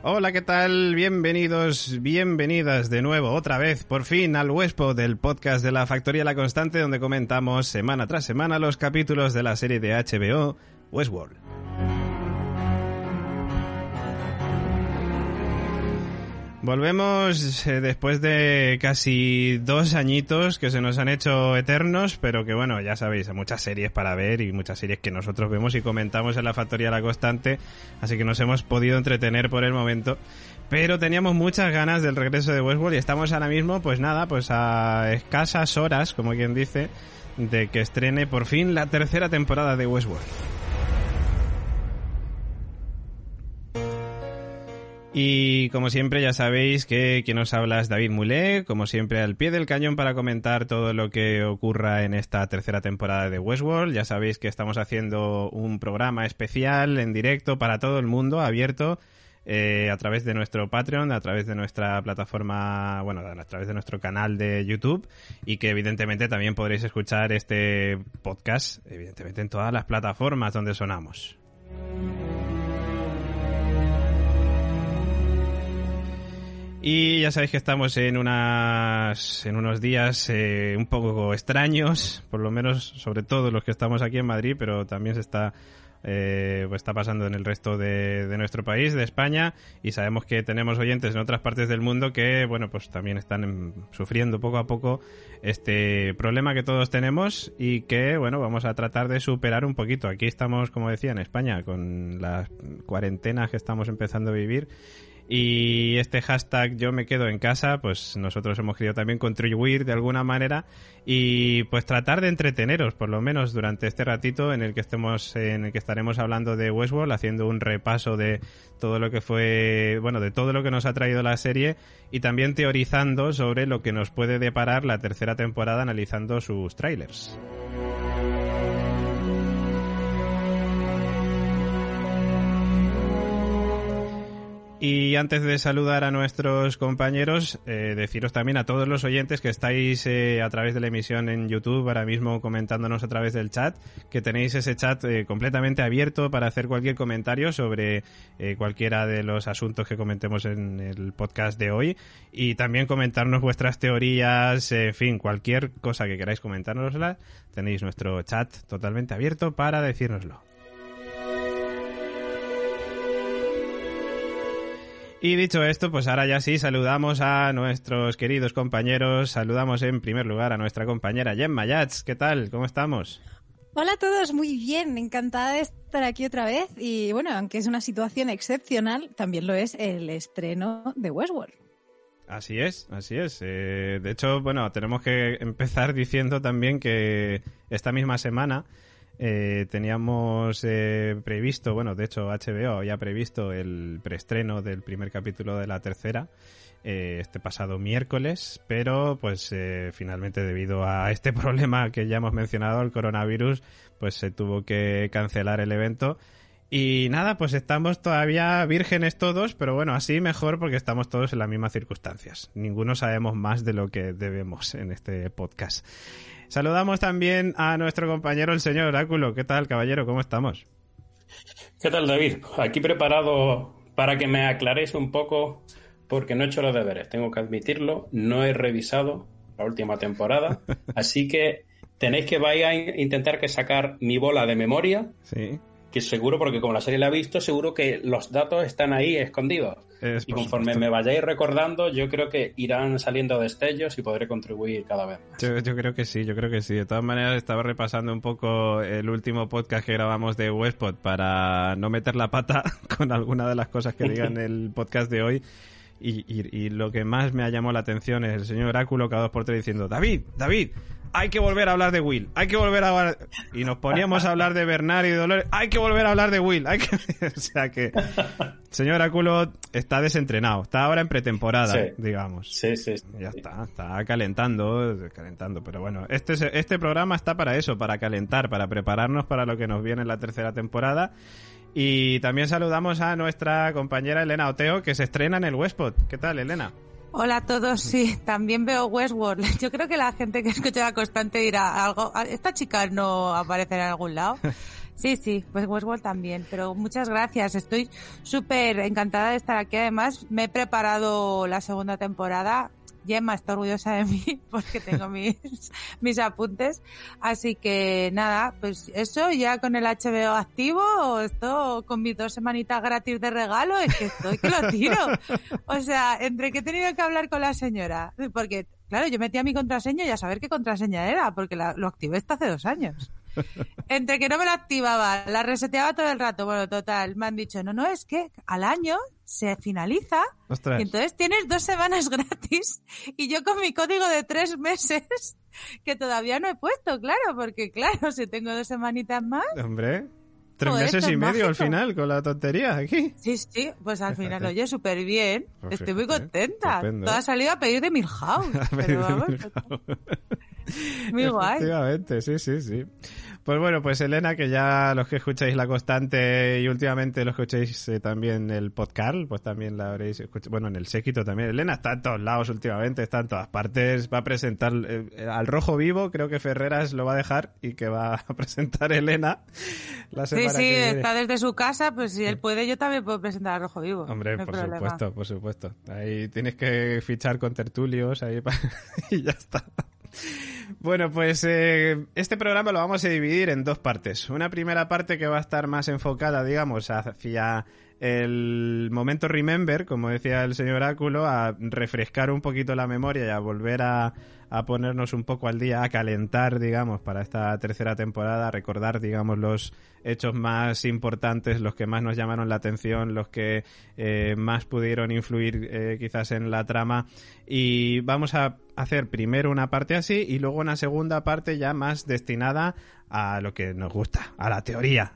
Hola, ¿qué tal? Bienvenidos, bienvenidas de nuevo, otra vez, por fin, al Westpod, del podcast de la Factoría La Constante, donde comentamos semana tras semana los capítulos de la serie de HBO Westworld. Volvemos después de casi 2 añitos que se nos han hecho eternos, pero que bueno, ya sabéis, hay muchas series para ver y muchas series que nosotros vemos y comentamos en la Factoría La Constante, así que nos hemos podido entretener por el momento. Pero teníamos muchas ganas del regreso de Westworld y estamos ahora mismo, pues nada, pues a escasas horas, como quien dice, de que estrene por fin la tercera temporada de Westworld. Y como siempre ya sabéis que quien os habla es David Mulé, como siempre al pie del cañón para comentar todo lo que ocurra en esta tercera temporada de Westworld. Ya sabéis que estamos haciendo un programa especial en directo para todo el mundo, abierto, a través de nuestro Patreon, a través de nuestra plataforma, bueno, a través de nuestro canal de YouTube, y que evidentemente también podréis escuchar este podcast, evidentemente en todas las plataformas donde sonamos. Y ya sabéis que estamos en unos días un poco extraños, por lo menos sobre todo los que estamos aquí en Madrid, pero también se está pasando en el resto de nuestro país, de España, y sabemos que tenemos oyentes en otras partes del mundo que, bueno, pues también están sufriendo poco a poco este problema que todos tenemos y que, bueno, vamos a tratar de superar un poquito. Aquí estamos, como decía, en España, con las cuarentenas que estamos empezando a vivir. Y este hashtag yo me quedo en casa, pues nosotros hemos querido también contribuir de alguna manera y pues tratar de entreteneros por lo menos durante este ratito en el que estaremos hablando de Westworld, haciendo un repaso de todo lo que fue, bueno, de todo lo que nos ha traído la serie y también teorizando sobre lo que nos puede deparar la tercera temporada analizando sus trailers. Y antes de saludar a nuestros compañeros, deciros también a todos los oyentes que estáis a través de la emisión en YouTube ahora mismo comentándonos a través del chat, que tenéis ese chat completamente abierto para hacer cualquier comentario sobre cualquiera de los asuntos que comentemos en el podcast de hoy y también comentarnos vuestras teorías, en fin, cualquier cosa que queráis comentárnosla, tenéis nuestro chat totalmente abierto para decírnoslo. Y dicho esto, pues ahora ya sí saludamos a nuestros queridos compañeros. Saludamos en primer lugar a nuestra compañera Gemma Yats. ¿Qué tal? ¿Cómo estamos? Hola a todos, muy bien. Encantada de estar aquí otra vez. Y bueno, aunque es una situación excepcional, también lo es el estreno de Westworld. Así es, así es. De hecho, bueno, tenemos que empezar diciendo también que esta misma semana teníamos previsto, bueno, de hecho HBO había previsto el preestreno del primer capítulo de la tercera este pasado miércoles, pero pues finalmente debido a este problema que ya hemos mencionado, el coronavirus, pues se tuvo que cancelar el evento. Y nada, pues estamos todavía vírgenes todos, pero bueno, así mejor porque estamos todos en las mismas circunstancias. Ninguno sabemos más de lo que debemos en este podcast. Saludamos también a nuestro compañero el señor Oráculo. ¿Qué tal, caballero? ¿Cómo estamos? ¿Qué tal, David? Aquí preparado para que me aclaréis un poco, porque no he hecho los deberes, tengo que admitirlo, no he revisado la última temporada, así que tenéis que vaya a intentar que sacar mi bola de memoria. Sí. Que seguro, porque como la serie la he visto, seguro que los datos están ahí escondidos. Y conforme me vayáis recordando, yo creo que irán saliendo destellos y podré contribuir cada vez más. Yo creo que sí, De todas maneras, estaba repasando un poco el último podcast que grabamos de Westpod para no meter la pata con alguna de las cosas que diga en el podcast de hoy. Y lo que más me ha llamado la atención es el señor Oráculo cada 2x3 diciendo: David, hay que volver a hablar de Will, hay que volver a hablar... Y nos poníamos a hablar de Bernard y de Dolores, hay que volver a hablar de Will, o sea que señor Oráculo está desentrenado, está ahora en pretemporada, sí, digamos. Sí. Ya está calentando, pero bueno, este programa está para eso, para calentar, para prepararnos para lo que nos viene en la tercera temporada. Y también saludamos a nuestra compañera Elena Oteo, que se estrena en el Westpod. ¿Qué tal, Elena? Hola a todos, sí, también veo Westworld. Yo creo que la gente que escucha La Constante dirá algo, esta chica no aparece en algún lado. Sí, pues Westworld también, pero muchas gracias. Estoy súper encantada de estar aquí. Además, me he preparado la segunda temporada. Gemma está orgullosa de mí porque tengo mis apuntes. Así que nada, pues eso, ya con el HBO activo, esto con mis 2 semanitas gratis de regalo, es que estoy que lo tiro. O sea, entre que he tenido que hablar con la señora, porque claro, yo metía mi contraseña y a saber qué contraseña era, porque lo activé hasta hace 2 años. Entre que no me la activaba, la reseteaba todo el rato, bueno, total, me han dicho, no, es que al año se finaliza. Ostras. Y entonces tienes 2 semanas gratis y yo con mi código de 3 meses que todavía no he puesto, claro, porque claro, si tengo 2 semanitas más... Hombre, 3 Joder, meses esto y es medio mágico. al final con la tontería aquí. Sí, pues al final, Fíjate. oye, súper bien. Pues Estoy muy fíjate, contenta. estupendo. Todo ha salido a pedir de Milhouse. A ver, Pero vamos, muy guay. Efectivamente, sí. Pues bueno, pues Elena, que ya los que escucháis La Constante y últimamente los que escucháis también el podcast, pues también la habréis escuchado. Bueno, en el séquito también. Elena está en todos lados últimamente, está en todas partes. Va a presentar al Rojo Vivo, creo que Ferreras lo va a dejar y que va a presentar Elena la semana Sí, que viene. está desde su casa, pues si él puede, yo también puedo presentar a Rojo Vivo. Hombre, no hay por problema. supuesto. Ahí tienes que fichar con tertulios ahí y ya está. Bueno, pues este programa lo vamos a dividir en 2 partes. Una primera parte que va a estar más enfocada, digamos, hacia el momento Remember, como decía el señor Oráculo, a refrescar un poquito la memoria y a volver a ponernos un poco al día, a calentar, digamos, para esta tercera temporada, a recordar, digamos, los hechos más importantes, los que más nos llamaron la atención, los que más pudieron influir quizás en la trama. Y vamos a hacer primero una parte así y luego una segunda parte ya más destinada a lo que nos gusta, a la teoría,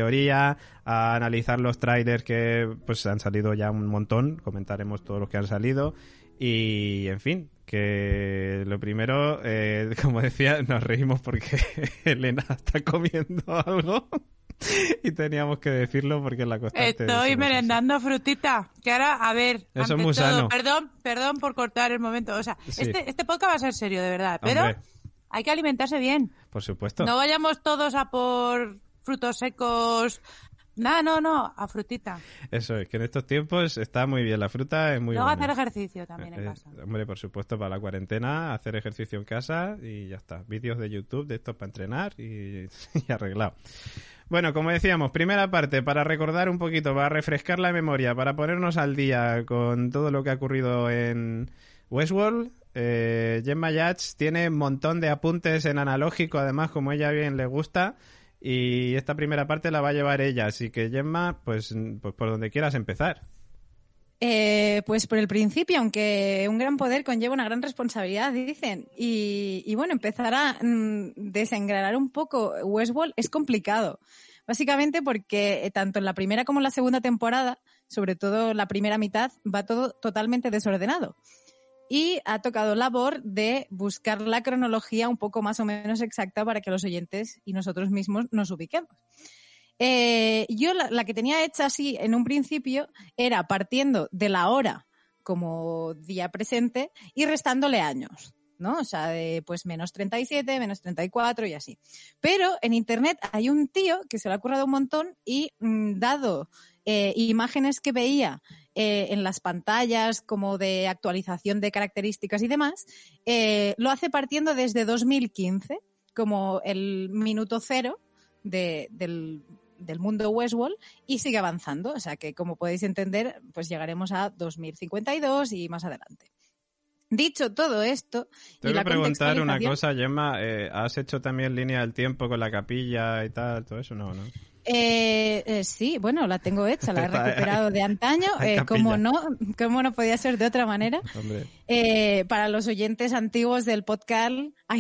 a analizar los trailers que pues han salido ya un montón, comentaremos todos los que han salido y en fin, que lo primero, como decía, nos reímos porque Elena está comiendo algo y teníamos que decirlo porque es la constante. Estoy merendando frutita. Que ahora, a ver, eso es ante muy todo, sano. perdón por cortar el momento. O sea, Sí. este podcast va a ser serio, de verdad. Pero Hombre, hay que alimentarse bien. por supuesto. No vayamos todos a por frutos secos. No, a frutita. Eso es, que en estos tiempos está muy bien la fruta, es muy Luego buena. hacer ejercicio también en casa. Hombre, por supuesto, para la cuarentena, hacer ejercicio en casa y ya está. Vídeos de YouTube de estos para entrenar y arreglado. Bueno, como decíamos, primera parte, para recordar un poquito, para refrescar la memoria, para ponernos al día con todo lo que ha ocurrido en Westworld. Gemma Yats tiene un montón de apuntes en analógico, además, como a ella bien le gusta. Y esta primera parte la va a llevar ella, así que Gemma, pues por donde quieras empezar. Pues por el principio, aunque un gran poder conlleva una gran responsabilidad, dicen. Y bueno, empezar a desengranar un poco Westworld es complicado. Básicamente porque tanto en la primera como en la segunda temporada, sobre todo la primera mitad, va todo totalmente desordenado. Y ha tocado labor de buscar la cronología un poco más o menos exacta para que los oyentes y nosotros mismos nos ubiquemos. Yo la que tenía hecha así en un principio era partiendo de la hora como día presente y restándole años, ¿no? O sea, de pues menos 37, menos 34 y así. Pero en internet hay un tío que se lo ha currado un montón y dado imágenes que veía en las pantallas como de actualización de características y demás, lo hace partiendo desde 2015 como el minuto cero del mundo Westworld y sigue avanzando. O sea que, como podéis entender, pues llegaremos a 2052 y más adelante. Dicho todo esto... Tengo y la que preguntar una contextualización, cosa, Gemma. ¿Has hecho también línea del tiempo con la capilla y tal? ¿Todo eso? No, ¿no? Sí, bueno, la tengo hecha, la he Está- recuperado de antaño. hay ¿Cómo capilla. no podía ser de otra manera? Hombre. Para los oyentes antiguos del podcast,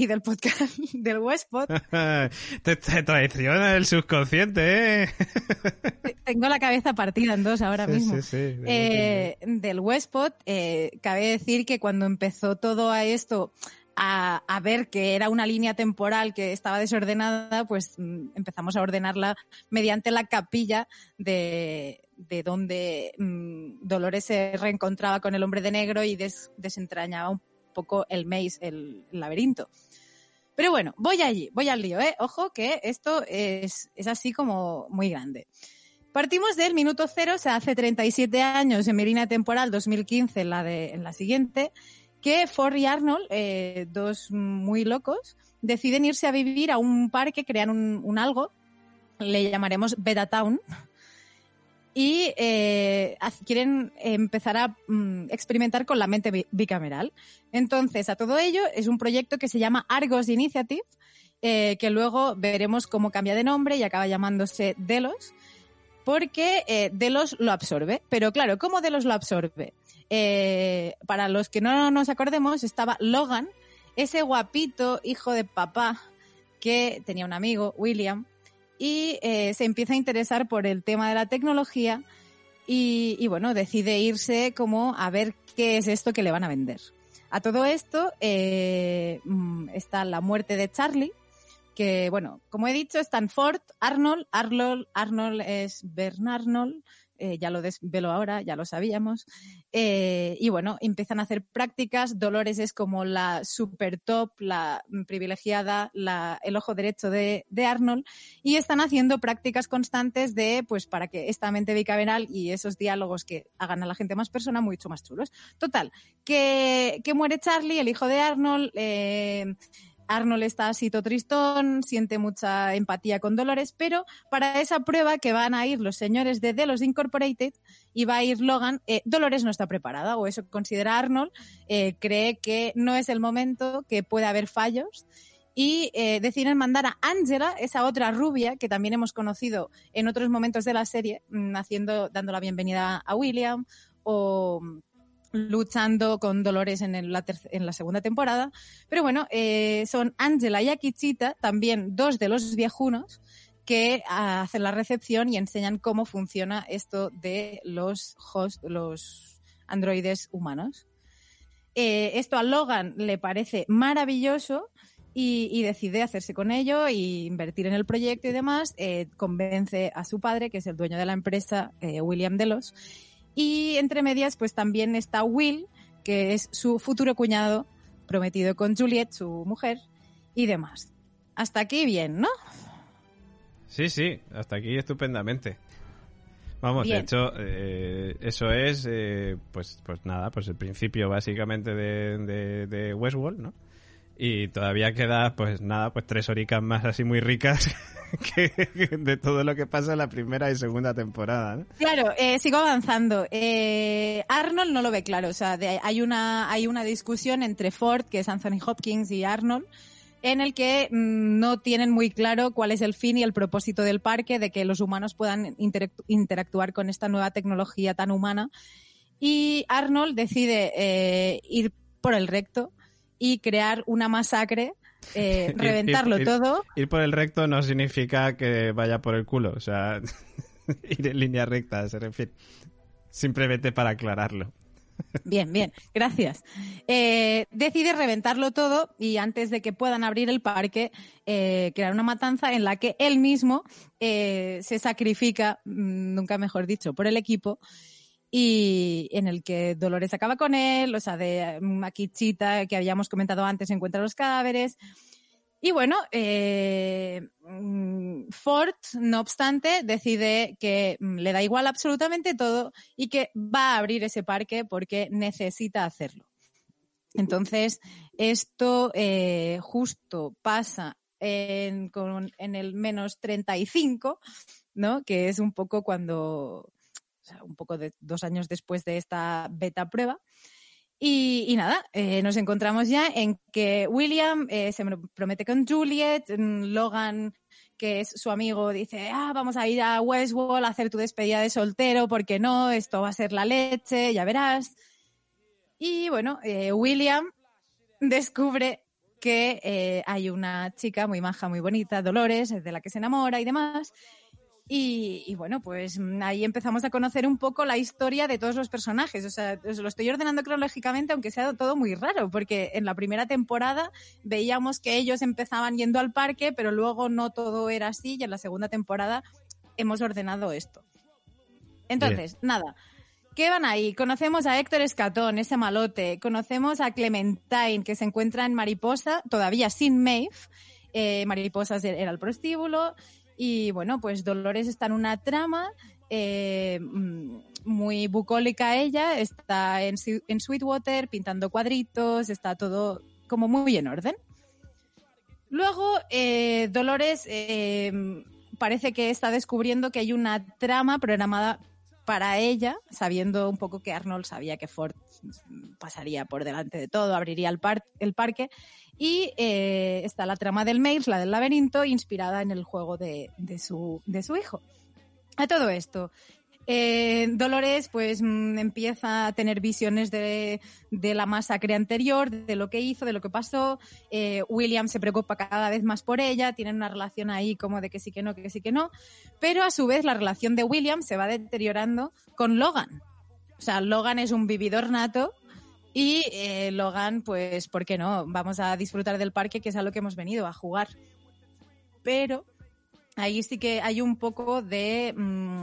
del Westpod, te traiciona el subconsciente, ¿eh? tengo la cabeza partida en 2 ahora mismo. Sí. Del Westpod, cabe decir que cuando empezó todo a esto a ver que era una línea temporal que estaba desordenada, pues empezamos a ordenarla mediante la capilla de donde Dolores se reencontraba con el hombre de negro y desentrañaba un poco el maze, el laberinto. Pero bueno, voy al lío, ¿eh? Ojo que esto es así como muy grande. Partimos del minuto cero, o sea, hace 37 años en mi línea temporal, 2015 en la siguiente, que Ford y Arnold, dos muy locos, deciden irse a vivir a un parque, crean un algo, le llamaremos Beta Town, y quieren empezar a experimentar con la mente bicameral. Entonces, a todo ello es un proyecto que se llama Argos Initiative, que luego veremos cómo cambia de nombre y acaba llamándose Delos, porque Delos lo absorbe. Pero claro, ¿cómo Delos lo absorbe? Para los que no nos acordemos, estaba Logan, ese guapito hijo de papá que tenía un amigo, William, y se empieza a interesar por el tema de la tecnología y bueno, decide irse como a ver qué es esto que le van a vender. A todo esto está la muerte de Charlie, que bueno, como he dicho, están Ford, Arnold es Bernard Arnold, ya lo desvelo ahora, ya lo sabíamos, y bueno, empiezan a hacer prácticas. Dolores es como la super top, la privilegiada, el ojo derecho de Arnold, y están haciendo prácticas constantes pues para que esta mente bicameral y esos diálogos que hagan a la gente más persona mucho más chulos. Total, que muere Charlie, el hijo de Arnold. Arnold está así todo tristón, siente mucha empatía con Dolores, pero para esa prueba que van a ir los señores de Delos Incorporated y va a ir Logan, Dolores no está preparada, o eso considera Arnold, cree que no es el momento, que puede haber fallos, y deciden mandar a Angela, esa otra rubia que también hemos conocido en otros momentos de la serie, dando la bienvenida a William, o luchando con Dolores en la segunda temporada. Pero bueno, son Angela y Akichita, también dos de los viejunos, que hacen la recepción y enseñan cómo funciona esto de los androides humanos. Esto a Logan le parece maravilloso y decide hacerse con ello e invertir en el proyecto y demás. Convence a su padre, que es el dueño de la empresa, William Delos. Y entre medias, pues también está Will, que es su futuro cuñado, prometido con Juliet, su mujer, y demás. Hasta aquí bien, ¿no? Sí, hasta aquí estupendamente. Vamos, bien. De hecho, eso es, pues nada, pues el principio básicamente de Westworld, ¿no? Y todavía queda, pues nada, pues 3 horicas más así muy ricas de todo lo que pasa en la primera y segunda temporada, ¿no? Claro, sigo avanzando. Arnold no lo ve claro, o sea, hay una discusión entre Ford, que es Anthony Hopkins, y Arnold, en el que no tienen muy claro cuál es el fin y el propósito del parque, de que los humanos puedan interactuar con esta nueva tecnología tan humana. Y Arnold decide ir por el recto y crear una masacre, reventarlo todo. Ir por el recto no significa que vaya por el culo, o sea, ir en línea recta, se refiere. Simplemente para aclararlo. Bien, gracias. Decide reventarlo todo y antes de que puedan abrir el parque, crear una matanza en la que él mismo se sacrifica, nunca mejor dicho, por el equipo, y en el que Dolores acaba con él, o sea, de Akichita, que habíamos comentado antes, encuentra los cadáveres. Y bueno, Ford, no obstante, decide que le da igual absolutamente todo y que va a abrir ese parque porque necesita hacerlo. Entonces, esto justo pasa en el menos 35, ¿no? Que es un poco o sea, un poco de 2 años después de esta beta prueba. Y nada, nos encontramos ya en que William se promete con Juliet, Logan, que es su amigo, dice, vamos a ir a Westworld a hacer tu despedida de soltero, ¿por qué no? Esto va a ser la leche, ya verás. Y bueno, William descubre que hay una chica muy maja, muy bonita, Dolores, de la que se enamora y demás. Y bueno, pues ahí empezamos a conocer un poco la historia de todos los personajes. O sea, os lo estoy ordenando cronológicamente, aunque sea todo muy raro, porque en la primera temporada veíamos que ellos empezaban yendo al parque, pero luego no todo era así, y en la segunda temporada hemos ordenado esto. Entonces, nada, ¿Qué van ahí? Conocemos a Héctor Escatón, ese malote. Conocemos a Clementine, que se encuentra en Mariposa, todavía sin Maeve. Mariposa era el prostíbulo. Y bueno, pues Dolores está en una trama muy bucólica ella. Está en Sweetwater pintando cuadritos. Está todo como muy en orden. Luego, Dolores parece que está descubriendo que hay una trama programada para ella, sabiendo un poco que Arnold sabía que Ford pasaría por delante de todo, abriría el parque, y está la trama del Maze, la del laberinto, inspirada en el juego de su hijo. A todo esto, Dolores pues empieza a tener visiones de la masacre anterior, de lo que hizo, de lo que pasó. William se preocupa cada vez más por ella, tienen una relación ahí como de que sí que no, pero a su vez la relación de William se va deteriorando con Logan. O sea, Logan es un vividor nato y Logan, pues, ¿por qué no? Vamos a disfrutar del parque, que es a lo que hemos venido, a jugar. Pero ahí sí que hay un poco de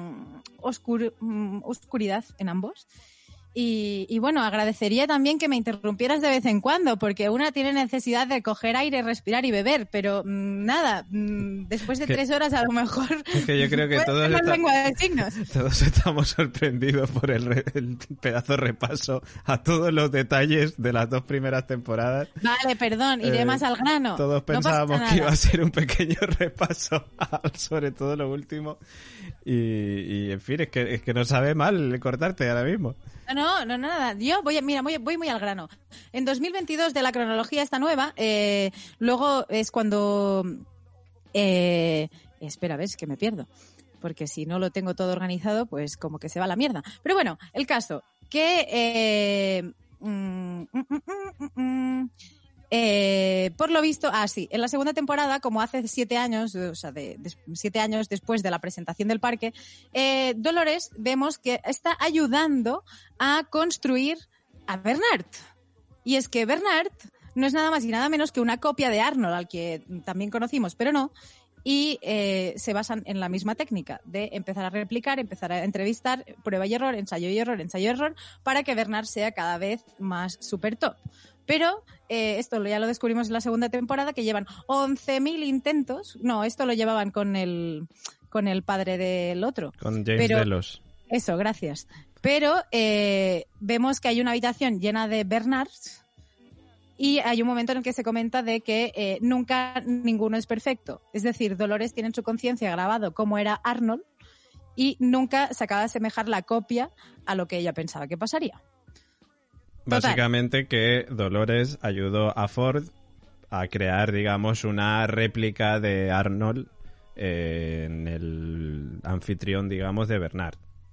oscuridad en ambos. Y bueno, agradecería también que me interrumpieras de vez en cuando, porque una tiene necesidad de coger aire, respirar y beber, pero nada, después de 3 horas a lo mejor... Es que yo creo que todos estamos sorprendidos por el pedazo de repaso a todos los detalles de las 2 primeras temporadas. Vale, perdón, iré más al grano. Todos pensábamos que iba a ser un pequeño repaso sobre todo lo último. Y en fin, es que no sabe mal cortarte ahora mismo. No, nada. Yo voy muy al grano. En 2022, de la cronología esta nueva, luego es cuando... espera, ves que me pierdo. Porque si no lo tengo todo organizado, pues como que se va a la mierda. Pero bueno, el caso, que... por lo visto, en la segunda temporada, como hace 7 años, o sea, 7 años después de la presentación del parque, Dolores vemos que está ayudando a construir a Bernard. Y es que Bernard no es nada más y nada menos que una copia de Arnold, al que también conocimos, pero no, y se basan en la misma técnica de empezar a replicar, empezar a entrevistar, prueba y error, ensayo y error, para que Bernard sea cada vez más super top. Pero esto ya lo descubrimos en la segunda temporada, que llevan 11.000 intentos. No, esto lo llevaban con el padre del otro. Con James Delos. Eso, gracias. Pero vemos que hay una habitación llena de Bernards y hay un momento en el que se comenta de que nunca ninguno es perfecto. Es decir, Dolores tiene en su conciencia grabado cómo era Arnold y nunca se acaba de asemejar la copia a lo que ella pensaba que pasaría. Básicamente que Dolores ayudó a Ford a crear, digamos, una réplica de Arnold en el anfitrión, digamos, de Bernard.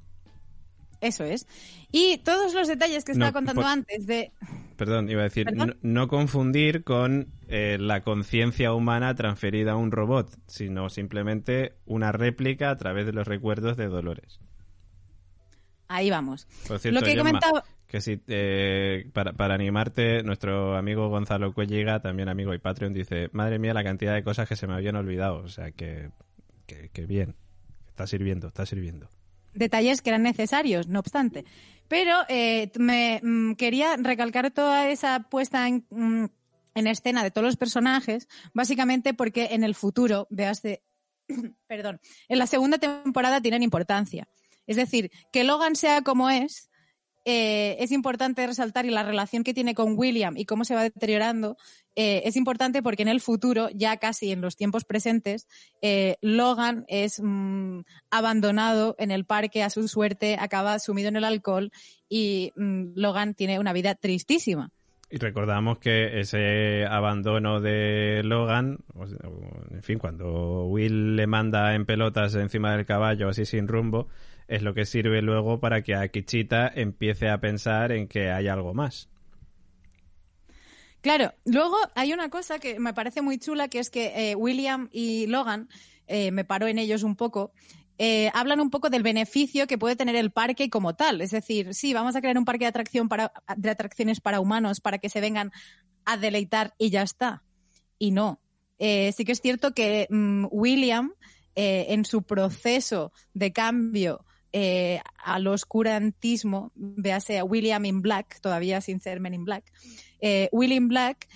Eso es. Y todos los detalles que estaba contando antes de... Perdón, iba a decir, no confundir con la conciencia humana transferida a un robot, sino simplemente una réplica a través de los recuerdos de Dolores. Ahí vamos. Por cierto, lo que he Gemma, comentado... que si para animarte, nuestro amigo Gonzalo Cuelliga, también amigo y Patreon, dice: madre mía, la cantidad de cosas que se me habían olvidado. O sea, que bien, está sirviendo. Detalles que eran necesarios, no obstante. Pero me quería recalcar toda esa puesta en escena de todos los personajes, básicamente porque en el futuro, perdón, en la segunda temporada tienen importancia. Es decir, que Logan sea como es importante resaltar, y la relación que tiene con William y cómo se va deteriorando es importante porque en el futuro, ya casi en los tiempos presentes, Logan es abandonado en el parque a su suerte, acaba sumido en el alcohol y Logan tiene una vida tristísima. Y recordamos que ese abandono de Logan, en fin, cuando Will le manda en pelotas encima del caballo así sin rumbo, es lo que sirve luego para que Akichita empiece a pensar en que hay algo más. Claro, luego hay una cosa que me parece muy chula, que es que William y Logan, me paro en ellos un poco, hablan un poco del beneficio que puede tener el parque como tal. Es decir, sí, vamos a crear un parque de atracciones para humanos para que se vengan a deleitar y ya está. Y no. Sí que es cierto que William, en su proceso de cambio al oscurantismo, véase a William in Black, todavía sin ser Men in Black, William Black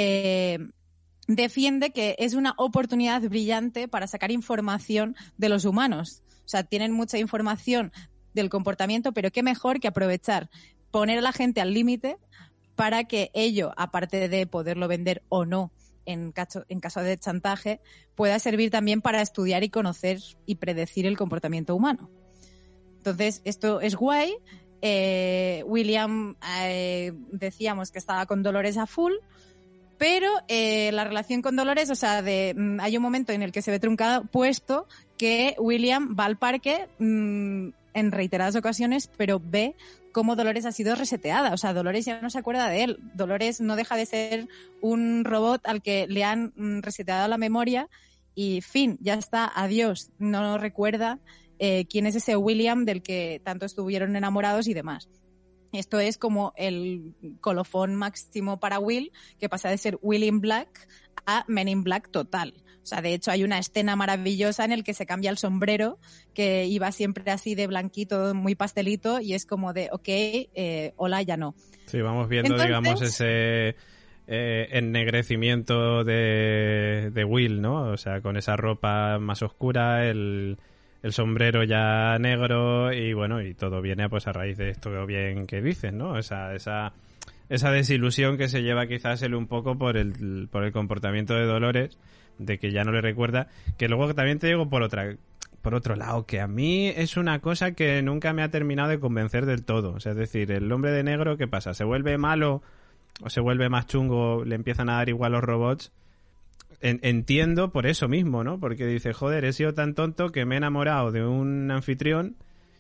defiende que es una oportunidad brillante para sacar información de los humanos. O sea, tienen mucha información del comportamiento, pero qué mejor que aprovechar, poner a la gente al límite para que ello, aparte de poderlo vender o no en caso de chantaje, pueda servir también para estudiar y conocer y predecir el comportamiento humano. Entonces, esto es guay. William, decíamos que estaba con Dolores a full, pero la relación con Dolores, o sea, hay un momento en el que se ve truncado, puesto que William va al parque en reiteradas ocasiones, pero ve cómo Dolores ha sido reseteada. O sea, Dolores ya no se acuerda de él. Dolores no deja de ser un robot al que le han reseteado la memoria y fin, ya está, adiós. No recuerda quién es ese William del que tanto estuvieron enamorados y demás. Esto es como el colofón máximo para Will, que pasa de ser Will in Black a Men in Black total. O sea, de hecho hay una escena maravillosa en el que se cambia el sombrero, que iba siempre así de blanquito, muy pastelito, y es como de, hola, ya no. Sí, vamos viendo, entonces, digamos, ese ennegrecimiento de Will, ¿no? O sea, con esa ropa más oscura, el sombrero ya negro, y bueno, y todo viene pues a raíz de esto bien que dices, ¿no? Esa desilusión que se lleva quizás él un poco por el comportamiento de Dolores, de que ya no le recuerda, que luego también te digo por otro lado, que a mí es una cosa que nunca me ha terminado de convencer del todo. O sea, es decir, el hombre de negro, ¿qué pasa? ¿Se vuelve malo o se vuelve más chungo? ¿Le empiezan a dar igual los robots? Entiendo por eso mismo, ¿no? Porque dice, joder, he sido tan tonto que me he enamorado de un anfitrión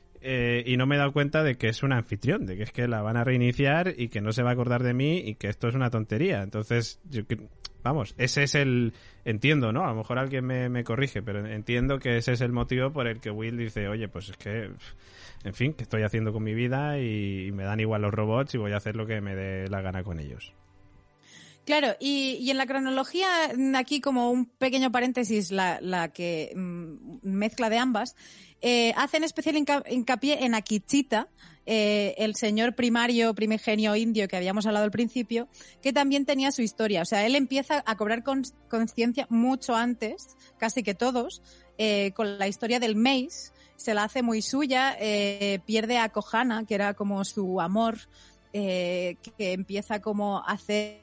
y no me he dado cuenta de que es un anfitrión, de que es que la van a reiniciar y que no se va a acordar de mí y que esto es una tontería. Entonces, vamos, ese es el... Entiendo, ¿no? A lo mejor alguien me corrige, pero entiendo que ese es el motivo por el que Will dice, oye, pues es que, en fin, ¿qué estoy haciendo con mi vida? Y me dan igual los robots y voy a hacer lo que me dé la gana con ellos. Claro, y en la cronología, aquí como un pequeño paréntesis, la que mezcla de ambas, hacen especial hincapié en Akichita, el señor primigenio indio que habíamos hablado al principio, que también tenía su historia. O sea, él empieza a cobrar conciencia mucho antes, casi que todos, con la historia del Maze, se la hace muy suya, pierde a Kohana, que era como su amor, que empieza como a hacer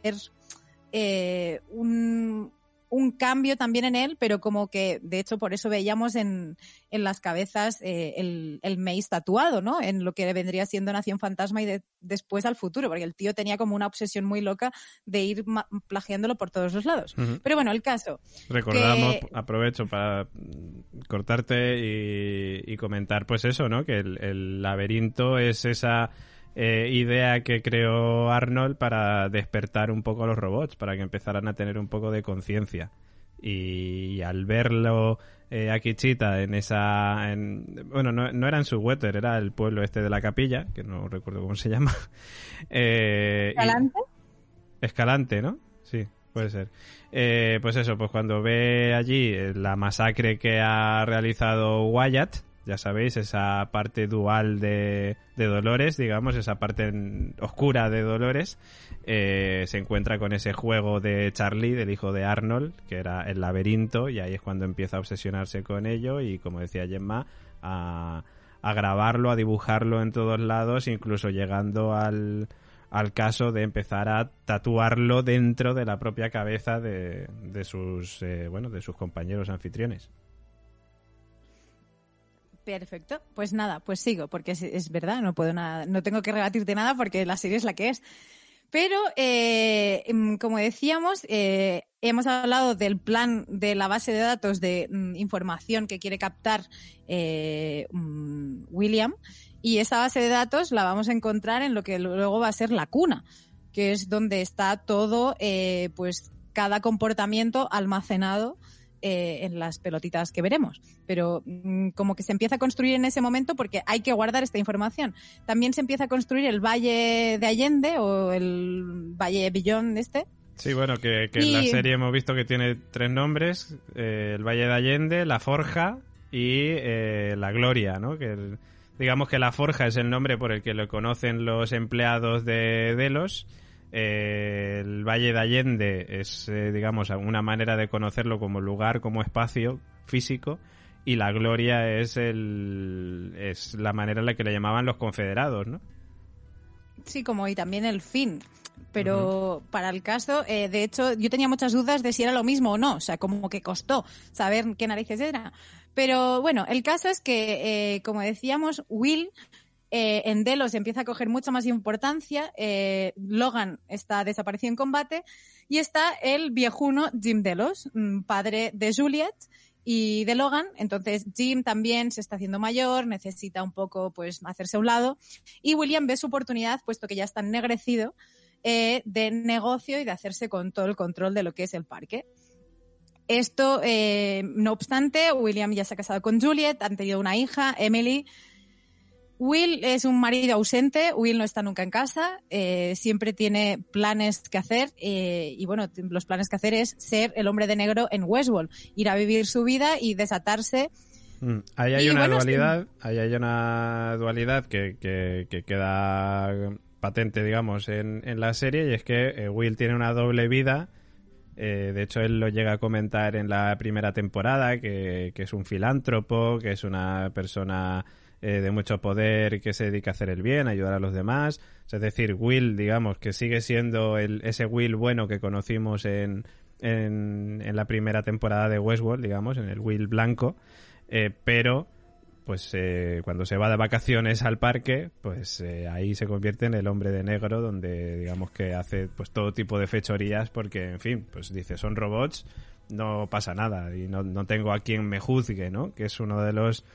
un cambio también en él, pero como que, de hecho, por eso veíamos en las cabezas el Maze tatuado, ¿no? En lo que vendría siendo Nación Fantasma y después al futuro, porque el tío tenía como una obsesión muy loca de ir plagiándolo por todos los lados. Uh-huh. Pero bueno, el caso... Recordamos, aprovecho para cortarte y comentar pues eso, ¿no? Que el laberinto es esa... idea que creó Arnold para despertar un poco a los robots, para que empezaran a tener un poco de conciencia. Y al verlo a Kichita bueno, no era en Sweater, era el pueblo este de la capilla, que no recuerdo cómo se llama. ¿Escalante? Escalante, ¿no? Sí, puede ser. Pues eso, pues cuando ve allí la masacre que ha realizado Wyatt, ya sabéis, esa parte dual de Dolores, digamos, esa parte oscura de Dolores, se encuentra con ese juego de Charlie, del hijo de Arnold, que era el laberinto, y ahí es cuando empieza a obsesionarse con ello y, como decía Gemma, a grabarlo, a dibujarlo en todos lados, incluso llegando al caso de empezar a tatuarlo dentro de la propia cabeza de sus compañeros anfitriones. Perfecto, pues nada, pues sigo, porque es verdad, no tengo que rebatirte nada porque la serie es la que es. Pero, como decíamos, hemos hablado del plan de la base de datos de información que quiere captar William, y esa base de datos la vamos a encontrar en lo que luego va a ser la cuna, que es donde está todo, pues cada comportamiento almacenado en las pelotitas que veremos, pero como que se empieza a construir en ese momento porque hay que guardar esta información. También se empieza a construir el Valle de Allende o el Valle Billón Sí, bueno, que en la serie hemos visto que tiene 3 nombres, el Valle de Allende, la Forja y la Gloria, ¿no? Que digamos que la Forja es el nombre por el que lo conocen los empleados de Delos. El Valle de Allende es, digamos, una manera de conocerlo como lugar, como espacio físico, y la Gloria es la manera en la que le llamaban los confederados, ¿no? Sí, como y también el fin. Pero para el caso, de hecho, yo tenía muchas dudas de si era lo mismo o no. O sea, como que costó saber qué narices era. Pero bueno, el caso es que, como decíamos, Will en Delos empieza a coger mucha más importancia. Logan está desaparecido en combate. Y está el viejuno Jim Delos, padre de Juliet y de Logan. Entonces Jim también se está haciendo mayor, necesita un poco pues hacerse a un lado. Y William ve su oportunidad, puesto que ya está ennegrecido, de negocio y de hacerse con todo el control de lo que es el parque. Esto, no obstante, William ya se ha casado con Juliet, han tenido una hija, Emily. Will es un marido ausente, Will no está nunca en casa, siempre tiene planes que hacer y bueno, los planes que hacer es ser el hombre de negro en Westworld, ir a vivir su vida y desatarse. Ahí hay una dualidad, ahí hay una dualidad que queda patente, digamos, en la serie, y es que Will tiene una doble vida. De hecho, él lo llega a comentar en la primera temporada, que es un filántropo, que es una persona de mucho poder que se dedica a hacer el bien, a ayudar a los demás. Es decir, Will, digamos, que sigue siendo ese Will bueno que conocimos en la primera temporada de Westworld, digamos, en el Will blanco, pero pues cuando se va de vacaciones al parque, pues ahí se convierte en el hombre de negro, donde digamos que hace pues todo tipo de fechorías, porque en fin, pues dice, son robots, no pasa nada y no tengo a quien me juzgue, ¿no? Que es uno de los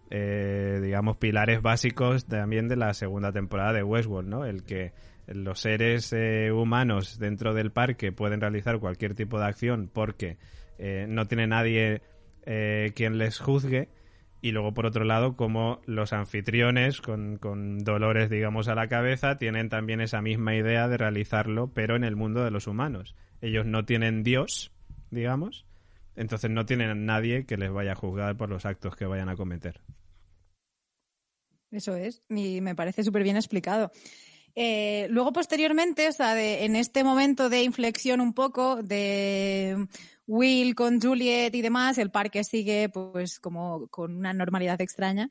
digamos pilares básicos también de la segunda temporada de Westworld, ¿no? El que los seres humanos dentro del parque pueden realizar cualquier tipo de acción porque no tiene nadie quien les juzgue. Y luego, por otro lado, como los anfitriones con dolores, digamos, a la cabeza, tienen también esa misma idea de realizarlo, pero en el mundo de los humanos. Ellos no tienen Dios, digamos, entonces no tienen nadie que les vaya a juzgar por los actos que vayan a cometer. Eso es, y me parece súper bien explicado. Luego, posteriormente, o sea, en este momento de inflexión un poco de Will con Juliet y demás, el parque sigue pues como con una normalidad extraña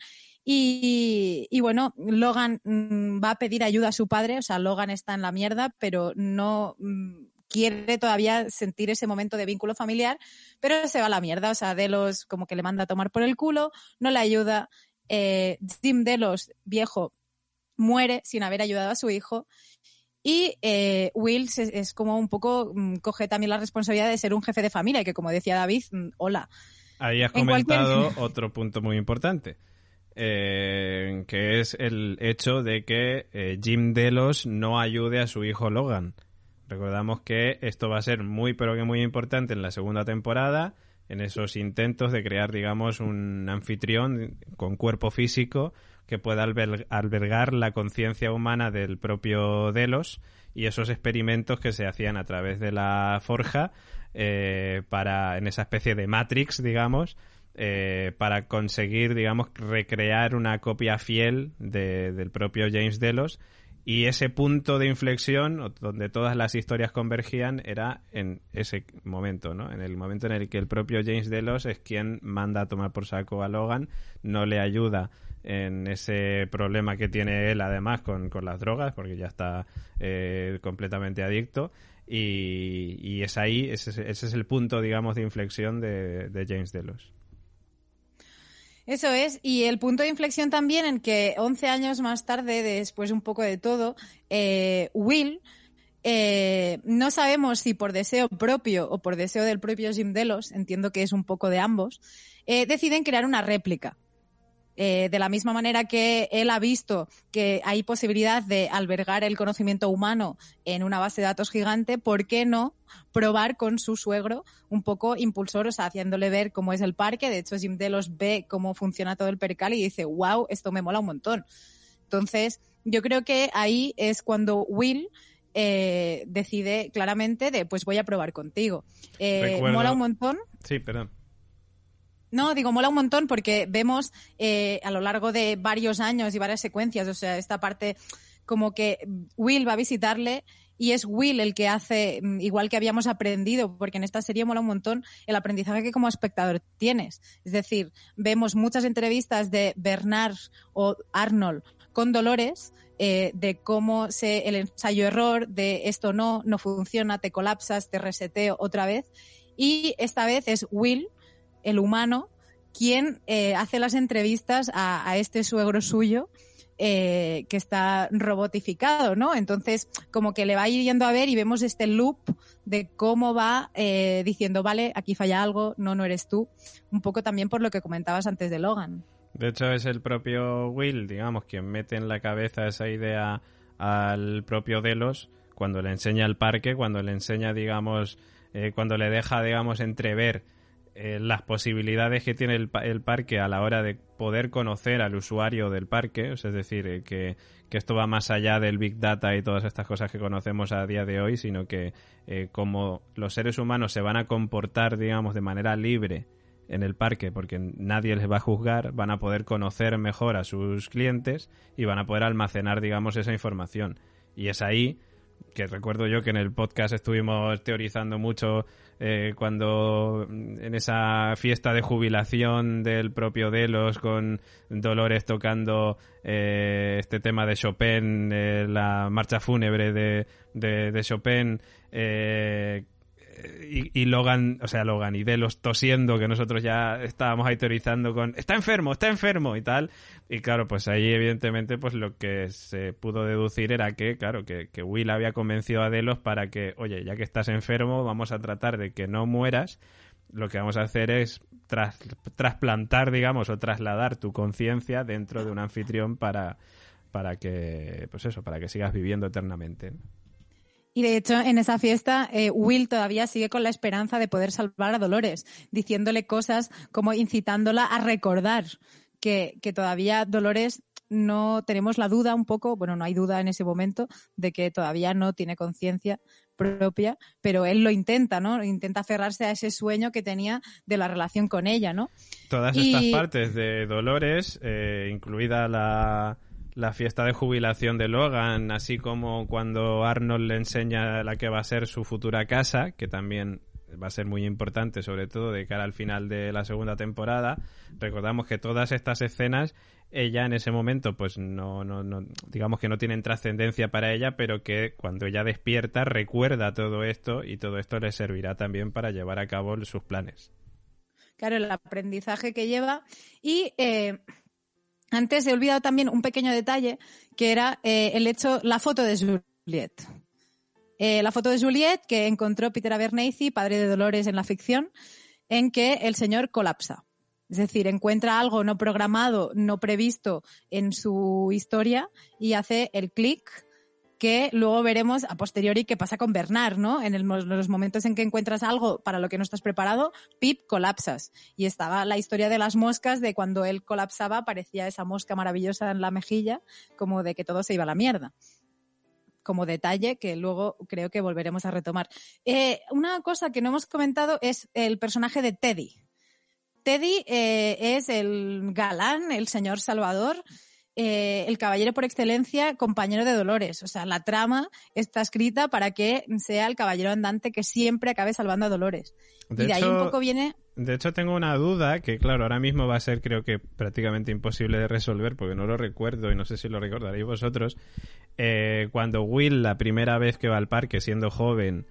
y bueno, Logan va a pedir ayuda a su padre, o sea, Logan está en la mierda, pero no quiere todavía sentir ese momento de vínculo familiar, pero se va a la mierda, o sea, Delos como que le manda a tomar por el culo, no le ayuda. Jim Delos, viejo, muere sin haber ayudado a su hijo. Y Will es como un poco, coge también la responsabilidad de ser un jefe de familia, que como decía David, hola. Ahí has comentado otro punto muy importante, que es el hecho de que Jim Delos no ayude a su hijo Logan. Recordamos que esto va a ser muy pero que muy importante en la segunda temporada, en esos intentos de crear, digamos, un anfitrión con cuerpo físico que pueda albergar la conciencia humana del propio Delos, y esos experimentos que se hacían a través de la Forja en esa especie de Matrix, digamos, para conseguir, digamos, recrear una copia fiel del propio James Delos. Y ese punto de inflexión, donde todas las historias convergían, era en ese momento, ¿no? En el momento en el que el propio James Delos es quien manda a tomar por saco a Logan, no le ayuda en ese problema que tiene él, además, con las drogas, porque ya está completamente adicto. Y es ahí, ese es el punto, digamos, de inflexión de James Delos. Eso es, y el punto de inflexión también en que 11 años más tarde, después un poco de todo, Will, no sabemos si por deseo propio o por deseo del propio Jim Delos, entiendo que es un poco de ambos, deciden crear una réplica. De la misma manera que él ha visto que hay posibilidad de albergar el conocimiento humano en una base de datos gigante, ¿por qué no probar con su suegro un poco impulsor, o sea, haciéndole ver cómo es el parque? De hecho, Jim Delos ve cómo funciona todo el percal y dice, wow, esto me mola un montón. Entonces, yo creo que ahí es cuando Will decide claramente de, pues voy a probar contigo. Mola un montón. Sí, perdón. No, digo, mola un montón porque vemos a lo largo de varios años y varias secuencias, o sea, esta parte como que Will va a visitarle y es Will el que hace, igual que habíamos aprendido, porque en esta serie mola un montón el aprendizaje que como espectador tienes. Es decir, vemos muchas entrevistas de Bernard o Arnold con Dolores, de cómo el ensayo-error, de esto no funciona, te colapsas, te reseteo otra vez. Y esta vez es Will, el humano, quien hace las entrevistas a este suegro suyo, que está robotificado, ¿no? Entonces, como que le va yendo a ver y vemos este loop de cómo va diciendo, vale, aquí falla algo, no eres tú. Un poco también por lo que comentabas antes de Logan. De hecho, es el propio Will, digamos, quien mete en la cabeza esa idea al propio Delos cuando le enseña el parque, cuando le enseña, digamos, cuando le deja, digamos, entrever las posibilidades que tiene el parque a la hora de poder conocer al usuario del parque, es decir, que esto va más allá del Big Data y todas estas cosas que conocemos a día de hoy, sino que como los seres humanos se van a comportar, digamos, de manera libre en el parque, porque nadie les va a juzgar, van a poder conocer mejor a sus clientes y van a poder almacenar, digamos, esa información. Y es ahí que recuerdo yo que en el podcast estuvimos teorizando mucho cuando en esa fiesta de jubilación del propio Delos con Dolores tocando este tema de Chopin, la marcha fúnebre de Chopin, y Logan y Delos tosiendo, que nosotros ya estábamos ahí teorizando con está enfermo y tal, y claro, pues ahí evidentemente pues lo que se pudo deducir era que, claro, que Will había convencido a Delos para que, oye, ya que estás enfermo, vamos a tratar de que no mueras, lo que vamos a hacer es trasplantar, digamos, o trasladar tu conciencia dentro de un anfitrión para que, pues eso, para que sigas viviendo eternamente. Y de hecho, en esa fiesta, Will todavía sigue con la esperanza de poder salvar a Dolores, diciéndole cosas como incitándola a recordar que todavía Dolores no tenemos la duda un poco, bueno, no hay duda en ese momento de que todavía no tiene conciencia propia, pero él lo intenta, ¿no? Intenta aferrarse a ese sueño que tenía de la relación con ella, ¿no? Todas estas partes de Dolores, incluida la fiesta de jubilación de Logan, así como cuando Arnold le enseña la que va a ser su futura casa, que también va a ser muy importante, sobre todo de cara al final de la segunda temporada. Recordamos que todas estas escenas, ella en ese momento, pues no digamos que no tienen trascendencia para ella, pero que cuando ella despierta recuerda todo esto y todo esto le servirá también para llevar a cabo sus planes. Claro, el aprendizaje que lleva y... Antes he olvidado también un pequeño detalle, que era la foto de Juliet. La foto de Juliet que encontró Peter Abernathy, padre de Dolores en la ficción, en que el señor colapsa. Es decir, encuentra algo no programado, no previsto en su historia y hace el clic que luego veremos a posteriori qué pasa con Bernard, ¿no? En los momentos en que encuentras algo para lo que no estás preparado, pip, colapsas. Y estaba la historia de las moscas, de cuando él colapsaba, aparecía esa mosca maravillosa en la mejilla, como de que todo se iba a la mierda. Como detalle que luego creo que volveremos a retomar. Una cosa que no hemos comentado es el personaje de Teddy. Teddy es el galán, el señor Salvador, el caballero por excelencia, compañero de Dolores. O sea, la trama está escrita para que sea el caballero andante que siempre acabe salvando a Dolores. Y de ahí un poco viene... De hecho, tengo una duda que, claro, ahora mismo va a ser, creo que, prácticamente imposible de resolver porque no lo recuerdo y no sé si lo recordaréis vosotros. Cuando Will, la primera vez que va al parque siendo joven,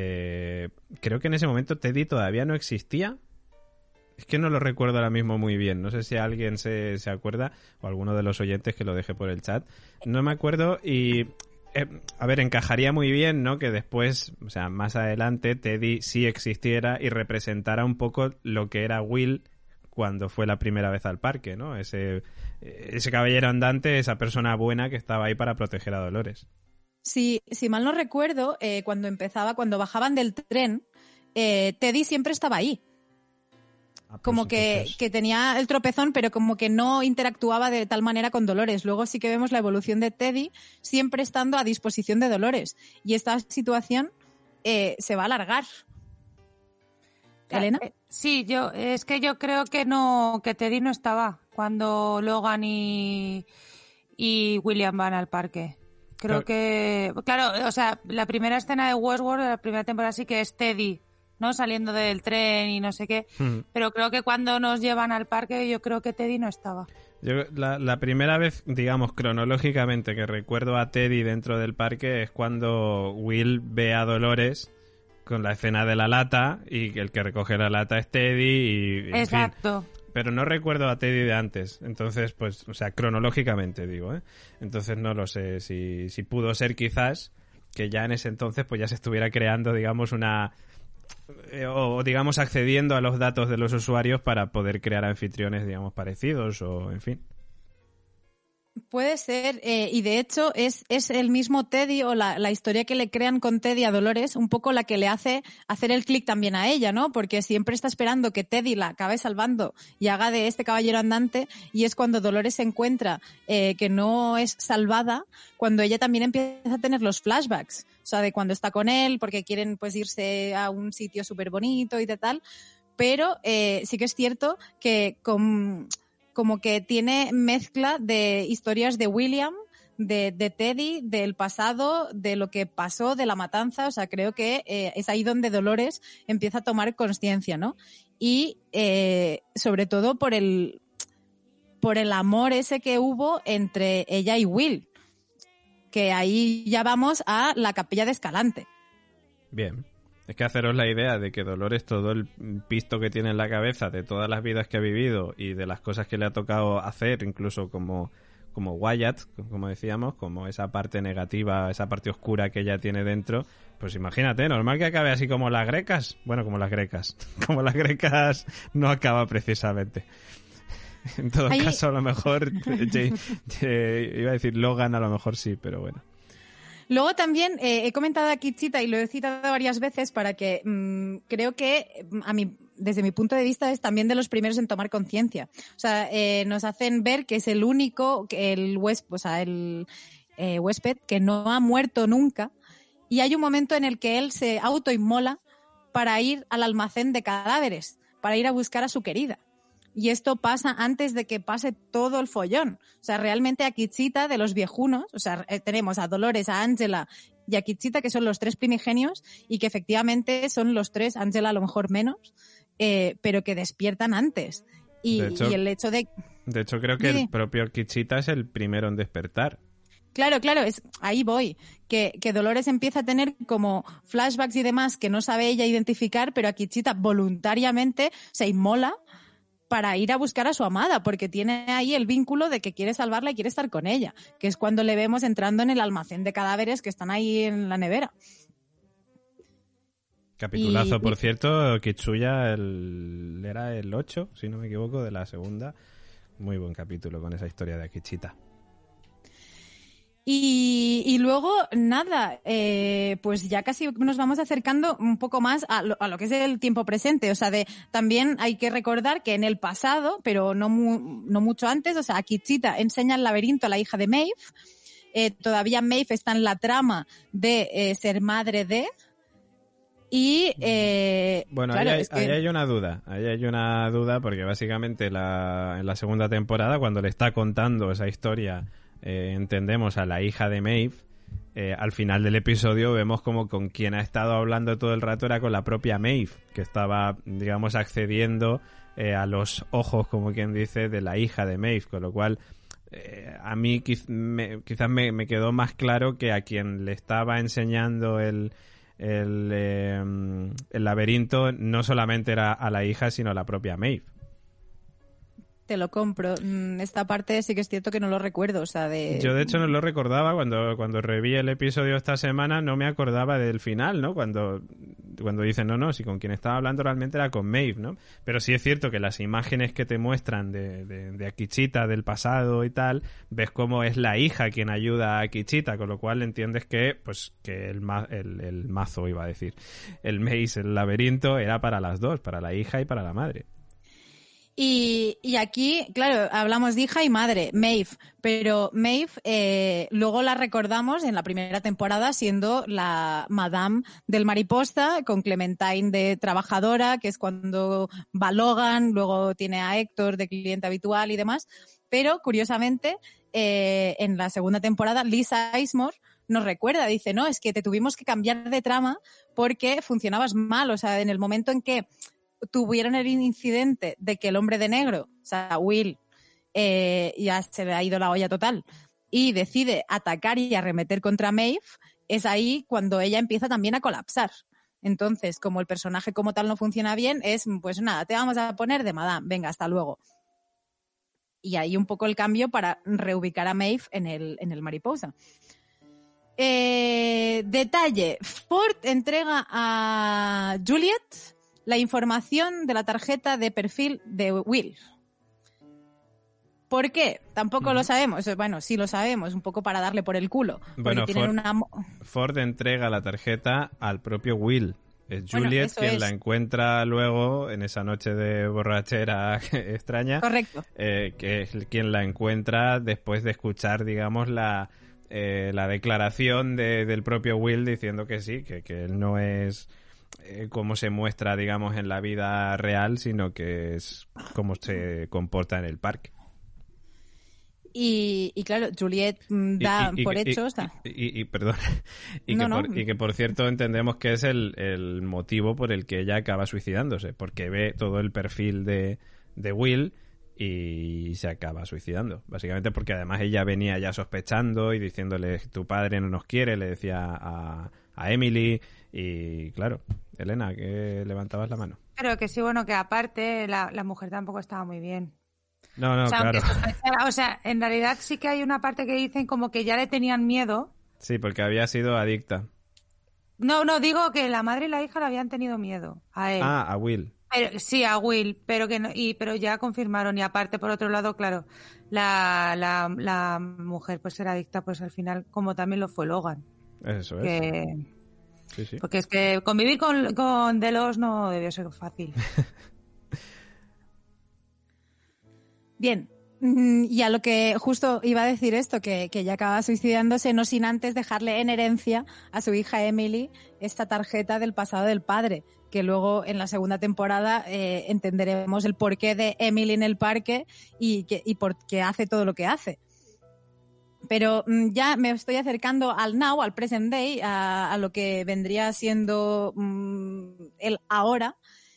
creo que en ese momento Teddy todavía no existía. Es que no lo recuerdo ahora mismo muy bien. No sé si alguien se acuerda o alguno de los oyentes que lo deje por el chat. No me acuerdo y... a ver, encajaría muy bien, ¿no? Que después, o sea, más adelante, Teddy sí existiera y representara un poco lo que era Will cuando fue la primera vez al parque, ¿no? Ese caballero andante, esa persona buena que estaba ahí para proteger a Dolores. Sí, si mal no recuerdo, cuando bajaban del tren, Teddy siempre estaba ahí. Como que tenía el tropezón, pero como que no interactuaba de tal manera con Dolores. Luego sí que vemos la evolución de Teddy siempre estando a disposición de Dolores. Y esta situación se va a alargar. ¿Elena? Sí, yo creo que no, que Teddy no estaba cuando Logan y William van al parque. Creo que, claro, o sea, la primera escena de Westworld, de la primera temporada sí que es Teddy, ¿no? Saliendo del tren y no sé qué. Pero creo que cuando nos llevan al parque, yo creo que Teddy no estaba. Yo, la primera vez, digamos, cronológicamente que recuerdo a Teddy dentro del parque es cuando Will ve a Dolores con la escena de la lata y el que recoge la lata es Teddy y Exacto. En fin. Pero no recuerdo a Teddy de antes, entonces, pues, o sea, cronológicamente digo, ¿eh? Entonces no lo sé, si pudo ser quizás que ya en ese entonces pues ya se estuviera creando, digamos, o digamos accediendo a los datos de los usuarios para poder crear anfitriones, digamos, parecidos o, en fin. Puede ser, y de hecho es el mismo Teddy o la historia que le crean con Teddy a Dolores un poco la que le hace hacer el clic también a ella, ¿no? Porque siempre está esperando que Teddy la acabe salvando y haga de este caballero andante, y es cuando Dolores se encuentra que no es salvada, cuando ella también empieza a tener los flashbacks, o sea, de cuando está con él porque quieren pues irse a un sitio súper bonito y de tal, pero sí que es cierto que como que tiene mezcla de historias de William, de Teddy, del pasado, de lo que pasó, de la matanza. O sea, creo que es ahí donde Dolores empieza a tomar conciencia, ¿no? Y sobre todo por el amor ese que hubo entre ella y Will, que ahí ya vamos a la Capilla de Escalante. Bien. Es que haceros la idea de que Dolores, todo el pisto que tiene en la cabeza de todas las vidas que ha vivido y de las cosas que le ha tocado hacer, incluso como Wyatt, como decíamos, como esa parte negativa, esa parte oscura que ella tiene dentro, pues imagínate, normal que acabe así como las grecas. Bueno, como las grecas. Como las grecas no acaba precisamente. En todo caso, a lo mejor, iba a decir Logan, a lo mejor sí, pero bueno. Luego también he comentado a Kitchita y lo he citado varias veces para que creo que desde mi punto de vista es también de los primeros en tomar conciencia. O sea, nos hacen ver que es el único, el huésped que no ha muerto nunca, y hay un momento en el que él se autoinmola para ir al almacén de cadáveres, para ir a buscar a su querida. Y esto pasa antes de que pase todo el follón. O sea, realmente a Kitchita de los viejunos, o sea, tenemos a Dolores, a Ángela y a Kitchita, que son los tres primigenios, y que efectivamente son los tres, Ángela a lo mejor menos, pero que despiertan antes. Y el hecho de... De hecho, creo que el propio Kitchita es el primero en despertar. Claro, ahí voy. Que Dolores empieza a tener como flashbacks y demás que no sabe ella identificar, pero a Kitchita voluntariamente se inmola para ir a buscar a su amada, porque tiene ahí el vínculo de que quiere salvarla y quiere estar con ella, que es cuando le vemos entrando en el almacén de cadáveres que están ahí en la nevera. Capitulazo, por cierto, Kitsuya era el 8, si no me equivoco, de la segunda. Muy buen capítulo con esa historia de Kitchita. Y luego, nada, pues ya casi nos vamos acercando un poco más a lo que es el tiempo presente. O sea, también hay que recordar que en el pasado, pero no mucho antes, o sea, a Kitchita enseña el laberinto a la hija de Maeve. Todavía Maeve está en la trama de ser madre de... Y bueno, claro, ahí hay una duda porque básicamente en la segunda temporada, cuando le está contando esa historia, entendemos a la hija de Maeve, al final del episodio vemos como con quien ha estado hablando todo el rato era con la propia Maeve, que estaba, digamos, accediendo a los ojos, como quien dice, de la hija de Maeve, con lo cual a mí quizás me quedó más claro que a quien le estaba enseñando el laberinto no solamente era a la hija, sino a la propia Maeve. Te lo compro. Esta parte sí que es cierto que no lo recuerdo. O sea, Yo, de hecho, no lo recordaba. Cuando reví el episodio esta semana, no me acordaba del final, ¿no? Cuando dicen, no, si con quien estaba hablando realmente era con Maeve, ¿no? Pero sí es cierto que las imágenes que te muestran de Kitchita del pasado y tal, ves cómo es la hija quien ayuda a Kitchita, con lo cual entiendes que el mazo, iba a decir, el maze, el laberinto, era para las dos, para la hija y para la madre. Y aquí, claro, hablamos de hija y madre, Maeve, pero Maeve luego la recordamos en la primera temporada siendo la Madame del Mariposa, con Clementine de trabajadora, que es cuando va Logan, luego tiene a Héctor de cliente habitual y demás. Pero, curiosamente, en la segunda temporada, Lisa Sizemore nos recuerda, dice, no, es que te tuvimos que cambiar de trama porque funcionabas mal, o sea, en el momento en que tuvieron el incidente de que el hombre de negro, o sea, Will, ya se le ha ido la olla total y decide atacar y arremeter contra Maeve, es ahí cuando ella empieza también a colapsar. Entonces, como el personaje como tal no funciona bien, es, pues nada, te vamos a poner de Madame, venga, hasta luego. Y ahí un poco el cambio para reubicar a Maeve en el Mariposa. Detalle, Ford entrega a Juliet la información de la tarjeta de perfil de Will. ¿Por qué? Tampoco lo sabemos. Bueno, sí lo sabemos, un poco para darle por el culo. Bueno, Ford entrega la tarjeta al propio Will. Es Juliet quien la encuentra luego en esa noche de borrachera extraña. Correcto. Que es quien la encuentra después de escuchar, digamos, la declaración del propio Will diciendo que sí, que él no es como se muestra, digamos, en la vida real, sino que es cómo se comporta en el parque. Y claro, Juliet da por hecho... Perdón, y que por cierto entendemos que es el motivo por el que ella acaba suicidándose, porque ve todo el perfil de Will y se acaba suicidando, básicamente porque además ella venía ya sospechando y diciéndole, tu padre no nos quiere, le decía a Emily. Y claro, Elena, que levantabas la mano. Pero que sí, bueno, que aparte la mujer tampoco estaba muy bien. No, o sea, claro. O sea, en realidad sí que hay una parte que dicen como que ya le tenían miedo. Sí, porque había sido adicta. No, digo que la madre y la hija le habían tenido miedo a él. Ah, a Will. Sí, a Will, pero que no, pero ya confirmaron. Y aparte, por otro lado, claro, la mujer pues era adicta, pues al final, como también lo fue Logan. Eso es. Sí. Porque es que convivir con Delos no debió ser fácil. Bien, y a lo que justo iba a decir esto, que ella acaba suicidándose, no sin antes dejarle en herencia a su hija Emily esta tarjeta del pasado del padre, que luego en la segunda temporada entenderemos el porqué de Emily en el parque y por qué hace todo lo que hace. Pero ya me estoy acercando al now, al present day, a lo que vendría siendo el ahora.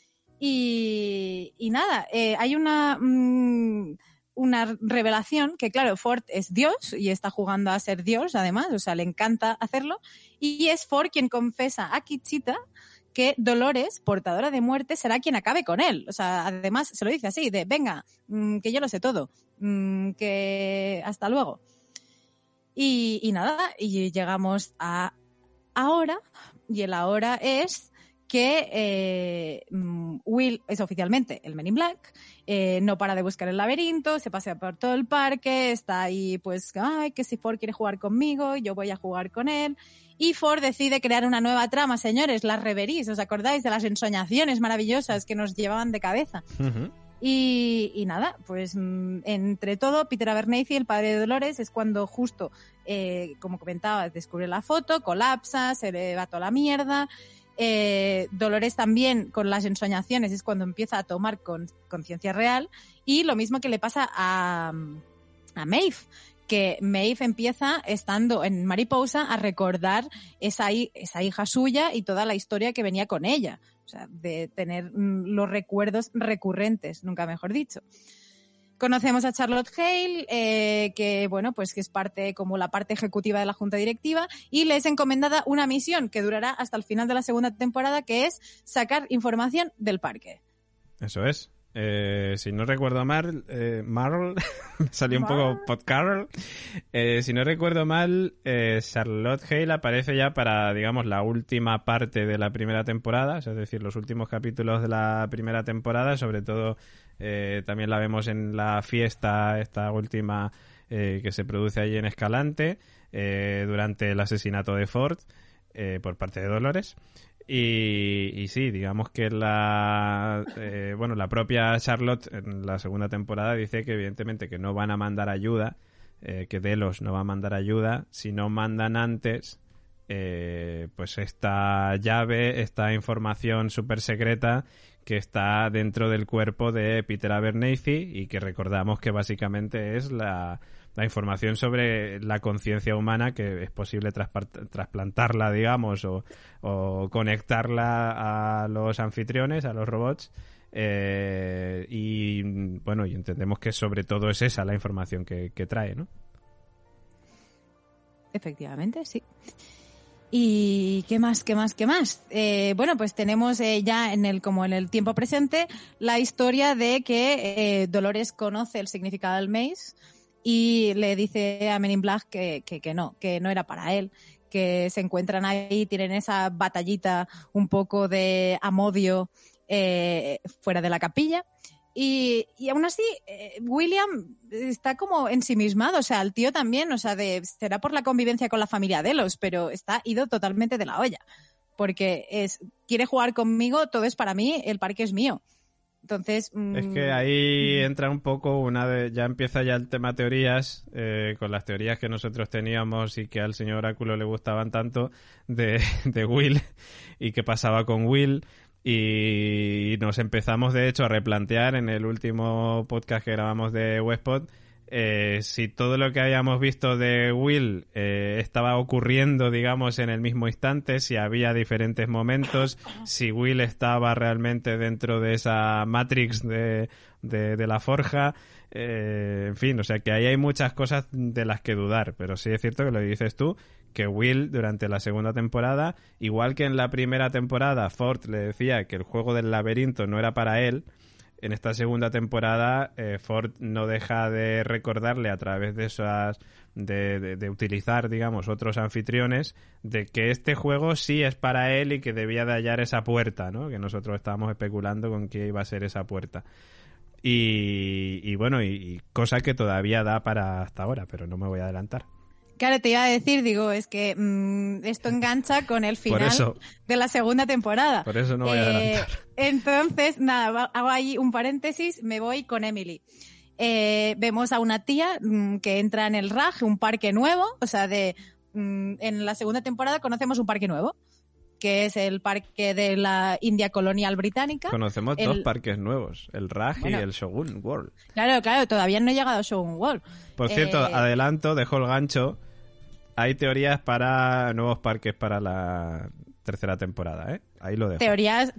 Y nada, hay una revelación que, claro, Ford es Dios y está jugando a ser Dios, además, o sea, le encanta hacerlo. Y es Ford quien confesa a Kitchita que Dolores, portadora de muerte, será quien acabe con él. O sea, además se lo dice así, de venga, que yo lo sé todo, que hasta luego. Y nada, y llegamos a ahora, y el ahora es que Will es oficialmente el Men in Black, no para de buscar el laberinto, se pasea por todo el parque, está ahí pues, ay, que si Ford quiere jugar conmigo, yo voy a jugar con él, y Ford decide crear una nueva trama, señores, las Reveries, ¿os acordáis de las ensoñaciones maravillosas que nos llevaban de cabeza? Uh-huh. Y nada, pues entre todo, Peter Abernathy, el padre de Dolores, es cuando justo, como comentaba, descubre la foto, colapsa, se le va toda la mierda. Dolores también, con las ensoñaciones, es cuando empieza a tomar conciencia real. Y lo mismo que le pasa a Maeve, que Maeve empieza, estando en Mariposa, a recordar esa hija suya y toda la historia que venía con ella. O sea, de tener los recuerdos recurrentes, nunca mejor dicho. Conocemos a Charlotte Hale, que bueno, pues que es como la parte ejecutiva de la junta directiva, y le es encomendada una misión que durará hasta el final de la segunda temporada, que es sacar información del parque. Eso es. Si no recuerdo mal, Marl, me salió un poco Podcarl. Si no recuerdo mal, Charlotte Hale aparece ya para, digamos, la última parte de la primera temporada, es decir, los últimos capítulos de la primera temporada, sobre todo también la vemos en la fiesta, esta última que se produce allí en Escalante, durante el asesinato de Ford por parte de Dolores. Y sí, digamos que la propia Charlotte en la segunda temporada dice que evidentemente que no van a mandar ayuda, que Delos no va a mandar ayuda si no mandan antes pues esta llave, esta información súper secreta que está dentro del cuerpo de Peter Abernathy y que recordamos que básicamente es la información sobre la conciencia humana, que es posible trasplantarla, digamos, o conectarla a los anfitriones, a los robots. Y entendemos que sobre todo es esa la información que trae, ¿no? Efectivamente, sí. ¿Y qué más? Pues tenemos ya en el tiempo presente la historia de que Dolores conoce el significado del Maze y le dice a Men in Black que no era para él, que se encuentran ahí, tienen esa batallita un poco de amodio fuera de la capilla. Y aún así, William está como ensimismado, o sea, el tío también, o sea, será por la convivencia con la familia Delos, pero está ido totalmente de la olla, porque quiere jugar conmigo, todo es para mí, el parque es mío. Entonces... Es que ahí entra un poco ya empieza ya el tema teorías, con las teorías que nosotros teníamos y que al señor Oráculo le gustaban tanto de Will y qué pasaba con Will. Y nos empezamos de hecho a replantear en el último podcast que grabamos de Westpod si todo lo que habíamos visto de Will estaba ocurriendo, digamos, en el mismo instante, si había diferentes momentos, si Will estaba realmente dentro de esa Matrix de la forja, en fin, o sea que ahí hay muchas cosas de las que dudar, pero sí es cierto que lo dices tú, que Will durante la segunda temporada, igual que en la primera temporada Ford le decía que el juego del laberinto no era para él, en esta segunda temporada Ford no deja de recordarle a través de esas de utilizar, digamos, otros anfitriones, de que este juego sí es para él y que debía de hallar esa puerta, ¿no? Que nosotros estábamos especulando con qué iba a ser esa puerta. Y cosa que todavía da para hasta ahora, pero no me voy a adelantar. Claro, te iba a decir, es que esto engancha con el final de la segunda temporada. Por eso no voy a adelantar. Entonces, nada, hago ahí un paréntesis, me voy con Emily. Vemos a una tía que entra en el RAG, un parque nuevo, o sea, en la segunda temporada conocemos un parque nuevo, que es el parque de la India colonial británica. Conocemos dos parques nuevos, el RAG y el Shogun World. Claro, todavía no he llegado a Shogun World. Por cierto, adelanto, dejo el gancho. Hay teorías para nuevos parques para la tercera temporada, ¿eh? Ahí lo dejo. Teorías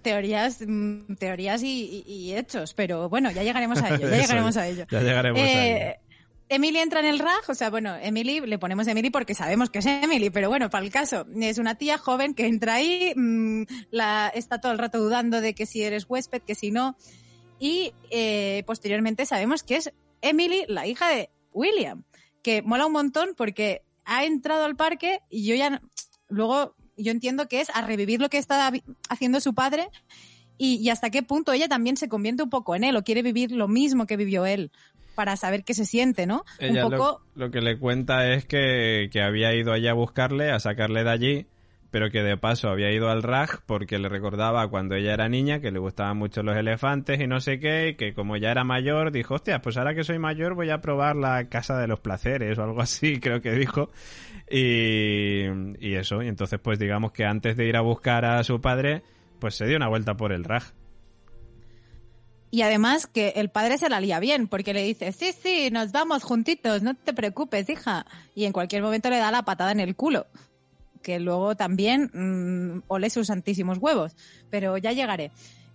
y hechos, pero bueno, ya llegaremos a ello. Ya llegaremos a ello. Emily entra en el RAG, o sea, bueno, Emily, le ponemos Emily porque sabemos que es Emily, pero bueno, para el caso, es una tía joven que entra ahí, está todo el rato dudando de que si eres huésped, que si no, y posteriormente sabemos que es Emily, la hija de William, que mola un montón porque ha entrado al parque y luego yo entiendo que es a revivir lo que está haciendo su padre y hasta qué punto ella también se convierte un poco en él o quiere vivir lo mismo que vivió él para saber qué se siente, ¿no? Ella un poco... lo que le cuenta es que había ido allá a buscarle, a sacarle de allí, pero que de paso había ido al RAG porque le recordaba cuando ella era niña que le gustaban mucho los elefantes y no sé qué, y que como ya era mayor dijo, hostia, pues ahora que soy mayor voy a probar la Casa de los Placeres o algo así, creo que dijo, y eso, y entonces pues digamos que antes de ir a buscar a su padre, pues se dio una vuelta por el RAG. Y además que el padre se la lía bien, porque le dice, sí, nos vamos juntitos, no te preocupes, hija, y en cualquier momento le da la patada en el culo. Que luego también ole sus santísimos huevos, pero ya llegaré.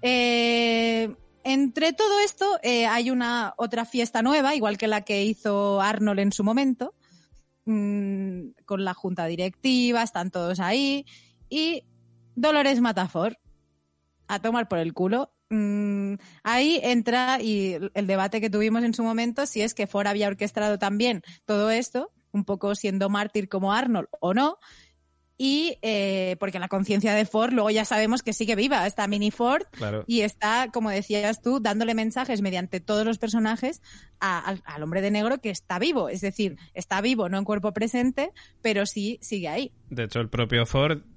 Entre todo esto hay otra fiesta nueva, igual que la que hizo Arnold en su momento, con la junta directiva, están todos ahí, y Dolores mata a Ford, a tomar por el culo. Ahí entra y el debate que tuvimos en su momento, si es que Ford había orquestado también todo esto, un poco siendo mártir como Arnold o no. Y porque la conciencia de Ford luego ya sabemos que sigue viva, está Mini Ford, claro. Y está, como decías tú, dándole mensajes mediante todos los personajes al hombre de negro que está vivo, es decir, está vivo no en cuerpo presente, pero sí sigue ahí. De hecho el propio Ford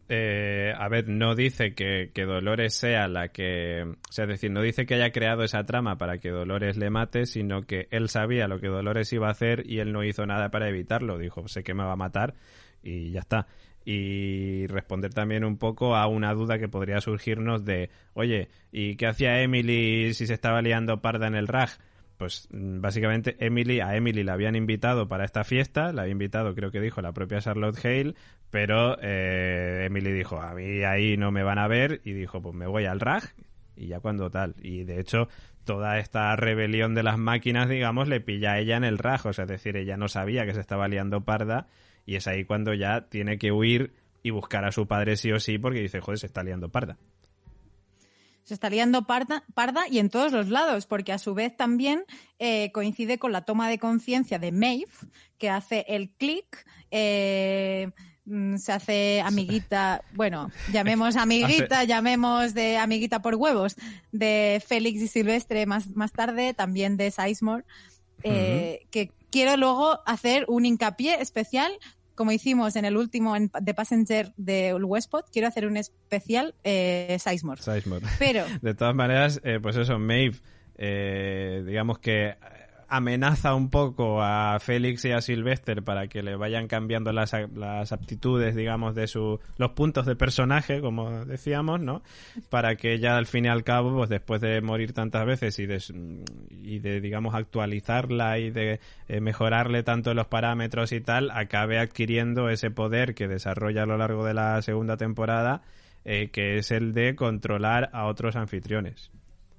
a ver, no dice que Dolores sea la que... O sea, es decir, no dice que haya creado esa trama para que Dolores le mate, sino que él sabía lo que Dolores iba a hacer y él no hizo nada para evitarlo. Dijo, sé que me va a matar y ya está. Y responder también un poco a una duda que podría surgirnos de, oye, ¿y qué hacía Emily si se estaba liando parda en el RAG? Pues básicamente a Emily la habían invitado para esta fiesta, la había invitado, creo que dijo, la propia Charlotte Hale, pero Emily dijo, a mí ahí no me van a ver, y dijo, pues me voy al RAG, y ya cuando tal. Y de hecho, toda esta rebelión de las máquinas, digamos, le pilla a ella en el RAG, o sea, es decir, ella no sabía que se estaba liando parda, y es ahí cuando ya tiene que huir y buscar a su padre sí o sí, porque dice, joder, se está liando parda. Se está liando parda y en todos los lados, porque a su vez también coincide con la toma de conciencia de Maeve, que hace el clic, se hace amiguita, bueno, llamemos amiguita, llamemos de amiguita por huevos, de Félix y Silvestre más tarde, también de Sizemore, que quiero luego hacer un hincapié especial. Como hicimos en el último The Passenger de Westpod, quiero hacer un especial Sizemore. Pero de todas maneras, pues eso, Maeve, digamos que amenaza un poco a Félix y a Sylvester para que le vayan cambiando las aptitudes, digamos, de los puntos de personaje, como decíamos, ¿no? Para que ya al fin y al cabo, pues después de morir tantas veces y de digamos, actualizarla y de mejorarle tanto los parámetros y tal, acabe adquiriendo ese poder que desarrolla a lo largo de la segunda temporada, que es el de controlar a otros anfitriones.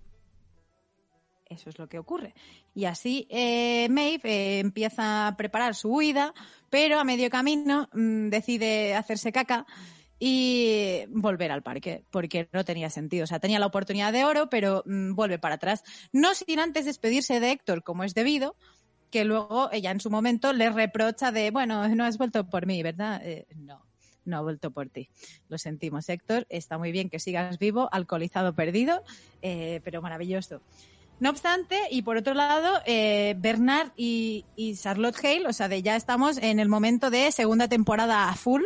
Eso es lo que ocurre. Y así Maeve empieza a preparar su huida, pero a medio camino decide hacerse caca y volver al parque, porque no tenía sentido. O sea, tenía la oportunidad de oro, pero vuelve para atrás. No sin antes despedirse de Héctor, como es debido, que luego ella en su momento le reprocha de, bueno, no has vuelto por mí, ¿verdad? No ha vuelto por ti. Lo sentimos, Héctor. Está muy bien que sigas vivo, alcoholizado, perdido, pero maravilloso. No obstante, y por otro lado, Bernard y Charlotte Hale, o sea, ya estamos en el momento de segunda temporada a full,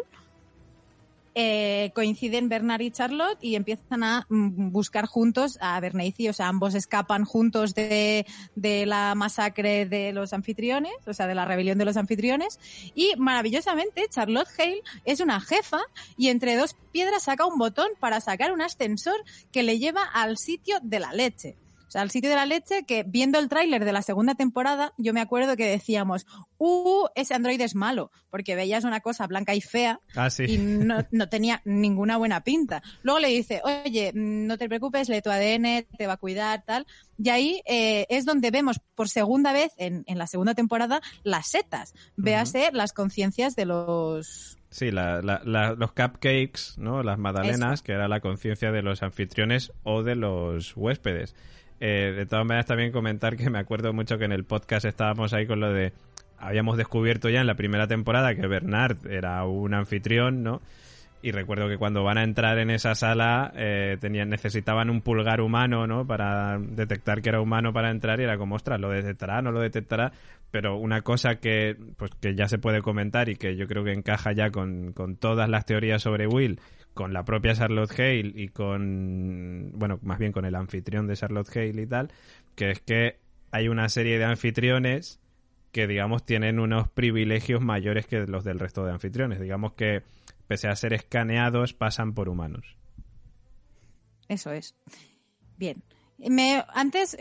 coinciden Bernard y Charlotte y empiezan a buscar juntos a Bernacy, o sea, ambos escapan juntos de la masacre de los anfitriones, o sea, de la rebelión de los anfitriones, y maravillosamente Charlotte Hale es una jefa y entre dos piedras saca un botón para sacar un ascensor que le lleva al sitio de la leche. O sea, al sitio de la leche, que viendo el tráiler de la segunda temporada, yo me acuerdo que decíamos, ese androide es malo, porque veías una cosa blanca y fea y no tenía ninguna buena pinta. Luego le dice, oye, no te preocupes, lee tu ADN, te va a cuidar, tal. Y ahí es donde vemos por segunda vez, en la segunda temporada, las setas. Véase las conciencias de los... Sí, los cupcakes, ¿no? Las magdalenas, que era la conciencia de los anfitriones o de los huéspedes. De todas maneras, también comentar que me acuerdo mucho que en el podcast estábamos ahí con lo de... Habíamos descubierto ya en la primera temporada que Bernard era un anfitrión, ¿no? Y recuerdo que cuando van a entrar en esa sala necesitaban un pulgar humano, ¿no? Para detectar que era humano para entrar, y era como, ostras, ¿lo detectará? ¿No lo detectará? Pero una cosa que ya se puede comentar y que yo creo que encaja ya con todas las teorías sobre Will, con la propia Charlotte Hale y más bien con el anfitrión de Charlotte Hale y tal, que es que hay una serie de anfitriones que, digamos, tienen unos privilegios mayores que los del resto de anfitriones. Digamos que, pese a ser escaneados, pasan por humanos. Eso es. Bien. Antes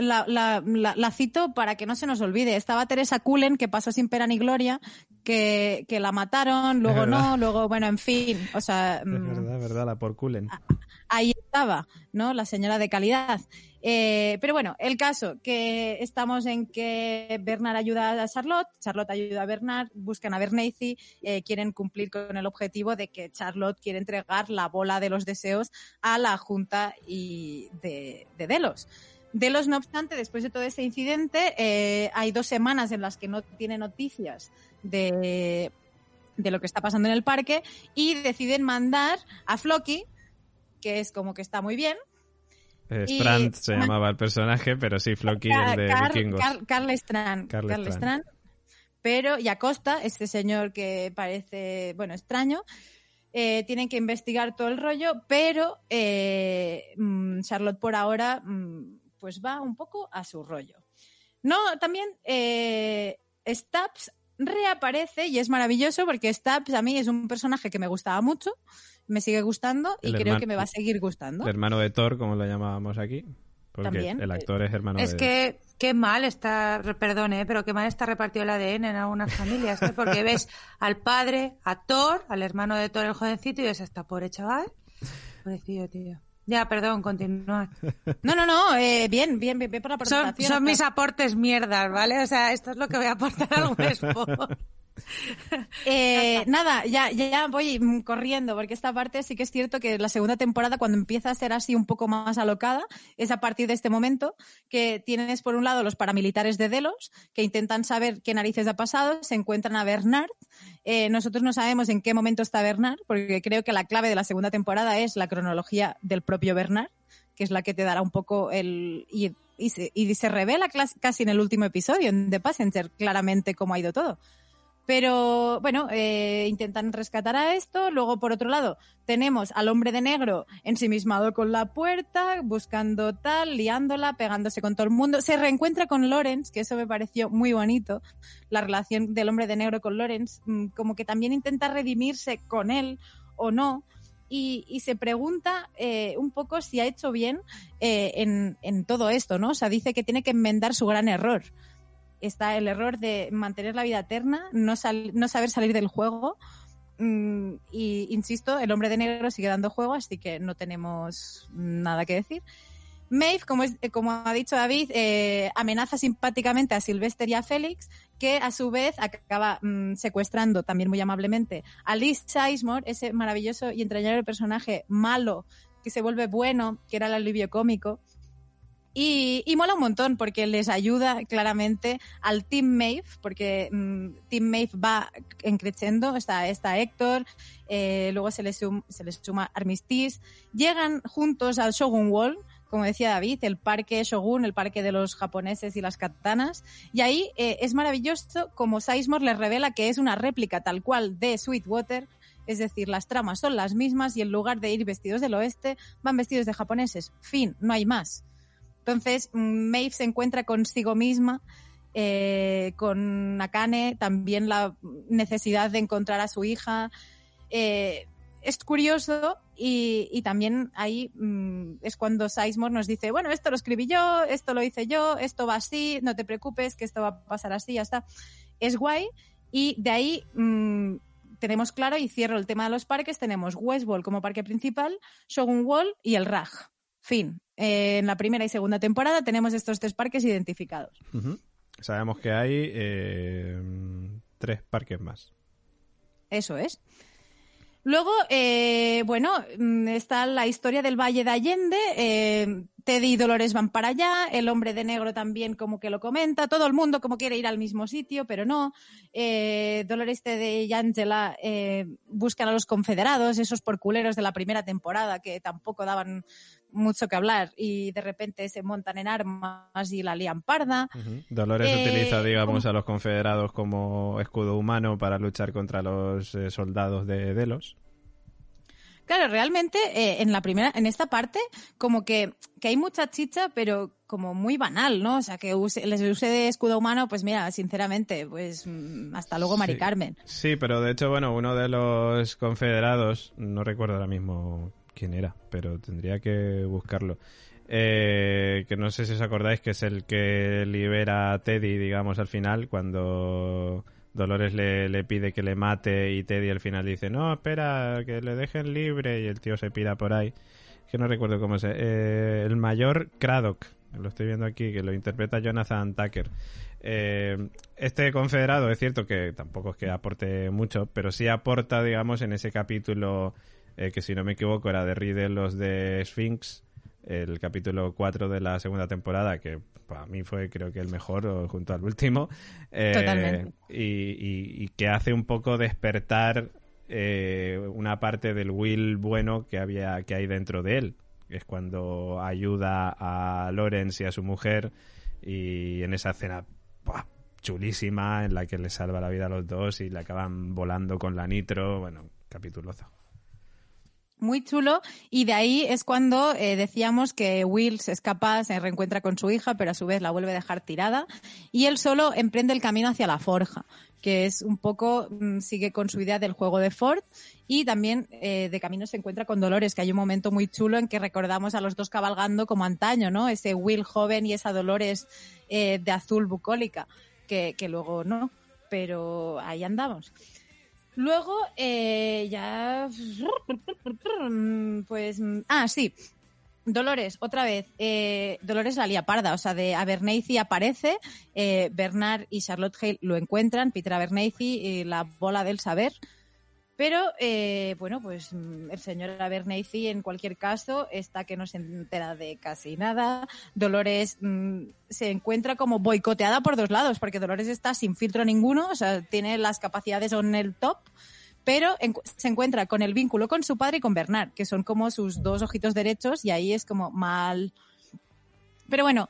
la cito para que no se nos olvide. Estaba Teresa Cullen, que pasó sin pena ni gloria, que la mataron, luego no, luego, bueno, en fin, o sea... Es verdad, la por Cullen. Ahí estaba, ¿no? La señora de calidad. Pero bueno, el caso, que estamos en que Bernard ayuda a Charlotte ayuda a Bernard, buscan a Bernacy, quieren cumplir con el objetivo de que Charlotte quiere entregar la bola de los deseos a la Junta de Delos. Delos, no obstante, después de todo ese incidente, hay 2 semanas en las que no tiene noticias de lo que está pasando en el parque y deciden mandar a Floki, que es como que está muy bien. Strand se llamaba el personaje, pero sí, Floki, el de Vikingos. Karl Strand. Pero, y Acosta, este señor que parece, bueno, extraño, tienen que investigar todo el rollo, pero Charlotte por ahora pues va un poco a su rollo. No, también Stubbs reaparece y es maravilloso porque Stubbs a mí es un personaje que me gustaba mucho, me sigue gustando y creo que me va a seguir gustando. El hermano de Thor, como lo llamábamos aquí. Porque también. El actor es hermano es de... que qué mal está, perdone, pero qué mal está repartido el ADN en algunas familias, ¿eh? Porque ves al padre, a Thor, al hermano de Thor, el jovencito, y ves a esta pobre chaval. Pobrecillo, tío. Ya, perdón, continúa. No, bien por la presentación. Son mis aportes mierdas, ¿vale? O sea, esto es lo que voy a aportar al Westworld. Nada, ya voy corriendo porque esta parte sí que es cierto que la segunda temporada cuando empieza a ser así un poco más alocada es a partir de este momento que tienes por un lado los paramilitares de Delos que intentan saber qué narices ha pasado, se encuentran a Bernard, nosotros no sabemos en qué momento está Bernard porque creo que la clave de la segunda temporada es la cronología del propio Bernard, que es la que te dará un poco y se revela casi en el último episodio en The Passenger claramente cómo ha ido todo. Pero, bueno, intentan rescatar a esto. Luego, por otro lado, tenemos al hombre de negro ensimismado con la puerta, buscando tal, liándola, pegándose con todo el mundo. Se reencuentra con Lawrence, que eso me pareció muy bonito. La relación del hombre de negro con Lawrence, como que también intenta redimirse con él o no. Y se pregunta un poco si ha hecho bien en todo esto, ¿no? O sea, dice que tiene que enmendar su gran error. Está el error de mantener la vida eterna, no saber salir del juego. Y, insisto, el hombre de negro sigue dando juego, así que no tenemos nada que decir. Maeve, como ha dicho David, amenaza simpáticamente a Sylvester y a Félix, que a su vez acaba secuestrando, también muy amablemente, a Liz Sizemore, ese maravilloso y entrañable personaje malo que se vuelve bueno, que era el alivio cómico. Y mola un montón porque les ayuda claramente al Team Maeve, porque Team Maeve va creciendo, está Héctor, luego se les suma Armistice, llegan juntos al Shogun Wall, como decía David, el parque Shogun, el parque de los japoneses y las katanas, y ahí es maravilloso como Sizemore les revela que es una réplica tal cual de Sweetwater, es decir, las tramas son las mismas y en lugar de ir vestidos del oeste, van vestidos de japoneses. Fin, no hay más. Entonces, Maeve se encuentra consigo misma, con Akane, también la necesidad de encontrar a su hija. Es curioso y también ahí es cuando Sizemore nos dice, bueno, esto lo escribí yo, esto lo hice yo, esto va así, no te preocupes, que esto va a pasar así, ya está. Es guay y de ahí tenemos claro, y cierro el tema de los parques, tenemos Westworld como parque principal, Shogun Wall y el RAG. Fin. En la primera y segunda temporada tenemos estos 3 parques identificados. Uh-huh. Sabemos que hay 3 parques más. Eso es. Luego, está la historia del Valle de Allende. Teddy y Dolores van para allá. El hombre de negro también como que lo comenta. Todo el mundo como quiere ir al mismo sitio, pero no. Dolores, Teddy y Angela buscan a los confederados, esos porculeros de la primera temporada que tampoco daban mucho que hablar y de repente se montan en armas y la lían parda. Uh-huh. Dolores utiliza, digamos, a los confederados como escudo humano para luchar contra los soldados de Delos. Claro, realmente en esta parte como que hay mucha chicha, pero como muy banal, ¿no? O sea, que les use de escudo humano, pues mira, sinceramente, pues hasta luego, Mari Carmen. Sí, pero de hecho, bueno, uno de los confederados, no recuerdo ahora mismo quién era, pero tendría que buscarlo. Que no sé si os acordáis que es el que libera a Teddy, digamos, al final, cuando Dolores le pide que le mate y Teddy al final dice, no, espera, que le dejen libre y el tío se pira por ahí. Que no recuerdo cómo es. El mayor Craddock, lo estoy viendo aquí, que lo interpreta Jonathan Tucker. Este confederado es cierto que tampoco es que aporte mucho, pero sí aporta, digamos, en ese capítulo que si no me equivoco era de Riddle, los de Sphinx, el capítulo 4 de la segunda temporada, que para mí fue creo que el mejor junto al último. Totalmente. Y que hace un poco despertar una parte del Will bueno que hay dentro de él. Es cuando ayuda a Lawrence y a su mujer y en esa escena chulísima en la que le salva la vida a los dos y le acaban volando con la nitro. Bueno, capituloso. Muy chulo, y de ahí es cuando decíamos que Will se escapa, se reencuentra con su hija, pero a su vez la vuelve a dejar tirada, y él solo emprende el camino hacia la forja, que es un poco, sigue con su idea del juego de Ford, y también de camino se encuentra con Dolores, que hay un momento muy chulo en que recordamos a los dos cabalgando como antaño, ¿no? Ese Will joven y esa Dolores de azul bucólica, que luego no, pero ahí andamos. Luego, ya... Pues... sí. Dolores, otra vez. Dolores la lía parda. O sea, de Abernathy aparece, Bernard y Charlotte Hale lo encuentran, Peter Abernathy, la bola del saber. Pero, bueno, pues el señor Abernathy, en cualquier caso, está que no se entera de casi nada. Dolores se encuentra como boicoteada por dos lados, porque Dolores está sin filtro ninguno, o sea, tiene las capacidades on el top, pero se encuentra con el vínculo con su padre y con Bernard, que son como sus dos ojitos derechos, y ahí es como mal. Pero bueno,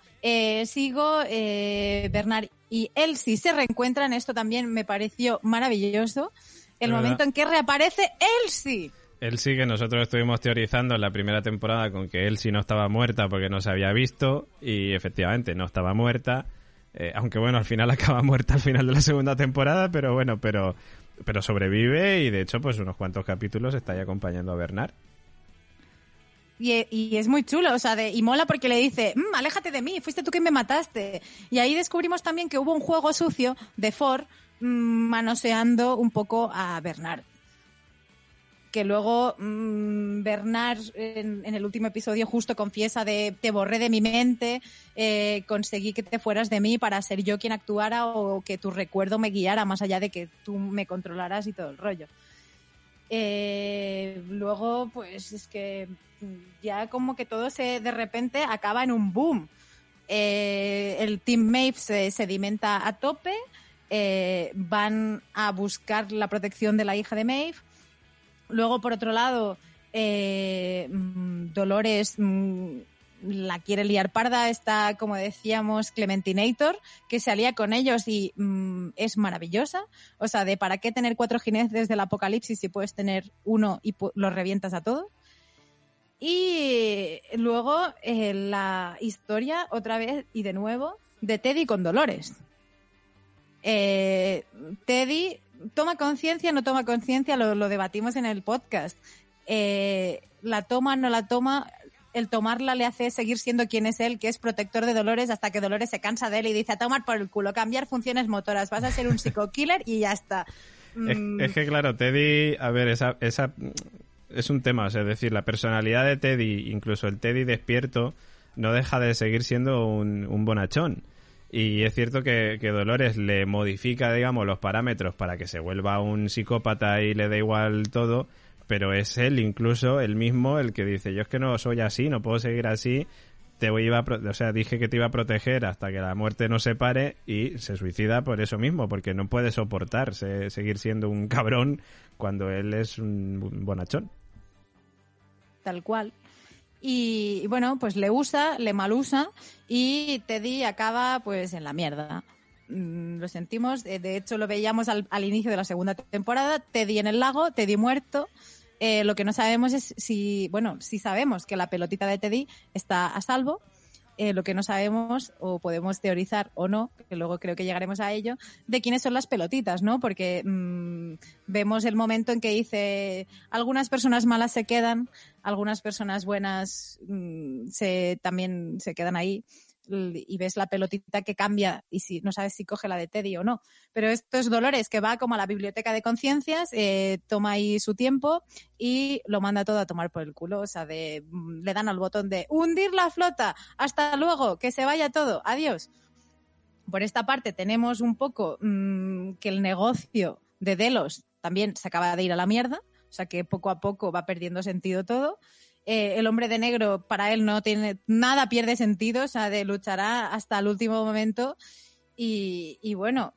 Bernard y Elsie se reencuentran, esto también me pareció maravilloso. El momento en que reaparece Elsie. Elsie, que nosotros estuvimos teorizando en la primera temporada con que Elsie no estaba muerta porque no se había visto, y efectivamente no estaba muerta, aunque bueno, al final acaba muerta al final de la segunda temporada, pero bueno, pero sobrevive, y de hecho pues unos cuantos capítulos está ahí acompañando a Bernard. Y es muy chulo, o sea, y mola porque le dice, aléjate de mí, fuiste tú quien me mataste. Y ahí descubrimos también que hubo un juego sucio de Ford manoseando un poco a Bernard. Que luego Bernard en el último episodio justo confiesa de te borré de mi mente, conseguí que te fueras de mí para ser yo quien actuara, o que tu recuerdo me guiara más allá de que tú me controlaras y todo el rollo. Luego pues es que ya como que todo de repente acaba en un boom. El Team Maeve se sedimenta a tope. Van a buscar la protección de la hija de Maeve. Luego, por otro lado, Dolores la quiere liar parda. Está, como decíamos, Clementinator, que se alía con ellos y es maravillosa. O sea, de para qué tener 4 jinetes del apocalipsis si puedes tener uno y los revientas a todos. Y luego la historia, otra vez y de nuevo, de Teddy con Dolores. Teddy toma conciencia, no toma conciencia, lo debatimos en el podcast. La toma, no la toma. El tomarla le hace seguir siendo quien es él, que es protector de Dolores, hasta que Dolores se cansa de él y dice a tomar por el culo, cambiar funciones motoras, vas a ser un psico-killer y ya está. Es que claro, Teddy, a ver, esa es un tema, o sea, es decir, la personalidad de Teddy, incluso el Teddy despierto, no deja de seguir siendo un bonachón. Y es cierto que Dolores le modifica, digamos, los parámetros para que se vuelva un psicópata y le da igual todo, pero es él incluso, él mismo, el que dice, yo es que no soy así, no puedo seguir así, dije que te iba a proteger hasta que la muerte nos separe, y se suicida por eso mismo, porque no puede soportar seguir siendo un cabrón cuando él es un bonachón. Tal cual. Y bueno, pues le malusa, y Teddy acaba pues en la mierda. Lo sentimos, de hecho lo veíamos al inicio de la segunda temporada, Teddy en el lago, Teddy muerto. Lo que no sabemos es si sabemos que la pelotita de Teddy está a salvo. Lo que no sabemos, o podemos teorizar o no, que luego creo que llegaremos a ello, de quiénes son las pelotitas, ¿no? Porque vemos el momento en que dice algunas personas malas se quedan, algunas personas buenas también se quedan ahí, y ves la pelotita que cambia y no sabes si coge la de Teddy o no. Pero esto es Dolores, que va como a la biblioteca de conciencias, toma ahí su tiempo y lo manda todo a tomar por el culo. O sea, le dan al botón de hundir la flota, hasta luego, que se vaya todo, adiós. Por esta parte tenemos un poco que el negocio de Delos también se acaba de ir a la mierda, o sea que poco a poco va perdiendo sentido todo. El hombre de negro, para él no tiene nada, pierde sentido, o sea, luchará hasta el último momento. Y bueno,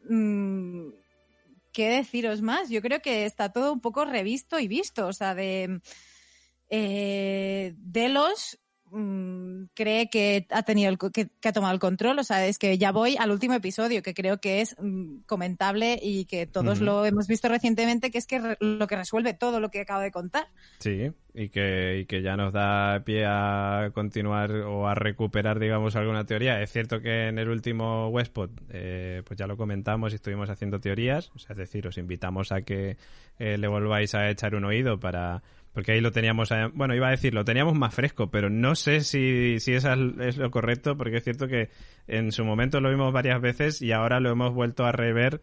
¿qué deciros más? Yo creo que está todo un poco revisto y visto, o sea, Delos cree que ha tenido que ha tomado el control. O sea, es que ya voy al último episodio, que creo que es comentable y que todos lo hemos visto recientemente, que es que lo que resuelve todo lo que acabo de contar. Sí, y que ya nos da pie a continuar o a recuperar, digamos, alguna teoría. Es cierto que en el último Westpod pues ya lo comentamos y estuvimos haciendo teorías. O sea, es decir, os invitamos a que le volváis a echar un oído porque ahí lo teníamos, bueno, iba a decir, lo teníamos más fresco, pero no sé si eso es lo correcto, porque es cierto que en su momento lo vimos varias veces y ahora lo hemos vuelto a rever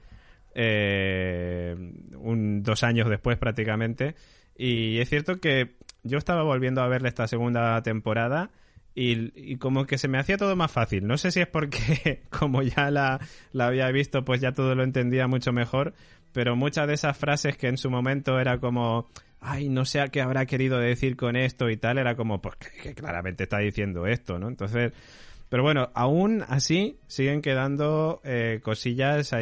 2 años después prácticamente. Y es cierto que yo estaba volviendo a verle esta segunda temporada y como que se me hacía todo más fácil. No sé si es porque como ya la había visto, pues ya todo lo entendía mucho mejor, pero muchas de esas frases que en su momento era como... ay, no sé a qué habrá querido decir con esto y tal, era como, pues que claramente está diciendo esto, ¿no? Entonces, pero bueno, aún así siguen quedando cosillas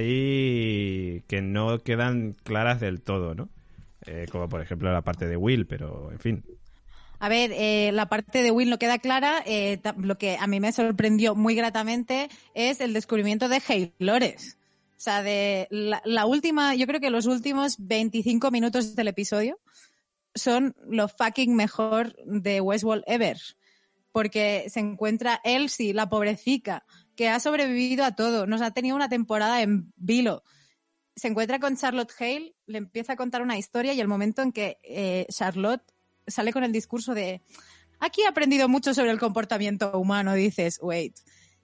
ahí que no quedan claras del todo, ¿no? Como por ejemplo la parte de Will, pero en fin. A ver, la parte de Will no queda clara. Lo que a mí me sorprendió muy gratamente es el descubrimiento de Haylores. O sea, de la última, yo creo que los últimos 25 minutos del episodio son lo fucking mejor de Westworld ever. Porque se encuentra Elsie, la pobrecica, que ha sobrevivido a todo. Nos ha tenido una temporada en vilo. Se encuentra con Charlotte Hale, le empieza a contar una historia y el momento en que Charlotte sale con el discurso de aquí he aprendido mucho sobre el comportamiento humano, dices, wait.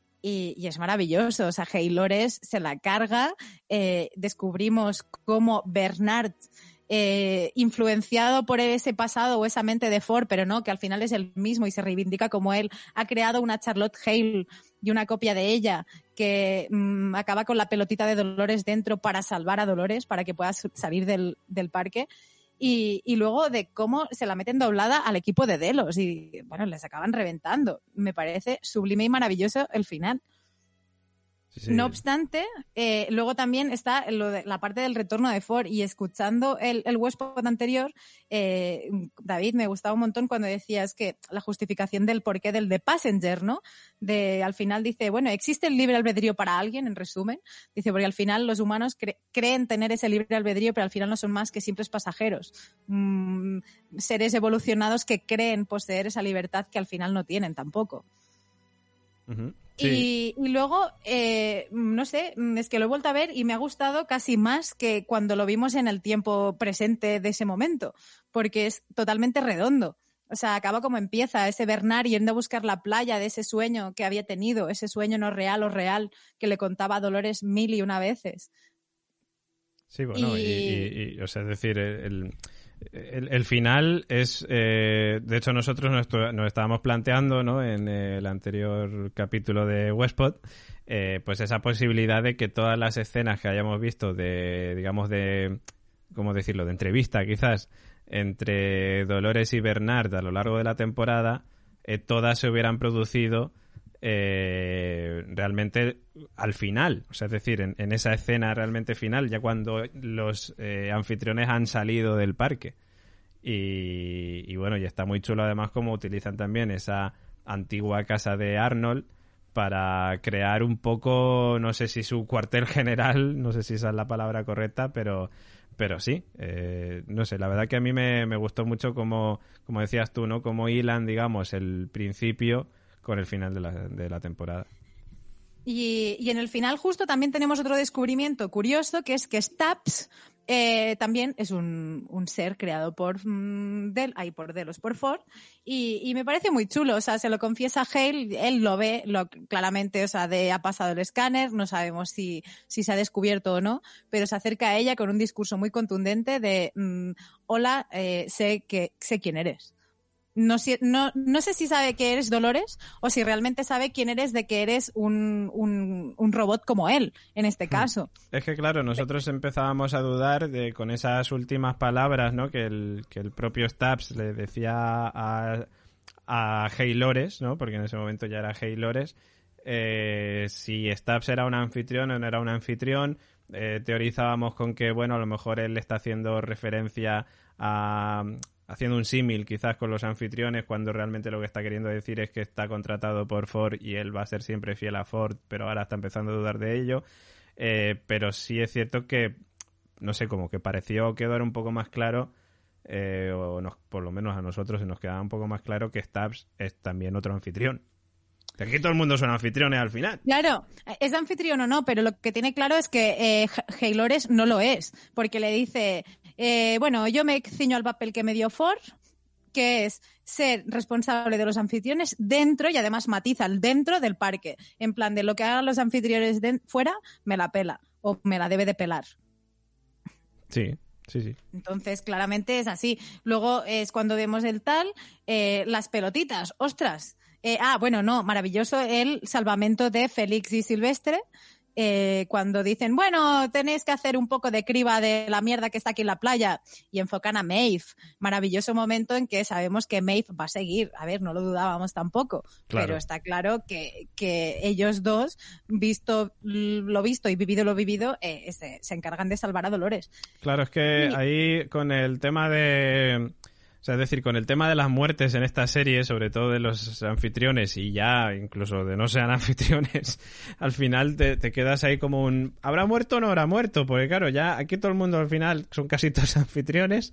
Y es maravilloso. O sea, Haylores se la carga. Descubrimos cómo Bernard... influenciado por ese pasado o esa mente de Ford, pero no, que al final es el mismo y se reivindica como él, ha creado una Charlotte Hale y una copia de ella que acaba con la pelotita de Dolores dentro para salvar a Dolores, para que pueda salir del parque. Y luego de cómo se la meten doblada al equipo de Delos y, bueno, les acaban reventando. Me parece sublime y maravilloso el final. Sí. No obstante, luego también está la parte del retorno de Ford y escuchando el Westpod anterior, David, me gustaba un montón cuando decías que la justificación del porqué del The Passenger, ¿no? Al final dice, bueno, ¿existe el libre albedrío para alguien? En resumen, dice, porque al final los humanos creen tener ese libre albedrío, pero al final no son más que simples pasajeros. Seres evolucionados que creen poseer esa libertad que al final no tienen tampoco. Uh-huh. Sí. Y luego, no sé, es que lo he vuelto a ver y me ha gustado casi más que cuando lo vimos en el tiempo presente de ese momento, porque es totalmente redondo. O sea, acaba como empieza, ese Bernard yendo a buscar la playa de ese sueño que había tenido, ese sueño no real o real que le contaba a Dolores 1001 veces. Sí, bueno, y o sea, es decir, el final es... de hecho, nosotros nos estábamos planteando, ¿no?, en el anterior capítulo de Westpod, pues esa posibilidad de que todas las escenas que hayamos visto de, digamos, de... ¿cómo decirlo?, de entrevista, quizás, entre Dolores y Bernard a lo largo de la temporada, todas se hubieran producido realmente al final, o sea, es decir, en esa escena realmente final, ya cuando los anfitriones han salido del parque. Y bueno, y está muy chulo además como utilizan también esa antigua casa de Arnold para crear un poco, no sé si su cuartel general, no sé si esa es la palabra correcta, pero sí, no sé, la verdad que a mí me gustó mucho como decías tú, ¿no?, como hilan, digamos, el principio con el final de la temporada. Y en el final justo también tenemos otro descubrimiento curioso, que es que Stubbs también es un ser creado por Delos, por Ford, y me parece muy chulo. O sea, se lo confiesa Hale, él lo ve claramente, o sea, ha pasado el escáner, no sabemos si se ha descubierto o no, pero se acerca a ella con un discurso muy contundente de hola, sé quién eres. No sé si sabe que eres Dolores o si realmente sabe quién eres, de que eres un robot como él, en este caso. Es que claro, nosotros empezábamos a dudar con esas últimas palabras, ¿no?, que el propio Stubbs le decía a Haylores, ¿no?, porque en ese momento ya era Haylores, si Stubbs era un anfitrión o no era un anfitrión. Teorizábamos con que, bueno, a lo mejor él está haciendo referencia a haciendo un símil quizás con los anfitriones, cuando realmente lo que está queriendo decir es que está contratado por Ford y él va a ser siempre fiel a Ford, pero ahora está empezando a dudar de ello. Pero sí es cierto que, no sé, como que pareció quedar un poco más claro, por lo menos a nosotros se nos quedaba un poco más claro que Stubbs es también otro anfitrión. Aquí todo el mundo son anfitriones al final. Claro, es anfitrión o no, pero lo que tiene claro es que Haylores no lo es, porque le dice, bueno, yo me ciño al papel que me dio Ford, que es ser responsable de los anfitriones dentro, y además matiza el dentro del parque, en plan de lo que hagan los anfitriones fuera, me la pela, o me la debe de pelar. Sí. Entonces, claramente es así. Luego es cuando vemos el tal, las pelotitas, ostras. Bueno, no, maravilloso el salvamento de Félix y Silvestre, cuando dicen, bueno, tenéis que hacer un poco de criba de la mierda que está aquí en la playa, y enfocan a Maeve. Maravilloso momento en que sabemos que Maeve va a seguir. A ver, no lo dudábamos tampoco, claro. Pero está claro que ellos dos, visto lo visto y vivido lo vivido, se encargan de salvar a Dolores. Claro, es que ahí con el tema de... O sea, es decir, con el tema de las muertes en esta serie, sobre todo de los anfitriones y ya incluso de no sean anfitriones, al final te quedas ahí como un... ¿Habrá muerto o no habrá muerto? Porque claro, ya aquí todo el mundo al final son casi todos anfitriones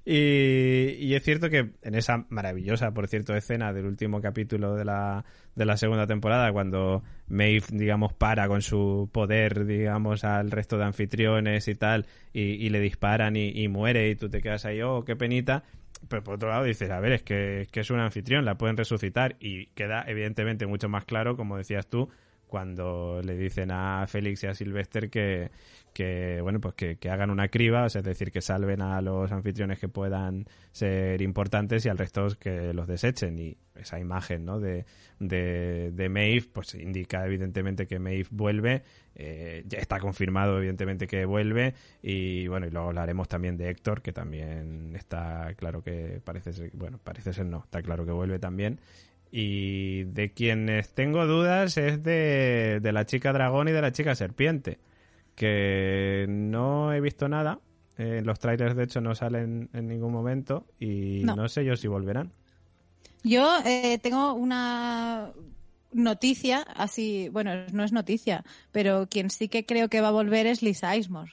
y es cierto que en esa maravillosa, por cierto, escena del último capítulo de la segunda temporada, cuando Maeve, digamos, para con su poder, digamos, al resto de anfitriones y tal, y le disparan y muere y tú te quedas ahí, oh, qué penita. Pero por otro lado dices, a ver, es que es un anfitrión, la pueden resucitar, y queda evidentemente mucho más claro, como decías tú, cuando le dicen a Félix y a Sylvester que bueno, pues que hagan una criba, o sea, es decir, que salven a los anfitriones que puedan ser importantes y al resto que los desechen. Y esa imagen, ¿no?, de Maeve, pues indica evidentemente que Maeve vuelve, ya está confirmado evidentemente que vuelve, y bueno, y luego hablaremos también de Héctor, que también está claro que parece ser no, está claro que vuelve también. Y de quienes tengo dudas es de la chica dragón y de la chica serpiente, que no he visto nada. Los trailers de hecho no salen en ningún momento y no sé yo si volverán. Yo tengo una noticia, así, bueno, no es noticia, pero quien sí que creo que va a volver es Lisa Eismore.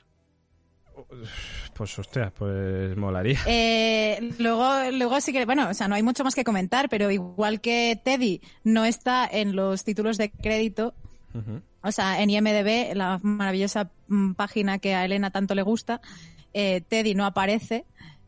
Pues hostias, pues molaría. Luego sí que, bueno, o sea, no hay mucho más que comentar, pero igual que Teddy no está en los títulos de crédito, o sea, en IMDb, la maravillosa página que a Elena tanto le gusta, Teddy no aparece,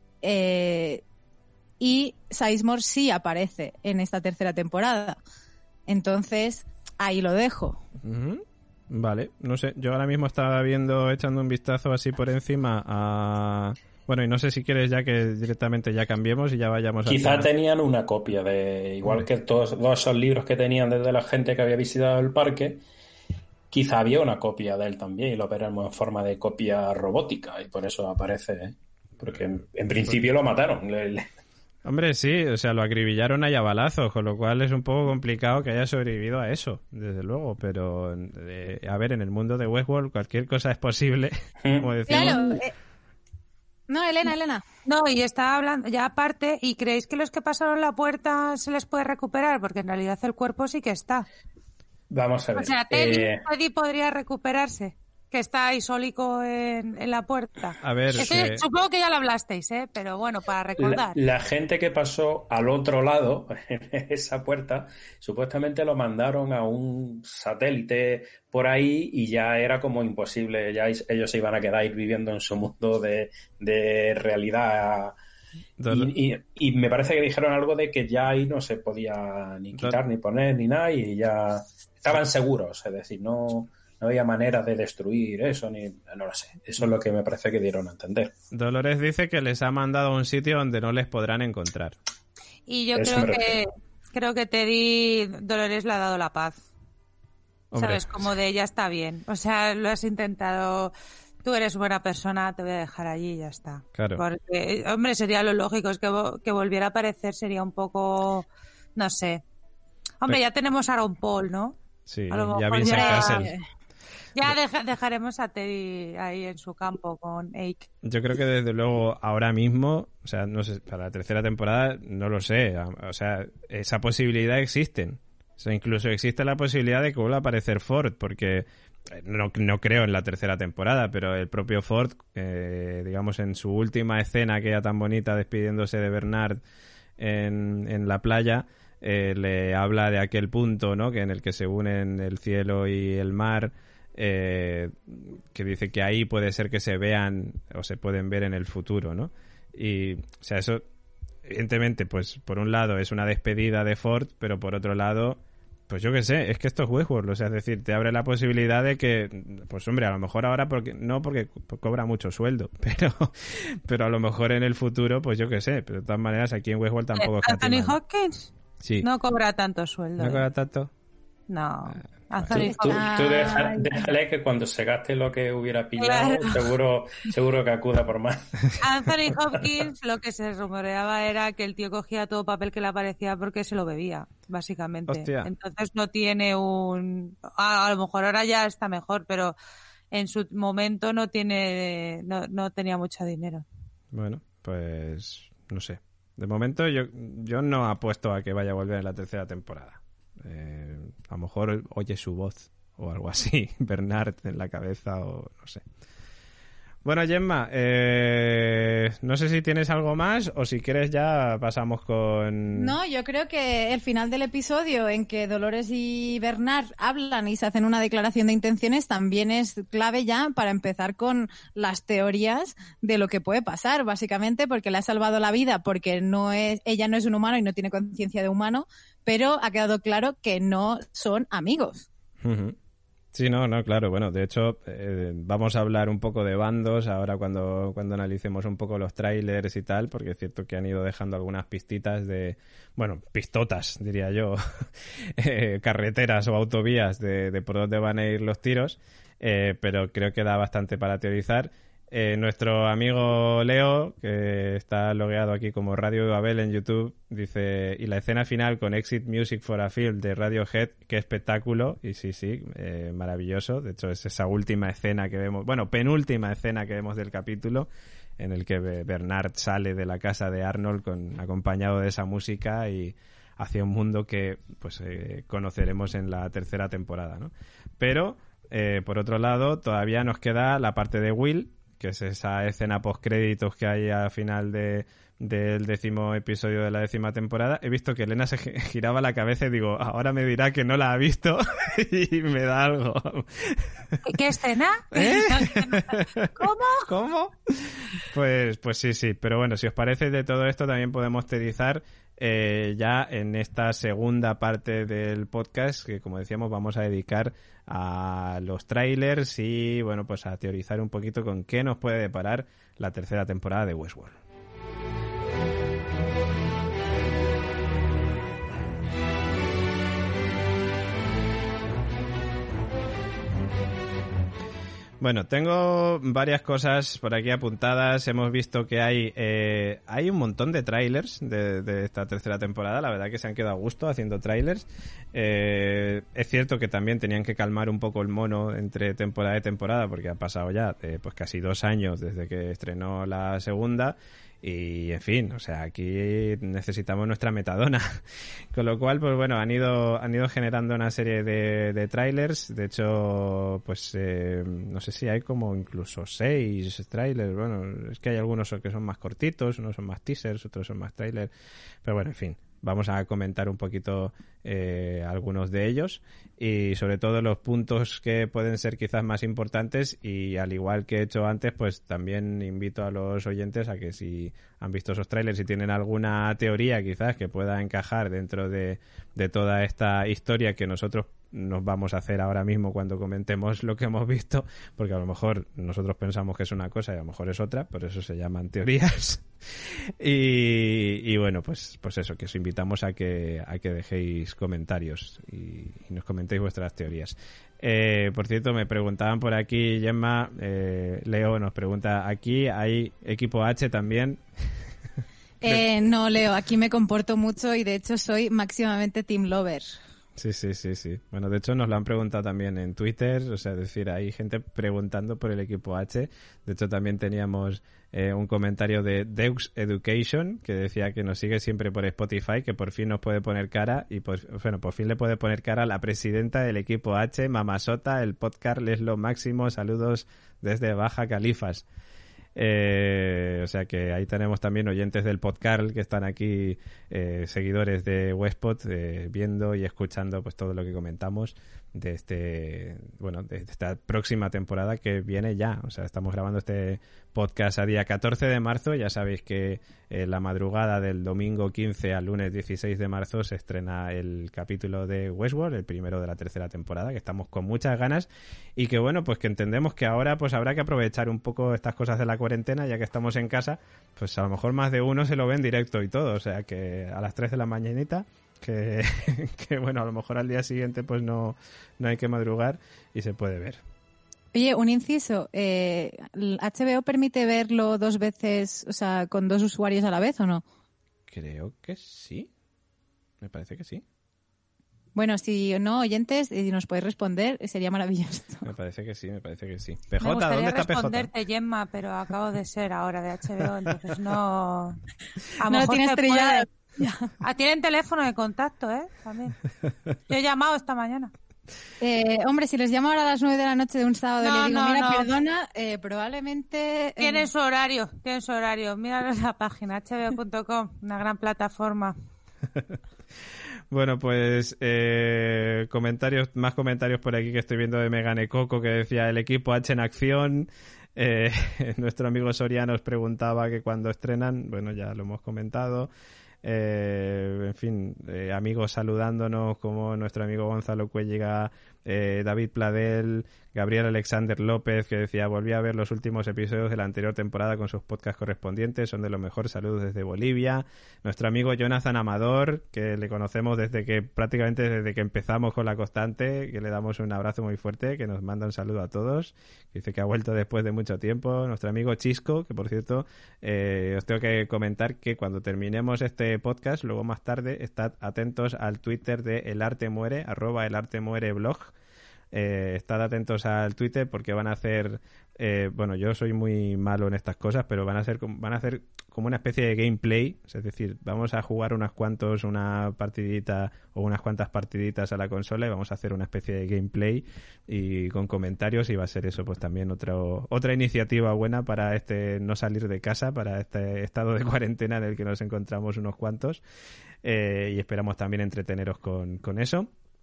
y Sizemore sí aparece en esta tercera temporada. Entonces, ahí lo dejo. Vale, no sé, yo ahora mismo estaba echando un vistazo así por encima a... Bueno, y no sé si quieres ya que directamente ya cambiemos y ya vayamos a... Quizá tenían una copia de... Igual que todos esos libros que tenían desde la gente que había visitado el parque, quizá había una copia de él también y lo veremos en forma de copia robótica y por eso aparece, ¿eh? Porque en principio lo mataron. Hombre, sí, o sea, lo acribillaron a balazos, con lo cual es un poco complicado que haya sobrevivido a eso, desde luego, pero a ver, en el mundo de Westworld cualquier cosa es posible, como decimos. Claro. No, Elena. No, y estaba hablando ya aparte, ¿y creéis que los que pasaron la puerta se les puede recuperar? Porque en realidad el cuerpo sí que está. Vamos a ver. O sea, Teddy podría recuperarse, que está ahí sólico en la puerta. A ver, supongo que ya lo hablasteis, pero bueno, para recordar. La gente que pasó al otro lado, en esa puerta, supuestamente lo mandaron a un satélite por ahí y ya era como imposible, ya ellos se iban a quedar viviendo en su mundo de realidad. Y me parece que dijeron algo de que ya ahí no se podía ni quitar, ni poner, ni nada, y ya estaban seguros, es decir, no había manera de destruir eso, no lo sé. Eso es lo que me parece que dieron a entender. Dolores dice que les ha mandado a un sitio donde no les podrán encontrar. Y yo creo que Teddy Dolores le ha dado la paz. Hombre. ¿Sabes? Como de ya está bien. O sea, lo has intentado... Tú eres buena persona, te voy a dejar allí y ya está. Claro. Porque, hombre, sería lo lógico. Es que volviera a aparecer sería un poco... No sé. Hombre, ya tenemos a Aaron Paul, ¿no? Sí, ya Vincent Cassel. Ya dejaremos a Teddy ahí en su campo con Ake. Yo creo que desde luego ahora mismo, o sea, no sé, para la tercera temporada no lo sé, o sea, esa posibilidad existen. O sea, incluso existe la posibilidad de que vuelva a aparecer Ford, porque no creo en la tercera temporada, pero el propio Ford, digamos, en su última escena, aquella tan bonita despidiéndose de Bernard en la playa, le habla de aquel punto, ¿no?, que en el que se unen el cielo y el mar, que dice que ahí puede ser que se vean o se pueden ver en el futuro, ¿no? Y, o sea, eso, evidentemente, pues por un lado es una despedida de Ford, pero por otro lado, pues yo qué sé, es que esto es Westworld, o sea, es decir, te abre la posibilidad de que, pues hombre, a lo mejor ahora porque cobra mucho sueldo, pero a lo mejor en el futuro, pues yo qué sé, pero de todas maneras aquí en Westworld tampoco es Anthony Hopkins sí. No cobra tanto sueldo. ¿No cobra tanto? No. Tú déjale que cuando se gaste lo que hubiera pillado, Claro. seguro que acuda por más. Anthony Hopkins, lo que se rumoreaba era que el tío cogía todo papel que le aparecía porque se lo bebía, básicamente. Hostia. Entonces no tiene a lo mejor ahora ya está mejor, pero en su momento no tenía mucho dinero. Bueno, pues no sé. De momento yo no apuesto a que vaya a volver en la tercera temporada. A lo mejor oye su voz o algo así, Bernard en la cabeza o no sé. Bueno, Gemma, no sé si tienes algo más o si quieres ya pasamos con... No, yo creo que el final del episodio en que Dolores y Bernard hablan y se hacen una declaración de intenciones también es clave ya para empezar con las teorías de lo que puede pasar, básicamente porque le ha salvado la vida, porque ella no es un humano y no tiene conciencia de humano, pero ha quedado claro que no son amigos. Uh-huh. Sí, no, claro. Bueno, de hecho, vamos a hablar un poco de bandos ahora cuando analicemos un poco los trailers y tal, porque es cierto que han ido dejando algunas pistitas pistotas, diría yo, carreteras o autovías de por dónde van a ir los tiros, pero creo que da bastante para teorizar. Nuestro amigo Leo, que está logueado aquí como Radio Babel en YouTube, dice, y la escena final con Exit Music for a Film de Radiohead, qué espectáculo, y sí, maravilloso. De hecho es esa última escena que vemos, penúltima escena que vemos del capítulo, en el que Bernard sale de la casa de Arnold acompañado de esa música y hacia un mundo que pues conoceremos en la tercera temporada, ¿no? Pero por otro lado todavía nos queda la parte de Will, que es esa escena post-créditos que hay al final del 10º episodio de la 10ª temporada. He visto que Elena se giraba la cabeza y digo, ahora me dirá que no la ha visto y me da algo. ¿Qué escena? ¿Cómo? Pues sí, pero bueno, si os parece, de todo esto también podemos teorizar ya en esta segunda parte del podcast, que como decíamos vamos a dedicar a los trailers y bueno, pues a teorizar un poquito con qué nos puede deparar la tercera temporada de Westworld. Bueno, tengo varias cosas por aquí apuntadas. Hemos visto que hay un montón de trailers de esta tercera temporada. La verdad que se han quedado a gusto haciendo trailers. Es cierto que también tenían que calmar un poco el mono entre temporada y temporada, porque ha pasado ya pues casi 2 años desde que estrenó la segunda. Y en fin, o sea, aquí necesitamos nuestra metadona. Con lo cual, pues bueno, han ido generando una serie de trailers. De hecho, pues no sé si hay como incluso 6 trailers. Bueno, es que hay algunos que son más cortitos, unos son más teasers, otros son más trailers. Pero bueno, en fin, vamos a comentar un poquito algunos de ellos y sobre todo los puntos que pueden ser quizás más importantes, y al igual que he hecho antes, pues también invito a los oyentes a que si han visto esos trailers y tienen alguna teoría quizás que pueda encajar dentro de toda esta historia que nosotros nos vamos a hacer ahora mismo cuando comentemos lo que hemos visto, porque a lo mejor nosotros pensamos que es una cosa y a lo mejor es otra, por eso se llaman teorías. Y bueno, pues eso, que os invitamos a que dejéis comentarios y nos comentéis vuestras teorías. Por cierto, me preguntaban por aquí, Gemma, Leo nos pregunta, ¿aquí hay equipo H también? No, Leo, aquí me comporto mucho y de hecho soy máximamente team lover. Sí. Bueno, de hecho nos lo han preguntado también en Twitter, o sea, es decir, hay gente preguntando por el equipo H. De hecho, también teníamos un comentario de Deux Education que decía que nos sigue siempre por Spotify, que por fin nos puede poner cara y por fin le puede poner cara a la presidenta del equipo H, Mamasota, el podcast es lo máximo, saludos desde Baja Califas. O sea que ahí tenemos también oyentes del podcast que están aquí, seguidores de Westpod, viendo y escuchando pues todo lo que comentamos de de esta próxima temporada que viene ya. O sea, estamos grabando este podcast a día 14 de marzo. Ya sabéis que la madrugada del domingo 15 al lunes 16 de marzo se estrena el capítulo de Westworld, el primero de la tercera temporada, que estamos con muchas ganas y que bueno, pues que entendemos que ahora pues habrá que aprovechar un poco estas cosas de la cuarentena, ya que estamos en casa, pues a lo mejor más de uno se lo ve en directo y todo, o sea que a las 3 de la mañanita que bueno, a lo mejor al día siguiente pues no hay que madrugar y se puede ver. Oye, un inciso, ¿HBO permite verlo 2 veces, o sea, con 2 usuarios a la vez o no? Creo que sí, me parece que sí. Bueno, si no, oyentes, y nos podéis responder, sería maravilloso. Me parece que sí. Me PJ, gustaría ¿dónde está PJ? responderte, Gemma, pero acabo de ser ahora de HBO, entonces no... A no lo tienes estrellado. Tienen teléfono de contacto, También. Yo he llamado esta mañana. Hombre, si les llamo ahora a las 9 de la noche de un sábado y le digo, mira, no. perdona, probablemente... Tienen su horario. Míralo en la página, hbo.com, una gran plataforma. Bueno, pues más comentarios por aquí que estoy viendo de Megane Coco, que decía el equipo H en acción. Nuestro amigo Soria nos preguntaba que cuando estrenan, bueno, ya lo hemos comentado. En fin, amigos saludándonos como nuestro amigo Gonzalo Cuelliga, David Pladel, Gabriel Alexander López, que decía, volví a ver los últimos episodios de la anterior temporada con sus podcasts correspondientes, son de los mejores, saludos desde Bolivia. Nuestro amigo Jonathan Amador, que le conocemos prácticamente desde que empezamos con La Constante, que le damos un abrazo muy fuerte, que nos manda un saludo a todos, que dice que ha vuelto después de mucho tiempo. Nuestro amigo Chisco, que por cierto, os tengo que comentar que cuando terminemos este podcast, luego más tarde, estad atentos al Twitter de El Arte Muere, @elartemuereblog. Estad atentos al Twitter porque van a hacer bueno, yo soy muy malo en estas cosas, pero van a hacer como una especie de gameplay, es decir, vamos a jugar una partidita o unas cuantas partiditas a la consola y vamos a hacer una especie de gameplay y con comentarios, y va a ser eso pues también otra iniciativa buena para no salir de casa, para este estado de cuarentena en el que nos encontramos unos cuantos, y esperamos también entreteneros con eso.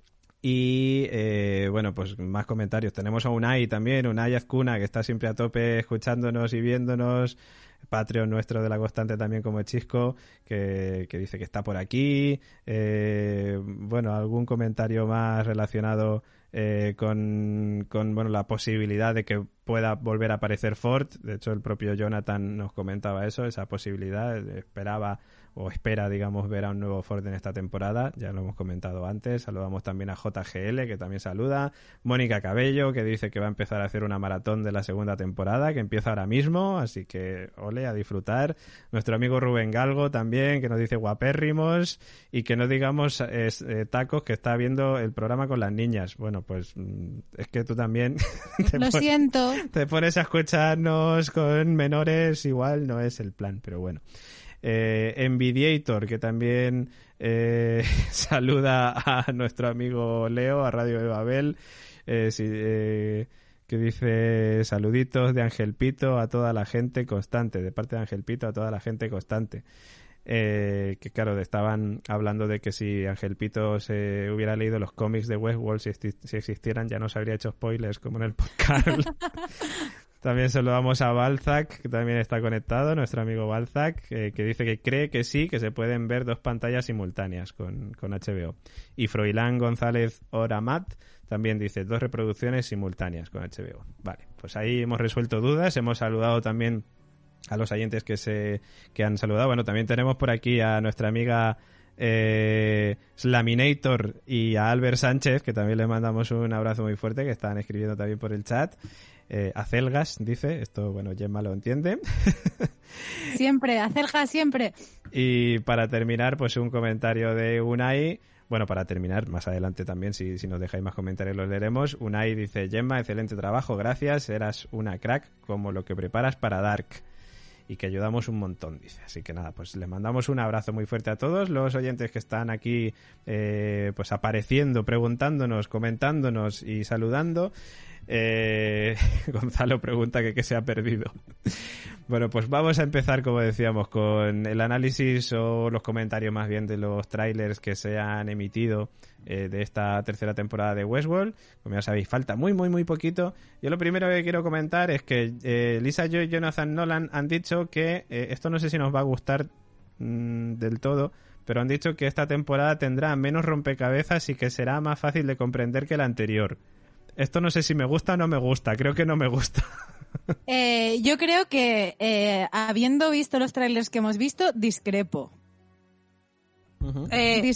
Y bueno, pues más comentarios. Tenemos a Unai también, Unai Azcuna, que está siempre a tope escuchándonos y viéndonos. Patreon nuestro de La Constante también, como Chisco, que dice que está por aquí. Bueno, algún comentario más relacionado con bueno, la posibilidad de que pueda volver a aparecer Ford. De hecho, el propio Jonathan nos comentaba eso, esa posibilidad. Espera, digamos, ver a un nuevo Ford en esta temporada. Ya lo hemos comentado antes. Saludamos también a JGL, que también saluda. Mónica Cabello, que dice que va a empezar a hacer una maratón de la segunda temporada, que empieza ahora mismo, así que ole, a disfrutar. Nuestro amigo Rubén Galgo también, que nos dice guapérrimos, y que no digamos tacos, que está viendo el programa con las niñas. Bueno, pues es que tú también lo siento, te pones a escucharnos con menores, igual no es el plan, pero bueno. Envidiator, que también saluda a nuestro amigo Leo, a Radio de Babel, que dice saluditos de Ángel Pito a toda la gente constante, de parte de Ángel Pito a toda la gente constante. Que claro, estaban hablando de que si Ángel Pito se hubiera leído los cómics de Westworld, si existieran, ya nos habría hecho spoilers como en el podcast. También saludamos a Balzac, que también está conectado, nuestro amigo Balzac, que dice que cree que sí, que se pueden ver 2 pantallas simultáneas con HBO. Y Froilán González Oramat también dice 2 reproducciones simultáneas con HBO. Vale, pues ahí hemos resuelto dudas, hemos saludado también a los oyentes que han saludado. Bueno, también tenemos por aquí a nuestra amiga Slaminator y a Albert Sánchez, que también le mandamos un abrazo muy fuerte, que están escribiendo también por el chat. Acelgas dice, esto bueno, Gemma lo entiende. Siempre, acelgas siempre. Y para terminar, pues un comentario de Unai. Bueno, para terminar, más adelante también, si nos dejáis más comentarios los leeremos. Unai dice, Gemma, excelente trabajo, gracias, eras una crack como lo que preparas para Dark. Y que ayudamos un montón, dice. Así que nada, pues les mandamos un abrazo muy fuerte a todos los oyentes que están aquí pues apareciendo, preguntándonos, comentándonos y saludando. Gonzalo pregunta que qué se ha perdido. Bueno, pues vamos a empezar, como decíamos, con el análisis o los comentarios más bien de los trailers que se han emitido de esta tercera temporada de Westworld. Como ya sabéis, falta muy poquito. Yo lo primero que quiero comentar es que Lisa Joy y Jonathan Nolan han dicho que esto no sé si nos va a gustar del todo, pero han dicho que esta temporada tendrá menos rompecabezas y que será más fácil de comprender que la anterior. Esto no sé si me gusta o no me gusta. Creo que no me gusta. Yo creo que, habiendo visto los trailers que hemos visto, discrepo. Uh-huh.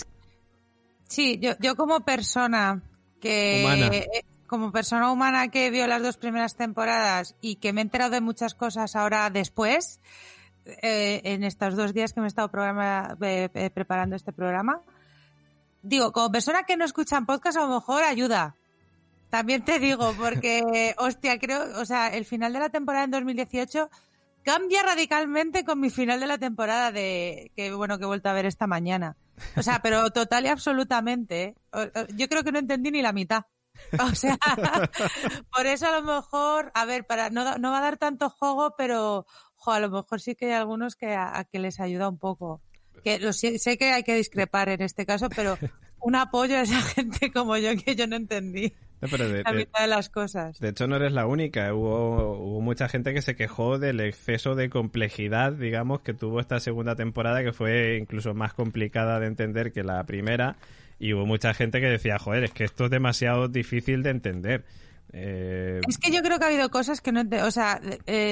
Sí, yo como persona que... Humana. Como persona humana que vio las 2 primeras temporadas y que me he enterado de muchas cosas ahora después, en estos 2 días que me he estado preparando este programa, digo, como persona que no escucha en podcast, a lo mejor ayuda. También te digo, porque, hostia, creo, o sea, el final de la temporada en 2018 cambia radicalmente con mi final de la temporada que he vuelto a ver esta mañana. O sea, pero total y absolutamente. Yo creo que no entendí ni la mitad. O sea, por eso a lo mejor, a ver, no va a dar tanto juego, pero, a lo mejor sí que hay algunos que a que les ayuda un poco. Sé que hay que discrepar en este caso, pero un apoyo a esa gente como yo que yo no entendí. No, pero la mitad de las cosas. De hecho, no eres la única. Hubo mucha gente que se quejó del exceso de complejidad, digamos, que tuvo esta segunda temporada, que fue incluso más complicada de entender que la primera. Y hubo mucha gente que decía, joder, es que esto es demasiado difícil de entender. Es que yo creo que ha habido cosas que no... O sea,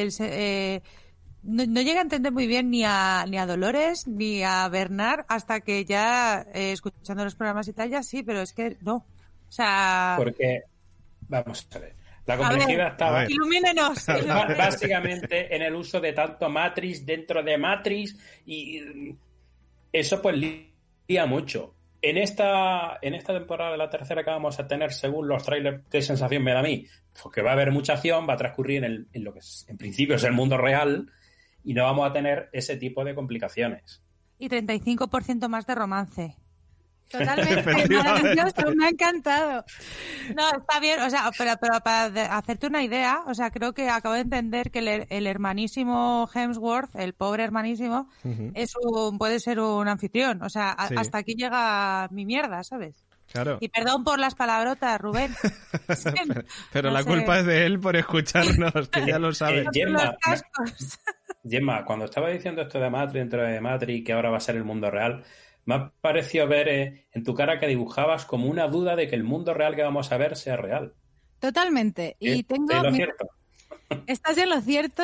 no llega a entender muy bien ni a Dolores ni a Bernard hasta que ya, escuchando los programas y tal, ya sí, pero es que no. O sea... Porque, vamos a ver, la complejidad estaba... Ilumínenos. Básicamente en el uso de tanto Matrix dentro de Matrix y eso pues lía mucho. En esta temporada de la tercera que vamos a tener, según los trailers, ¿qué sensación me da a mí? Pues que va a haber mucha acción, va a transcurrir en lo que en principio es el mundo real y no vamos a tener ese tipo de complicaciones. Y 35% más de romance. Totalmente maravilloso, me ha encantado. No, está bien, o sea, pero para hacerte una idea, o sea, creo que acabo de entender que el hermanísimo Hemsworth, el pobre hermanísimo, uh-huh, puede ser un anfitrión, o sea, sí, hasta aquí llega mi mierda, ¿sabes? Claro. Y perdón por las palabrotas, Rubén. Pero no la culpa es de él por escucharnos, que ya lo sabe. Gemma, cuando estaba diciendo esto de Matrix, dentro de Matrix, que ahora va a ser el mundo real, me ha parecido ver en tu cara que dibujabas como una duda de que el mundo real que vamos a ver sea real. Totalmente. Y tengo... ¿Es lo cierto? Estás en lo cierto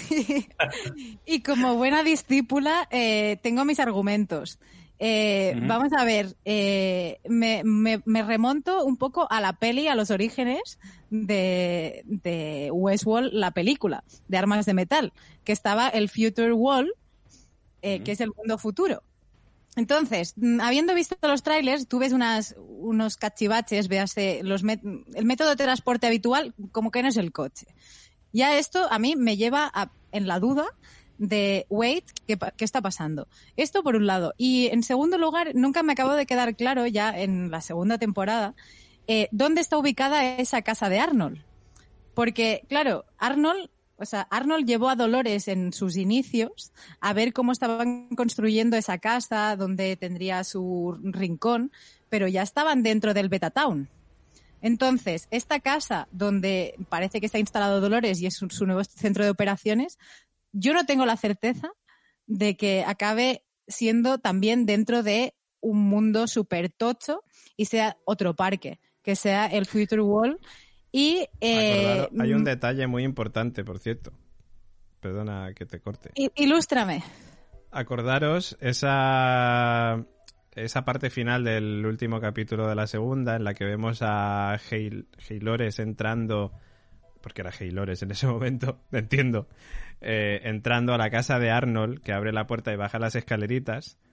y como buena discípula tengo mis argumentos. Uh-huh. Vamos a ver, me remonto un poco a la peli, a los orígenes de Westworld, la película de Armas de Metal, que estaba el Future World, uh-huh, que es el mundo futuro. Entonces, habiendo visto los trailers, tú ves unos cachivaches, véase el método de transporte habitual, como que no es el coche. Ya esto a mí me lleva en la duda de, wait, ¿qué está pasando? Esto por un lado. Y en segundo lugar, nunca me acabó de quedar claro ya en la segunda temporada dónde está ubicada esa casa de Arnold. Porque, claro, Arnold llevó a Dolores en sus inicios a ver cómo estaban construyendo esa casa, donde tendría su rincón, pero ya estaban dentro del Beta Town. Entonces, esta casa donde parece que está instalado Dolores y es su nuevo centro de operaciones, yo no tengo la certeza de que acabe siendo también dentro de un mundo súper tocho y sea otro parque, que sea el Future World. Y hay un detalle muy importante, por cierto. Perdona que te corte. Ilústrame. Acordaros esa parte final del último capítulo de la segunda, en la que vemos a Haylores entrando, porque era Haylores en ese momento, entiendo, entrando a la casa de Arnold, que abre la puerta y baja las escaleritas,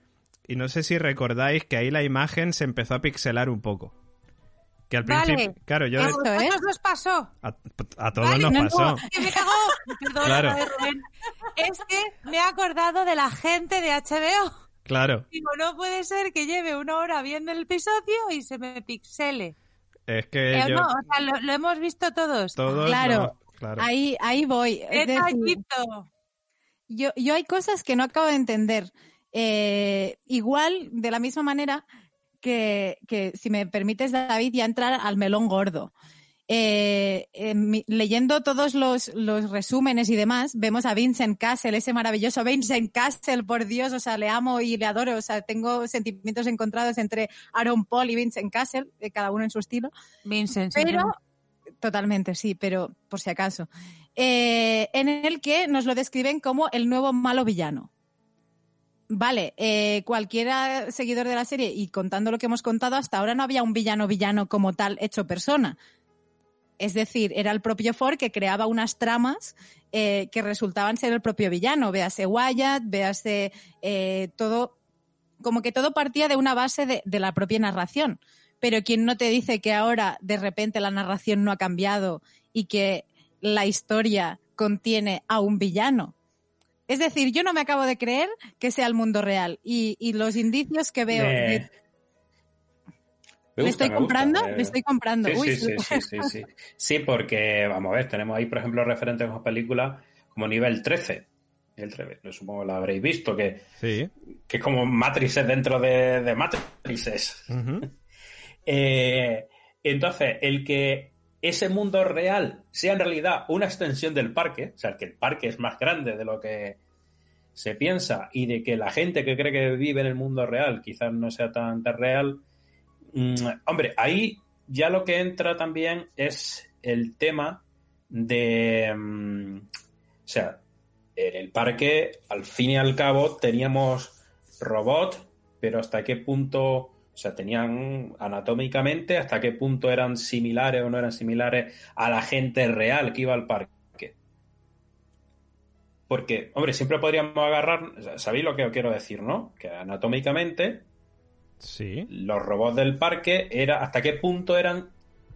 y no sé si recordáis que ahí la imagen se empezó a pixelar un poco. Que al principio, claro, yo... ¿A vosotros nos pasó? A todos nos pasó. Que me cagó. Perdona, Claro. Rubén. Es que me he acordado de la gente de HBO. Claro. Digo, no puede ser que lleve 1 hora viendo el episodio y se me pixele. Es que yo... No, o sea, lo hemos visto todos. Todos Claro, claro. ahí voy. Es decir, Detallito. yo hay cosas que no acabo de entender. Igual, de la misma manera que si me permites, David, ya entrar al melón gordo. Leyendo todos los resúmenes y demás, vemos a Vincent Cassel, ese maravilloso Vincent Cassel, por Dios, o sea, le amo y le adoro, o sea, tengo sentimientos encontrados entre Aaron Paul y Vincent Cassel, cada uno en su estilo. Vincent, Pero, totalmente, sí, pero por si acaso. En el que nos lo describen como el nuevo malo villano. Vale, cualquiera seguidor de la serie, y contando lo que hemos contado, hasta ahora no había un villano como tal hecho persona. Es decir, era el propio Ford que creaba unas tramas que resultaban ser el propio villano. Véase Wyatt, véase todo, como que todo partía de una base de la propia narración. Pero ¿quién no te dice que ahora de repente la narración no ha cambiado y que la historia contiene a un villano? Es decir, yo no me acabo de creer que sea el mundo real y los indicios que veo... ¿Le estoy comprando? Le estoy comprando. Sí. Sí, porque, vamos a ver, tenemos ahí, por ejemplo, referentes a las películas como Nivel 13. El 13, supongo que lo habréis visto, que es como Matrices dentro de Matrices. Uh-huh. Entonces, el que ese mundo real sea en realidad una extensión del parque, o sea, que el parque es más grande de lo que se piensa y de que la gente que cree que vive en el mundo real quizás no sea tan real. Hombre, ahí ya lo que entra también es el tema de... o sea, en el parque, al fin y al cabo, teníamos robots, pero hasta qué punto... O sea, tenían anatómicamente, hasta qué punto eran similares o no eran similares a la gente real que iba al parque. Porque, hombre, siempre podríamos agarrar... ¿Sabéis lo que os quiero decir, no? Que anatómicamente... Sí. Los robots del parque hasta qué punto eran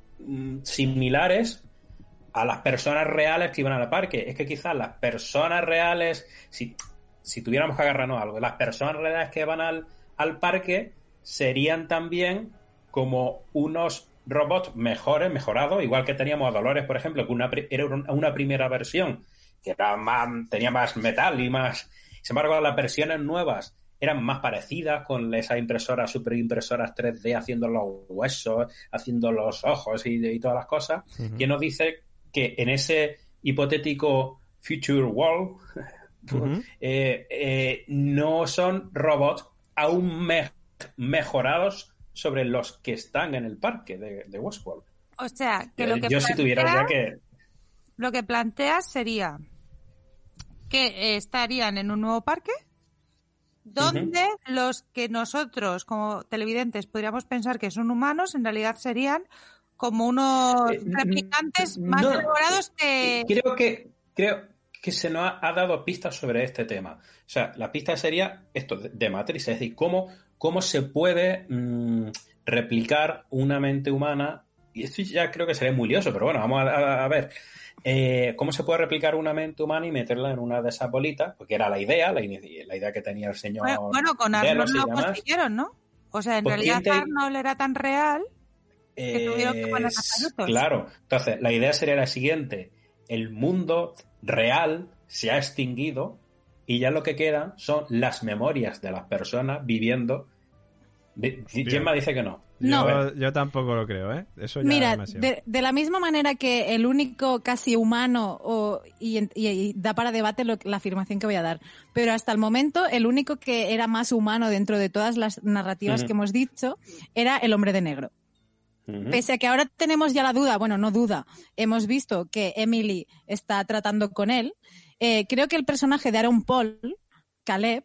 similares a las personas reales que iban al parque. Es que quizás las personas reales, si tuviéramos que agarrarnos algo, las personas reales que van al parque serían también como unos robots mejorados, igual que teníamos a Dolores, por ejemplo, que era una primera versión que tenía más metal y más... Sin embargo, las versiones nuevas eran más parecidas con esas superimpresoras 3D haciendo los huesos, haciendo los ojos y todas las cosas. Uh-huh. ¿Quién nos dice que en ese hipotético Future World uh-huh. No son robots aún mejorados sobre los que están en el parque de Westworld? O sea, que lo que yo si tuviera ya que... Lo que planteas sería que estarían en un nuevo parque donde uh-huh. los que nosotros como televidentes podríamos pensar que son humanos en realidad serían como unos replicantes más elaborados que... Creo que se nos ha dado pistas sobre este tema. O sea, la pista sería esto de Matrix, es decir, cómo se puede replicar una mente humana, y esto ya creo que sería muy lioso, pero bueno, vamos a ver. ¿Cómo se puede replicar una mente humana y meterla en una de esas bolitas? Porque era la idea que tenía el señor. Bueno, con Arnold lo consiguieron, ¿no? O sea, en realidad Arnold era tan real que tuvieron que poner caparutos. Claro. Entonces, la idea sería la siguiente. El mundo real se ha extinguido y ya lo que quedan son las memorias de las personas viviendo. Gemma dice que no. No. Yo tampoco lo creo, ¿eh? Eso ya mira, es demasiado. De la misma manera que el único casi humano, y da para debate la afirmación que voy a dar, pero hasta el momento el único que era más humano dentro de todas las narrativas uh-huh. que hemos dicho era el hombre de negro. Uh-huh. Pese a que ahora tenemos ya la duda, bueno, no duda, hemos visto que Emily está tratando con él, creo que el personaje de Aaron Paul, Caleb,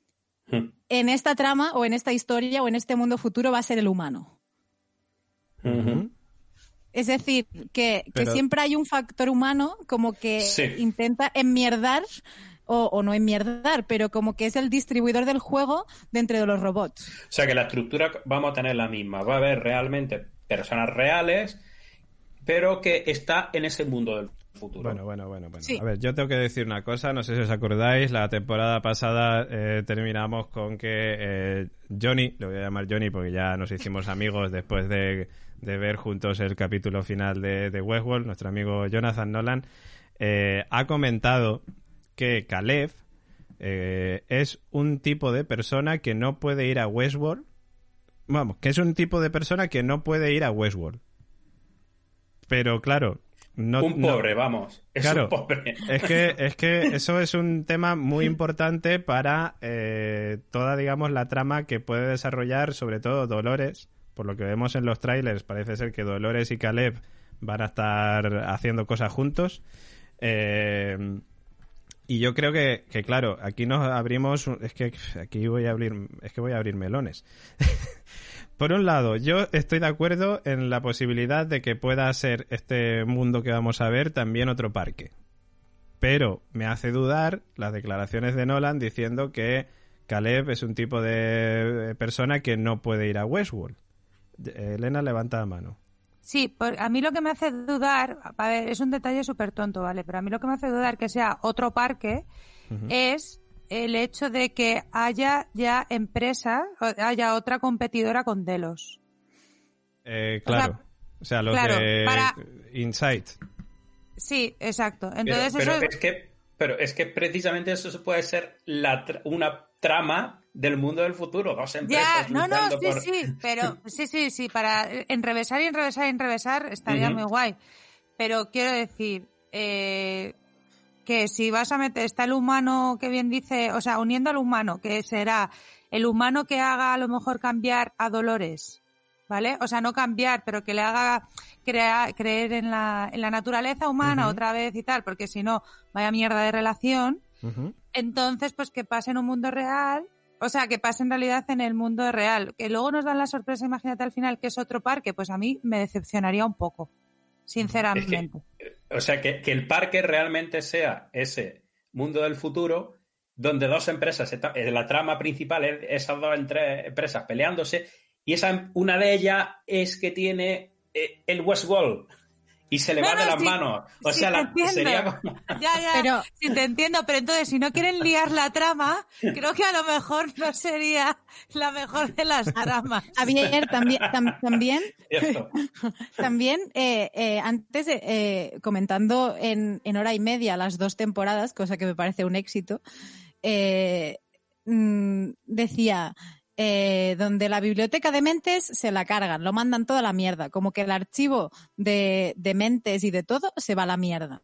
en esta trama o en esta historia o en este mundo futuro va a ser el humano. Uh-huh. Es decir, que siempre hay un factor humano como que intenta enmierdar o no enmierdar, pero como que es el distribuidor del juego dentro de los robots. O sea que la estructura vamos a tener la misma. Va a haber realmente personas reales, pero que está en ese mundo del futuro. Bueno. Sí. A ver, yo tengo que decir una cosa, no sé si os acordáis, la temporada pasada terminamos con que Johnny, lo voy a llamar Johnny porque ya nos hicimos amigos después de ver juntos el capítulo final de Westworld, nuestro amigo Jonathan Nolan, ha comentado que Caleb es un tipo de persona que no puede ir a Westworld. Vamos, que es un tipo de persona que no puede ir a Westworld. Pero claro, un pobre, vamos. Es claro, un pobre. Es que eso es un tema muy importante para toda, digamos, la trama que puede desarrollar, sobre todo Dolores. Por lo que vemos en los trailers, parece ser que Dolores y Caleb van a estar haciendo cosas juntos. Y yo creo que claro, aquí nos abrimos... Es que aquí voy a abrir melones. Por un lado, yo estoy de acuerdo en la posibilidad de que pueda ser este mundo que vamos a ver también otro parque. Pero me hace dudar las declaraciones de Nolan diciendo que Caleb es un tipo de persona que no puede ir a Westworld. Elena, levanta la mano. Sí, a mí lo que me hace dudar, a ver, es un detalle súper tonto, ¿vale? Pero a mí lo que me hace dudar que sea otro parque es el hecho de que haya ya haya otra competidora con Delos. Claro. O sea, los de Insight. Sí, exacto. Entonces pero es que precisamente eso puede ser una trama del mundo del futuro. Dos empresas sí, para enrevesar estaría muy guay. Pero quiero decir que si vas a meter, está el humano que bien dice, o sea, uniendo al humano, que será el humano que haga a lo mejor cambiar a Dolores, ¿vale? O sea, no cambiar, pero que le haga creer en la naturaleza humana otra vez y tal, porque si no, vaya mierda de relación. Entonces, pues que pase en un mundo real, o sea, que pase en realidad en el mundo real. Que luego nos dan la sorpresa, imagínate al final, que es otro parque, pues a mí me decepcionaría un poco, sinceramente. O sea, que el parque realmente sea ese mundo del futuro donde dos empresas, la trama principal es esas dos empresas peleándose, y una de ellas es que tiene el Westworld y se le va de las manos. O sea, sería como... Ya, pero sí te entiendo, pero entonces si no quieren liar la trama, creo que a lo mejor no sería la mejor de las tramas. Javier, también antes comentando en hora y media las 2 temporadas, cosa que me parece un éxito, decía... donde la biblioteca de mentes se la cargan, lo mandan toda la mierda, como que el archivo de mentes y de todo se va a la mierda.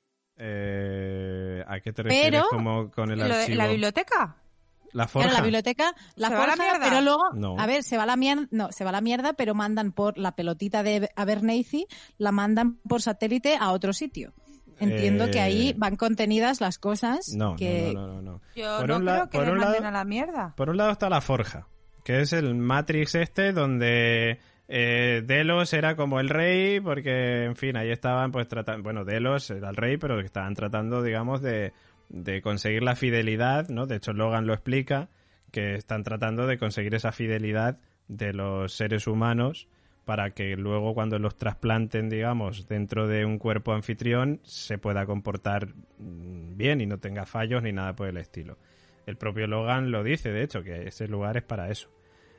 ¿A qué te refieres como con el archivo? ¿La biblioteca? La forja. Claro, la biblioteca, la forja, pero luego, no. A ver, se va a la mierda, pero mandan por la pelotita de Abernathy, la mandan por satélite a otro sitio. Entiendo que ahí van contenidas las cosas que... No. Yo no creo que le manden a la mierda. Por un lado está la forja, que es el Matrix donde Delos era como el rey, porque, en fin, ahí estaban pues tratando... Bueno, Delos era el rey, pero estaban tratando, digamos, de conseguir la fidelidad, ¿no? De hecho, Logan lo explica, que están tratando de conseguir esa fidelidad de los seres humanos para que luego cuando los trasplanten, digamos, dentro de un cuerpo anfitrión, se pueda comportar bien y no tenga fallos ni nada por el estilo. El propio Logan lo dice, de hecho, que ese lugar es para eso.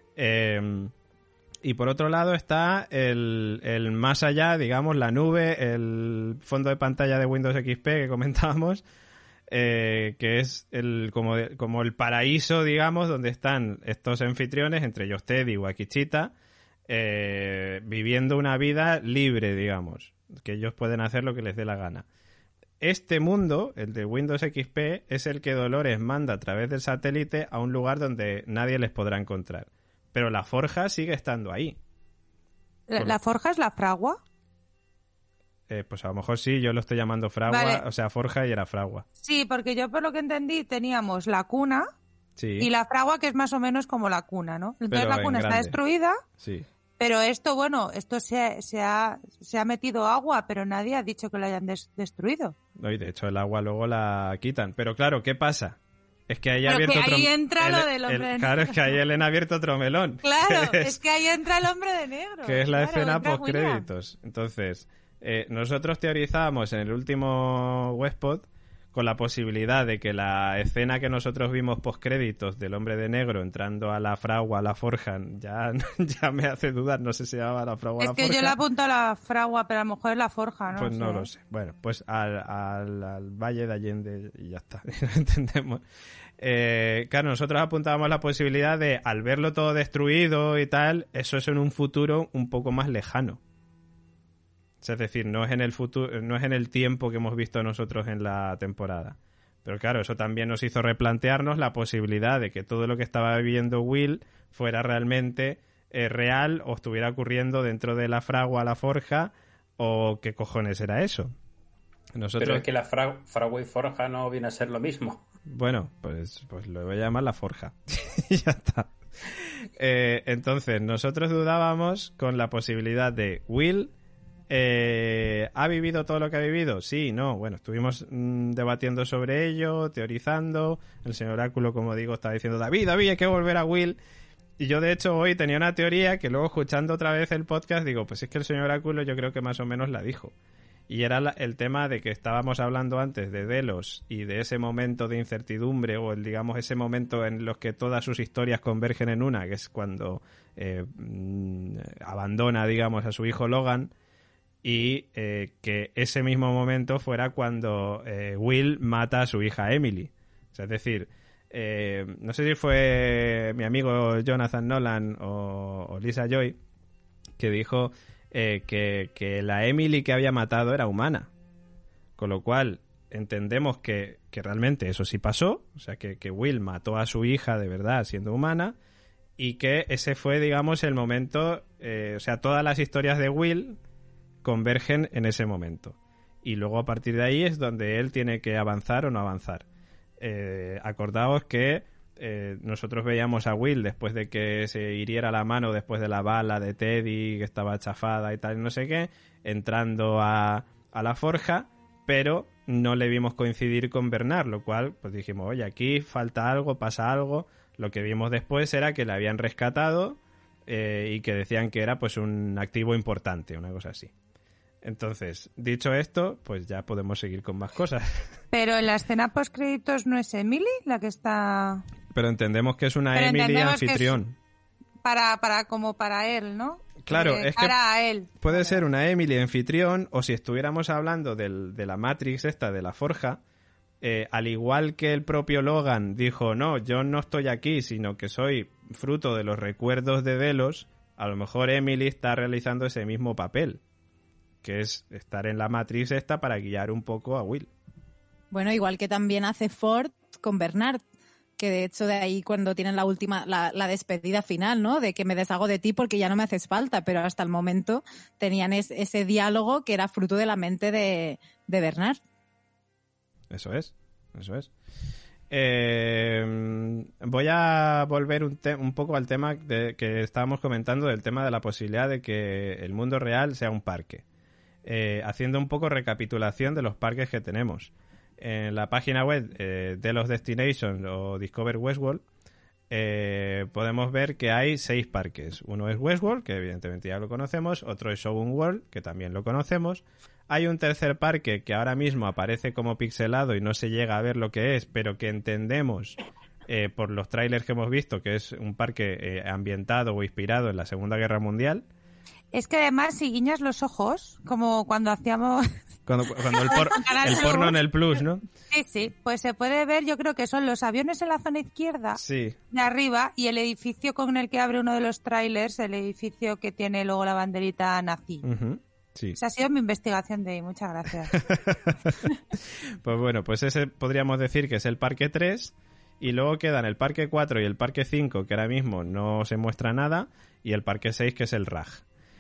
Y por otro lado está el más allá, digamos, la nube, el fondo de pantalla de Windows XP que comentábamos, que es como el paraíso, digamos, donde están estos anfitriones, entre ellos Teddy y Wakichita, viviendo una vida libre, digamos, que ellos pueden hacer lo que les dé la gana. Este mundo, el de Windows XP, es el que Dolores manda a través del satélite a un lugar donde nadie les podrá encontrar. Pero la forja sigue estando ahí. ¿La forja es la fragua? Pues a lo mejor sí, yo lo estoy llamando fragua, vale. O sea, forja y era fragua. Sí, porque yo por lo que entendí teníamos la cuna sí. Y la fragua que es más o menos como la cuna, ¿no? Entonces la cuna está destruida. Sí. Pero esto, bueno, esto se ha metido agua, pero nadie ha dicho que lo hayan destruido. No, y de hecho el agua luego la quitan. Pero claro, ¿qué pasa? Es que ahí ha Pero abierto que ahí entra lo del hombre de negro. Claro, es que ahí Ellen ha abierto otro melón. Claro, es que ahí entra el hombre de negro. Que es la claro, escena entra post-créditos. Entonces, nosotros teorizábamos en el último Westpod con la posibilidad de que la escena que nosotros vimos post-créditos del hombre de negro entrando a la fragua, a la forja, ya me hace dudar, no sé si llamaba la fragua o la forja. Es que yo le apunto a la fragua, pero a lo mejor es la forja, ¿no? Pues no lo sé. Bueno, pues al Valle de Allende y ya está, lo entendemos. Claro, nosotros apuntábamos la posibilidad de, al verlo todo destruido y tal, eso es en un futuro un poco más lejano. Es decir, no es en el futuro, no es en el tiempo que hemos visto nosotros en la temporada. Pero claro, eso también nos hizo replantearnos la posibilidad de que todo lo que estaba viviendo Will fuera realmente real o estuviera ocurriendo dentro de la fragua, la forja, o qué cojones era eso. Nosotros... Pero es que la fragua y forja no viene a ser lo mismo. Bueno, pues lo voy a llamar la forja. Y ya está. Entonces, nosotros dudábamos con la posibilidad de Will... ¿ha vivido todo lo que ha vivido? Sí, no. Bueno, estuvimos debatiendo sobre ello, teorizando. El señor Oráculo, como digo, estaba diciendo David, hay que volver a Will. Y yo, de hecho, hoy tenía una teoría que luego, escuchando otra vez el podcast, digo, pues es que el señor Oráculo yo creo que más o menos la dijo. Y era el tema de que estábamos hablando antes de Delos y de ese momento de incertidumbre, o digamos ese momento en los que todas sus historias convergen en una, que es cuando abandona, digamos, a su hijo Logan. Y que ese mismo momento fuera cuando Will mata a su hija Emily. O sea, es decir, no sé si fue mi amigo Jonathan Nolan o Lisa Joy que dijo que la Emily que había matado era humana. Con lo cual entendemos que realmente eso sí pasó. O sea, que Will mató a su hija de verdad siendo humana. Y que ese fue, digamos, el momento... o sea, todas las historias de Will... convergen en ese momento. Y luego a partir de ahí es donde él tiene que avanzar o no avanzar. Acordaos que nosotros veíamos a Will después de que se hiriera la mano después de la bala de Teddy, que estaba chafada y tal, no sé qué, entrando a la forja, pero no le vimos coincidir con Bernard, lo cual pues dijimos, oye, aquí falta algo, pasa algo. Lo que vimos después era que le habían rescatado y que decían que era pues un activo importante, una cosa así. Entonces, dicho esto, pues ya podemos seguir con más cosas. Pero en la escena post-créditos no es Emily la que está... Pero entendemos que es una Emily anfitrión. Como para él, ¿no? Claro, es que a él. puede ser una Emily anfitrión, o si estuviéramos hablando de la Matrix esta, de la forja, al igual que el propio Logan dijo, no, yo no estoy aquí, sino que soy fruto de los recuerdos de Delos, a lo mejor Emily está realizando ese mismo papel, que es estar en la Matrix esta para guiar un poco a Will. Bueno, igual que también hace Ford con Bernard, que de hecho de ahí cuando tienen la última, la despedida final, ¿no? De que me deshago de ti porque ya no me haces falta, pero hasta el momento tenían ese diálogo que era fruto de la mente de Bernard. Eso es. Voy a volver un poco al tema que estábamos comentando, del tema de la posibilidad de que el mundo real sea un parque. Haciendo un poco recapitulación de los parques que tenemos. En la página web de los Destinations o Discover Westworld podemos ver que hay 6 parques. Uno es Westworld, que evidentemente ya lo conocemos. Otro es Shogun World, que también lo conocemos. Hay un tercer parque que ahora mismo aparece como pixelado y no se llega a ver lo que es, pero que entendemos por los trailers que hemos visto que es un parque ambientado o inspirado en la Segunda Guerra Mundial. Es que además, si guiñas los ojos, como cuando hacíamos... Cuando el porno en el Plus, ¿no? Sí, pues se puede ver, yo creo que son los aviones en la zona izquierda, sí, de arriba, y el edificio con el que abre uno de los trailers, el edificio que tiene luego la banderita nazi. Uh-huh. Sí. Esa ha sido mi investigación de ahí, muchas gracias. Pues bueno, pues ese podríamos decir que es el Parque 3, y luego quedan el Parque 4 y el Parque 5, que ahora mismo no se muestra nada, y el Parque 6, que es el RAG.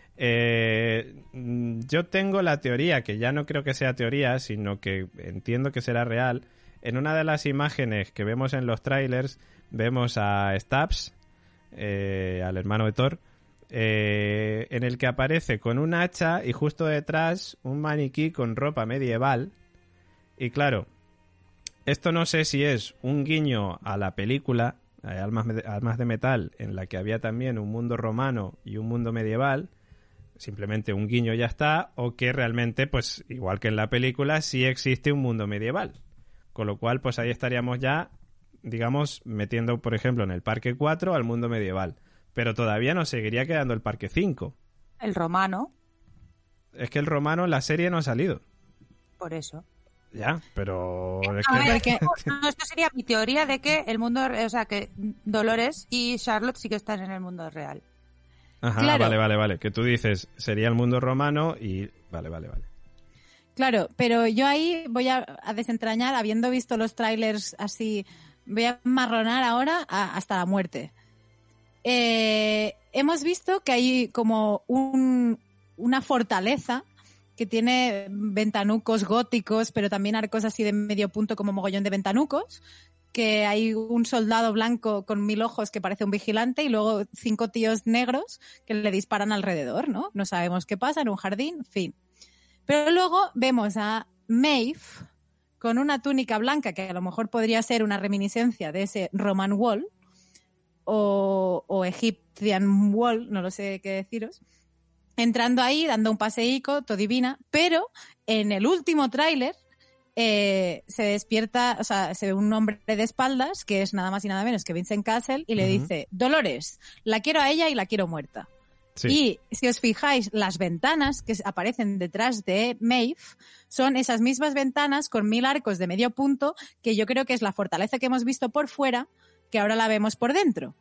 Yo tengo la teoría, que ya no creo que sea teoría, sino que entiendo que será real. En una de las imágenes que vemos en los trailers, vemos a Stubbs, al hermano de Thor, en el que aparece con un hacha y justo detrás un maniquí con ropa medieval. Y claro, esto no sé si es un guiño a la película Almas de Metal, en la que había también un mundo romano y un mundo medieval, simplemente un guiño ya está, o que realmente, pues igual que en la película, sí existe un mundo medieval. Con lo cual, pues ahí estaríamos ya, digamos, metiendo, por ejemplo, en el Parque 4 al mundo medieval. Pero todavía nos seguiría quedando el Parque 5. El romano. Es que el romano en la serie no ha salido. Por eso. Ya, pero... No, esto sería mi teoría de que el mundo... O sea, que Dolores y Charlotte sí que están en el mundo real. Ajá, claro. Vale. Que tú dices, sería el mundo romano y... Vale. Claro, pero yo ahí voy a desentrañar, habiendo visto los trailers así, voy a marronar ahora hasta la muerte. Hemos visto que hay como una fortaleza que tiene ventanucos góticos, pero también arcos así de medio punto como mogollón de ventanucos, que hay un soldado blanco con 1000 ojos que parece un vigilante y luego 5 tíos negros que le disparan alrededor, ¿no? No sabemos qué pasa en un jardín, fin. Pero luego vemos a Maeve con una túnica blanca que a lo mejor podría ser una reminiscencia de ese Roman Wall o Egyptian Wall, no lo sé qué deciros, entrando ahí, dando un paseíco, todo divina, pero en el último tráiler se despierta, o sea, se ve un hombre de espaldas, que es nada más y nada menos que Vincent Cassel, y le dice, Dolores, la quiero a ella y la quiero muerta. Sí. Y si os fijáis, las ventanas que aparecen detrás de Maeve son esas mismas ventanas con 1000 arcos de medio punto, que yo creo que es la fortaleza que hemos visto por fuera, que ahora la vemos por dentro.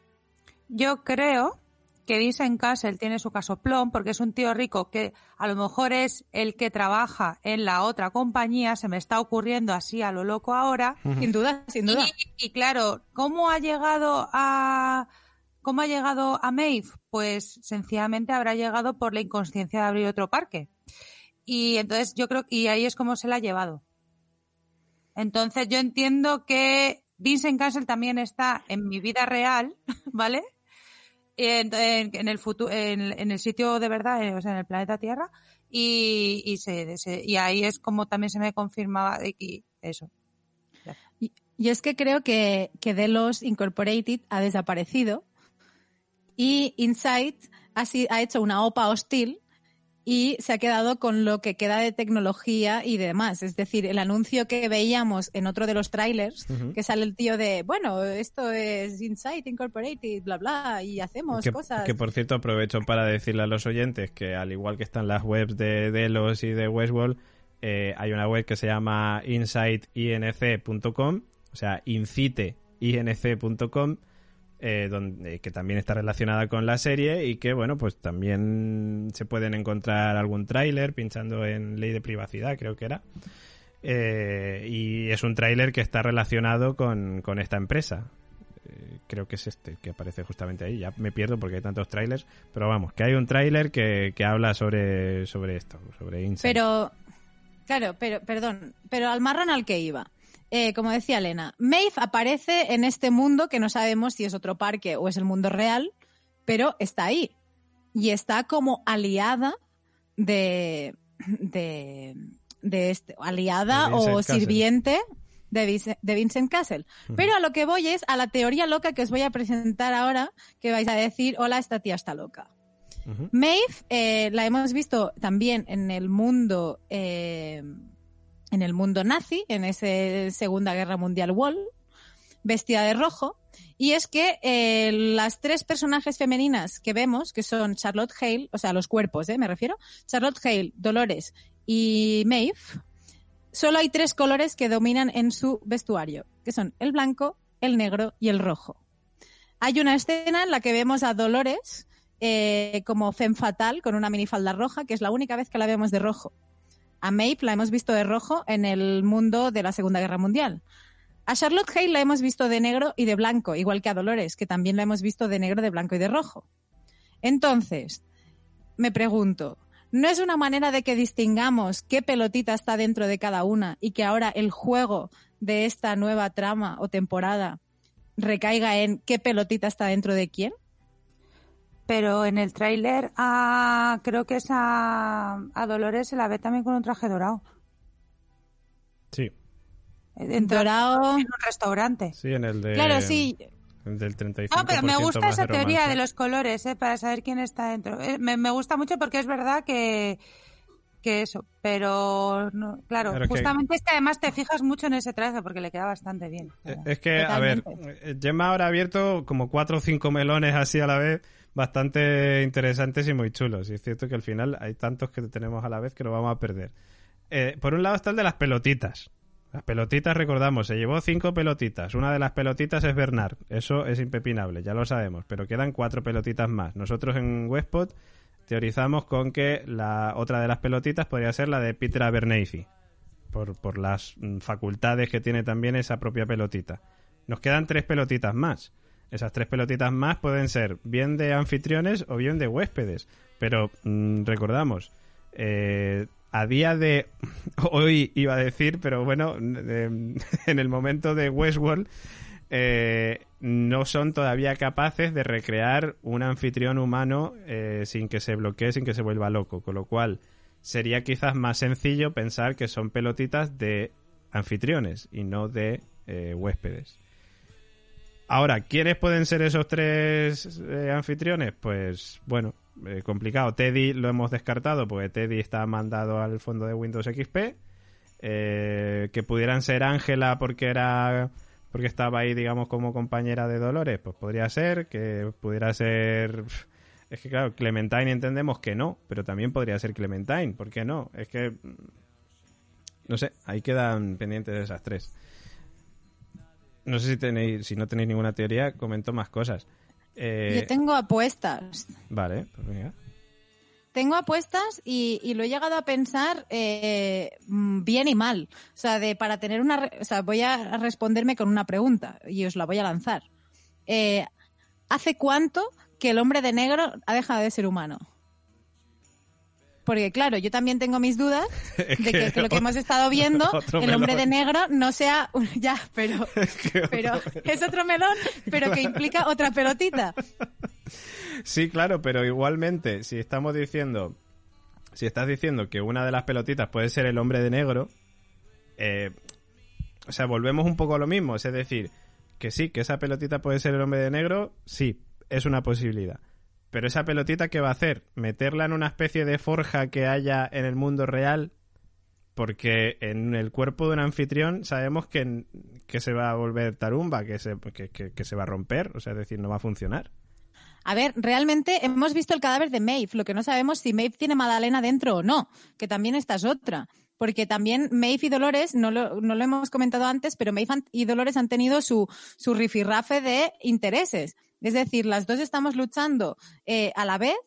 Yo creo que Vincent Cassel tiene su casoplón porque es un tío rico que a lo mejor es el que trabaja en la otra compañía, se me está ocurriendo así a lo loco ahora. Sin duda. Y claro, ¿cómo ha llegado a Maeve? Pues sencillamente habrá llegado por la inconsciencia de abrir otro parque. Y entonces yo creo que ahí es como se la ha llevado. Entonces yo entiendo que Vincent Cassel también está en mi vida real, ¿vale? En el futuro, en el sitio de verdad, o sea, en el planeta Tierra, y ahí es como también se me confirmaba y eso. Y es que creo que Delos Incorporated ha desaparecido y Insight ha hecho una OPA hostil y se ha quedado con lo que queda de tecnología y demás. Es decir, el anuncio que veíamos en otro de los trailers, que sale el tío de, bueno, esto es Insight Incorporated, bla, bla, y hacemos cosas. Que, por cierto, aprovecho para decirle a los oyentes que, al igual que están las webs de Delos y de Westworld, hay una web que se llama insightinc.com, o sea, inciteinc.com, que también está relacionada con la serie y que, bueno, pues también se pueden encontrar algún tráiler pinchando en Ley de Privacidad, creo que era. Y es un tráiler que está relacionado con esta empresa. Creo que es este, que aparece justamente ahí. Ya me pierdo porque hay tantos trailers, pero vamos, que hay un tráiler que habla sobre esto, sobre Insight. Pero al marrón al que iba. Como decía Elena, Maeve aparece en este mundo que no sabemos si es otro parque o es el mundo real, pero está ahí. Y está como aliada de aliada o sirviente de Vincent Cassel. Pero a lo que voy es a la teoría loca que os voy a presentar ahora, que vais a decir, hola, esta tía está loca. Maeve la hemos visto también en el mundo nazi, en ese Segunda Guerra Mundial Wall, vestida de rojo. Y es que las 3 personajes femeninas que vemos, que son Charlotte Hale, o sea, los cuerpos, me refiero, Charlotte Hale, Dolores y Maeve, solo hay 3 colores que dominan en su vestuario, que son el blanco, el negro y el rojo. Hay una escena en la que vemos a Dolores como femme fatale con una minifalda roja, que es la única vez que la vemos de rojo. A Maeve la hemos visto de rojo en el mundo de la Segunda Guerra Mundial. A Charlotte Hale la hemos visto de negro y de blanco, igual que a Dolores, que también la hemos visto de negro, de blanco y de rojo. Entonces, me pregunto, ¿no es una manera de que distingamos qué pelotita está dentro de cada una y que ahora el juego de esta nueva trama o temporada recaiga en qué pelotita está dentro de quién? pero en el tráiler creo que a Dolores se la ve también con un traje dorado. Sí. Dorado. En un restaurante. Sí, en el de... Claro, sí. El del 35%. No, pero me gusta más esa de teoría romance. de los colores, para saber quién está dentro. Me gusta mucho porque es verdad que eso, pero no, claro, justamente es que además te fijas mucho en ese traje porque le queda bastante bien. Es que, Totalmente. a ver, Gemma ahora ha abierto como 4 o 5 melones así a la vez, bastante interesantes y muy chulos. Y es cierto que al final hay tantos que tenemos a la vez que nos vamos a perder. Por un lado está el de las pelotitas. Las pelotitas, recordamos, se llevó 5 pelotitas. Una de las pelotitas es Bernard. Eso es impepinable, ya lo sabemos. Pero quedan 4 pelotitas más. Nosotros en Westpod teorizamos con que la otra de las pelotitas podría ser la de Peter Abernathy. Por las facultades que tiene también esa propia pelotita. Nos quedan 3 pelotitas más. Esas 3 pelotitas más pueden ser bien de anfitriones o bien de huéspedes. Pero recordamos... a día de hoy iba a decir, pero bueno, en el momento de Westworld no son todavía capaces de recrear un anfitrión humano sin que se bloquee, sin que se vuelva loco, con lo cual sería quizás más sencillo pensar que son pelotitas de anfitriones y no de huéspedes. Ahora, ¿quiénes pueden ser esos 3 anfitriones? Pues bueno, complicado. Teddy lo hemos descartado porque Teddy está mandado al fondo de Windows XP. Que pudieran ser Ángela porque estaba ahí, digamos, como compañera de Dolores, pues podría ser. Que pudiera ser... Es que claro, Clementine entendemos que no, pero también podría ser Clementine. ¿Por qué no? Es que... No sé, ahí quedan pendientes esas 3. No sé si no tenéis ninguna teoría, comento más cosas. Yo tengo apuestas. Vale, pues venga. Tengo apuestas y lo he llegado a pensar bien y mal. O sea, para tener voy a responderme con una pregunta y os la voy a lanzar. ¿Hace cuánto que el hombre de negro ha dejado de ser humano? Porque claro, yo también tengo mis dudas de que lo que hemos estado viendo, el hombre de negro no sea... Ya, pero es otro melón, pero que implica otra pelotita. Sí, claro, pero igualmente, si estás diciendo que una de las pelotitas puede ser el hombre de negro, o sea, volvemos un poco a lo mismo. Es decir, que sí, que esa pelotita puede ser el hombre de negro, sí, es una posibilidad. Pero esa pelotita, ¿qué va a hacer? ¿Meterla en una especie de forja que haya en el mundo real? Porque en el cuerpo de un anfitrión sabemos que se va a volver tarumba, que se va a romper, o sea, es decir, no va a funcionar. A ver, realmente hemos visto el cadáver de Maeve, lo que no sabemos si Maeve tiene Magdalena dentro o no, que también esta es otra. Porque también Maeve y Dolores, no lo hemos comentado antes, pero Maeve y Dolores han tenido su rifirrafe de intereses. Es decir, las dos estamos luchando a la vez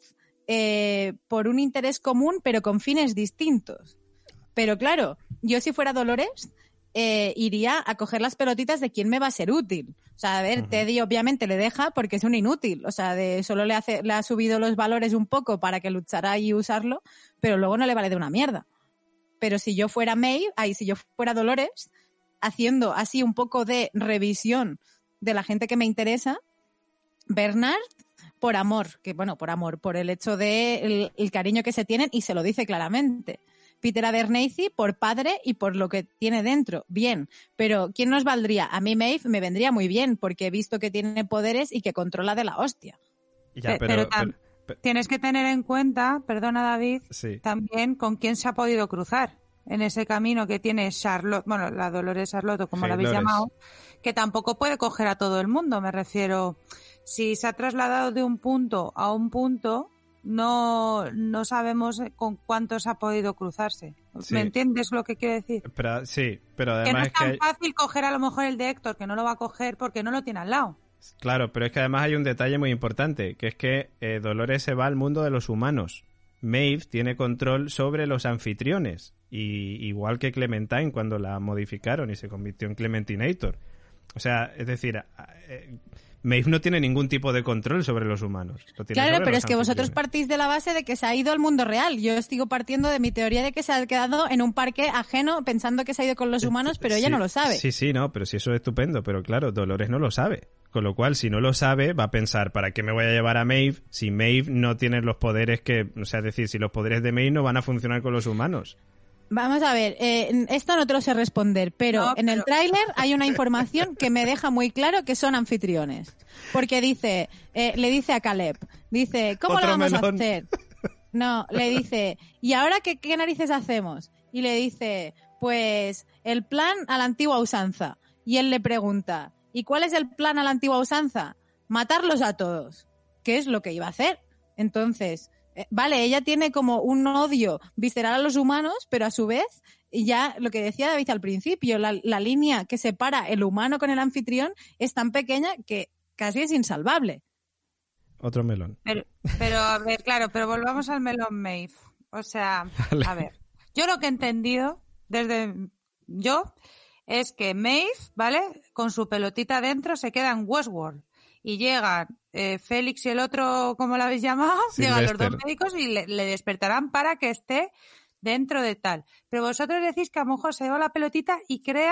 por un interés común, pero con fines distintos. Pero claro, yo si fuera Dolores, iría a coger las pelotitas de quién me va a ser útil. O sea, a ver, Teddy obviamente le deja porque es un inútil. O sea, solo le ha subido los valores un poco para que luchara y usarlo, pero luego no le vale de una mierda. Pero si yo fuera si yo fuera Dolores, haciendo así un poco de revisión de la gente que me interesa, Bernard, por amor, por el hecho de el cariño que se tienen, y se lo dice claramente. Peter Abernathy por padre y por lo que tiene dentro, bien. Pero ¿quién nos valdría? A mí Maeve me vendría muy bien, porque he visto que tiene poderes y que controla de la hostia. Ya, pero tienes que tener en cuenta, perdona David, sí, también con quién se ha podido cruzar en ese camino que tiene Charlotte, bueno, la Dolores Charlotte, o como sí, la habéis Dolores. llamado, que tampoco puede coger a todo el mundo, me refiero. Si se ha trasladado de un punto a un punto, no sabemos con cuántos ha podido cruzarse. Sí. ¿Me entiendes lo que quiero decir? Pero, sí, pero además Que no es tan que fácil coger a lo mejor el de Héctor, que no lo va a coger porque no lo tiene al lado. Claro, pero es que además hay un detalle muy importante, que es que Dolores se va al mundo de los humanos. Maeve tiene control sobre los anfitriones, y igual que Clementine cuando la modificaron y se convirtió en Clementinator. O sea, es decir, Maeve no tiene ningún tipo de control sobre los humanos. Lo tiene Claro, sobre pero los es que vosotros anfitriones. partís de la base de que se ha ido al mundo real. Yo sigo partiendo de mi teoría de que se ha quedado en un parque ajeno pensando que se ha ido con los humanos, pero ella Sí, no lo sabe. Sí, no, pero sí, eso es estupendo. Pero claro, Dolores no lo sabe. Con lo cual, si no lo sabe, va a pensar, ¿para qué me voy a llevar a Maeve si Maeve no tiene los poderes que... O sea, es decir, si los poderes de Maeve no van a funcionar con los humanos. Vamos a ver, esto no te lo sé responder, pero No, en el pero- tráiler hay una información que me deja muy claro que son anfitriones. Porque dice, le dice a Caleb, dice, ¿cómo Otro lo vamos melón. a hacer? No, le dice, ¿y ahora qué narices hacemos? Y le dice, pues el plan a la antigua usanza. Y él le pregunta, ¿y cuál es el plan a la antigua usanza? Matarlos a todos. ¿Qué es lo que iba a hacer? Entonces, vale, ella tiene como un odio visceral a los humanos, pero a su vez, ya lo que decía David al principio, la línea que separa el humano con el anfitrión es tan pequeña que casi es insalvable. Otro melón. Pero a ver, claro, pero volvamos al melón Maeve. O sea, Vale. a ver, yo lo que he entendido desde yo es que Maeve, ¿vale? Con su pelotita dentro se queda en Westworld y llegan Félix y el otro, ¿cómo lo habéis llamado? Llegan los dos Sylvester. médicos y le despertarán para que esté dentro de tal. Pero vosotros decís que a lo mejor se lleva la pelotita y crea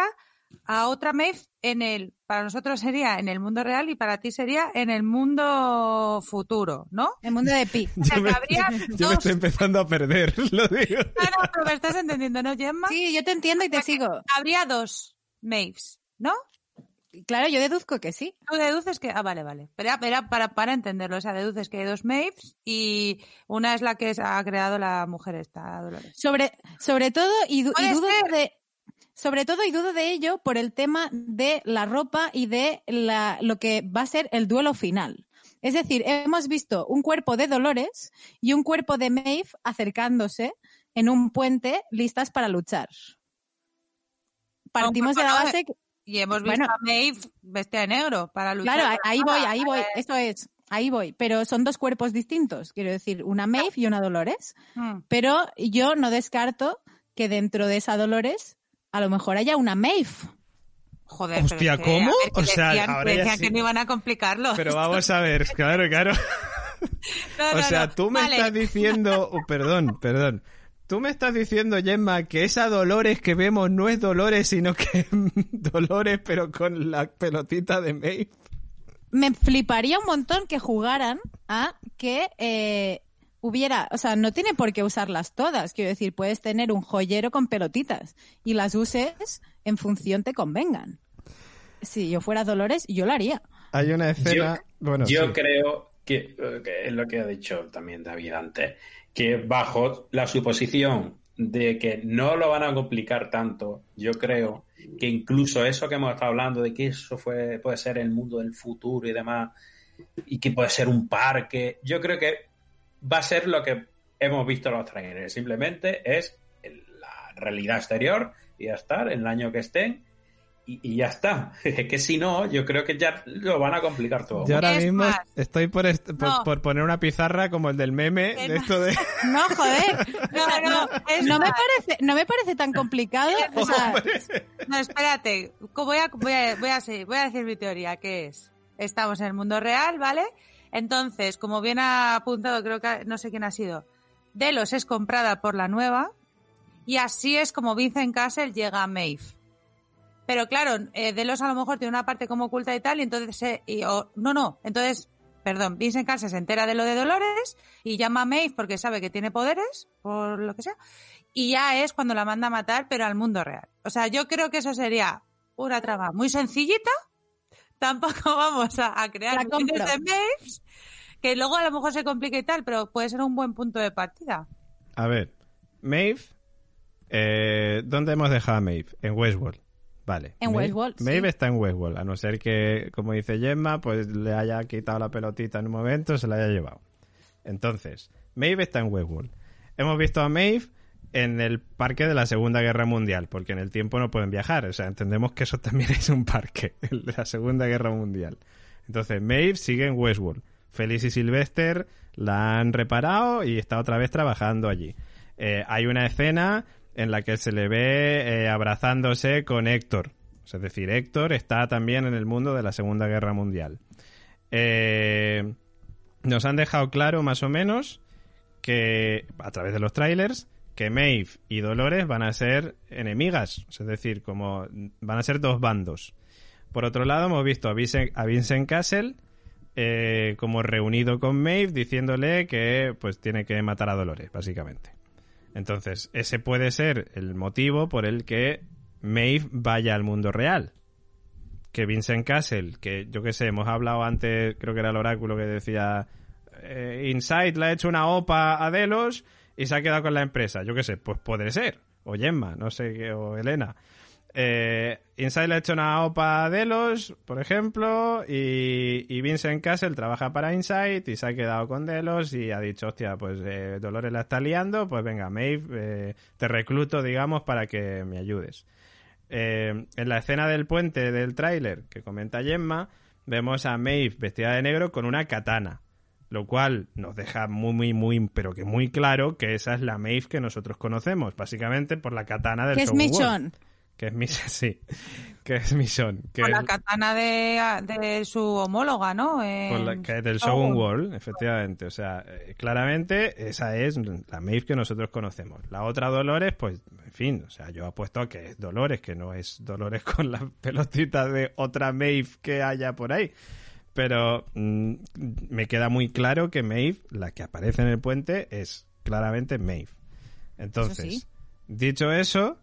a otra Maeve para nosotros sería en el mundo real y para ti sería en el mundo futuro, ¿no? El mundo de Pi. O sea, Yo que me, habría yo me dos. estoy empezando a perder, lo digo. No, pero me estás entendiendo, ¿no, Gemma? Sí, yo te entiendo y te sigo. Habría dos Maeves, ¿no? Claro, yo deduzco que sí. Tú deduces que... Ah, vale. Pero era para entenderlo. O sea, deduces que hay dos Maeves y una es la que ha creado la mujer esta, Dolores. Sobre todo, y Puede dudo ser. sobre todo y dudo de ello por el tema de la ropa y de lo que va a ser el duelo final. Es decir, hemos visto un cuerpo de Dolores y un cuerpo de Maeve acercándose en un puente listas para luchar. Partimos de la base... Y hemos visto Bueno. a Maeve vestida de negro para luchar. Claro, ahí voy, ver. esto es, ahí voy. Pero son dos cuerpos distintos, quiero decir, una Maeve y una Dolores. Pero yo no descarto que dentro de esa Dolores a lo mejor haya una Maeve. Joder, Hostia, pero es que, ¿cómo? a ver, que O sea, decían, ahora ya decían sí. que no iban a complicarlo. Pero vamos a ver, claro. No, O sea, no. tú me Vale. estás diciendo... Perdón. Tú me estás diciendo, Gemma, que esa Dolores que vemos no es Dolores, sino que Dolores, pero con la pelotita de Maeve. Me fliparía un montón que jugaran a que hubiera, o sea, no tiene por qué usarlas todas. Quiero decir, puedes tener un joyero con pelotitas y las uses en función te convengan. Si yo fuera Dolores, yo lo haría. Hay una escena... Yo creo que es lo que ha dicho también David antes, que bajo la suposición de que no lo van a complicar tanto, yo creo que incluso eso que hemos estado hablando de que eso puede ser el mundo del futuro y demás, y que puede ser un parque, yo creo que va a ser lo que hemos visto en los trailers. Simplemente es la realidad exterior y ya está, en el año que estén. Y ya está. Es que si no, yo creo que ya lo van a complicar todo. Yo ahora Es mismo más. estoy No. por poner una pizarra como el del meme Es de esto de... No, joder. O sea, Es no más. me parece tan complicado. O sea, No, espérate. Voy a decir mi teoría, que es, estamos en el mundo real, ¿vale? Entonces, como bien ha apuntado, creo que no sé quién ha sido, Delos es comprada por la nueva y así es como Vincent Castle llega a Maeve. Pero claro, Delos a lo mejor tiene una parte como oculta y tal, y entonces... Perdón, Vincent Castle se entera de lo de Dolores y llama a Maeve porque sabe que tiene poderes, por lo que sea, y ya es cuando la manda a matar, pero al mundo real. O sea, yo creo que eso sería una trama muy sencillita, tampoco vamos a crear La compro. millones de Maeves, que luego a lo mejor se complica y tal, pero puede ser un buen punto de partida. A ver, Maeve... ¿dónde hemos dejado a Maeve? En Westworld. Vale. En Westworld, Maeve sí. está en Westworld, a no ser que, como dice Gemma, pues le haya quitado la pelotita en un momento, se la haya llevado. Entonces, Maeve está en Westworld. Hemos visto a Maeve en el parque de la Segunda Guerra Mundial, porque en el tiempo no pueden viajar. O sea, entendemos que eso también es un parque, el de la Segunda Guerra Mundial. Entonces, Maeve sigue en Westworld. Félix y Sylvester la han reparado y está otra vez trabajando allí. Hay una escena en la que se le ve abrazándose con Héctor. Es decir, Héctor está también en el mundo de la Segunda Guerra Mundial. nos han dejado claro más o menos que, a través de los trailers, que Maeve y Dolores van a ser enemigas, es decir, como van a ser dos bandos. Por otro lado, hemos visto a Vincent Castle como reunido con Maeve diciéndole que pues tiene que matar a Dolores, básicamente. Entonces, ese puede ser el motivo por el que Maeve vaya al mundo real. Que Vincent Castle, que yo qué sé, hemos hablado antes, creo que era el oráculo que decía Insight le ha hecho una OPA a Delos y se ha quedado con la empresa. Yo qué sé, pues puede ser. O Gemma, no sé qué, o Elena. Insight le ha hecho una OPA a Delos, por ejemplo, y Vincent Castle trabaja para Insight y se ha quedado con Delos y ha dicho, hostia, pues Dolores la está liando, pues venga, Maeve, te recluto, digamos, para que me ayudes. En la escena del puente del tráiler que comenta Gemma, vemos a Maeve vestida de negro con una katana, lo cual nos deja muy, pero que muy claro que esa es la Maeve que nosotros conocemos, básicamente por la katana del Shogun World. Que es Michonne, sí. Que es Michonne. Con la katana de su homóloga, ¿no? Que es del Shogun World, efectivamente. O sea, claramente esa es la Maeve que nosotros conocemos. La otra Dolores, pues, en fin, o sea, yo apuesto a que es Dolores, que no es Dolores con las pelotitas de otra Maeve que haya por ahí. Pero me queda muy claro que Maeve, la que aparece en el puente, es claramente Maeve. Entonces, eso sí. Dicho eso,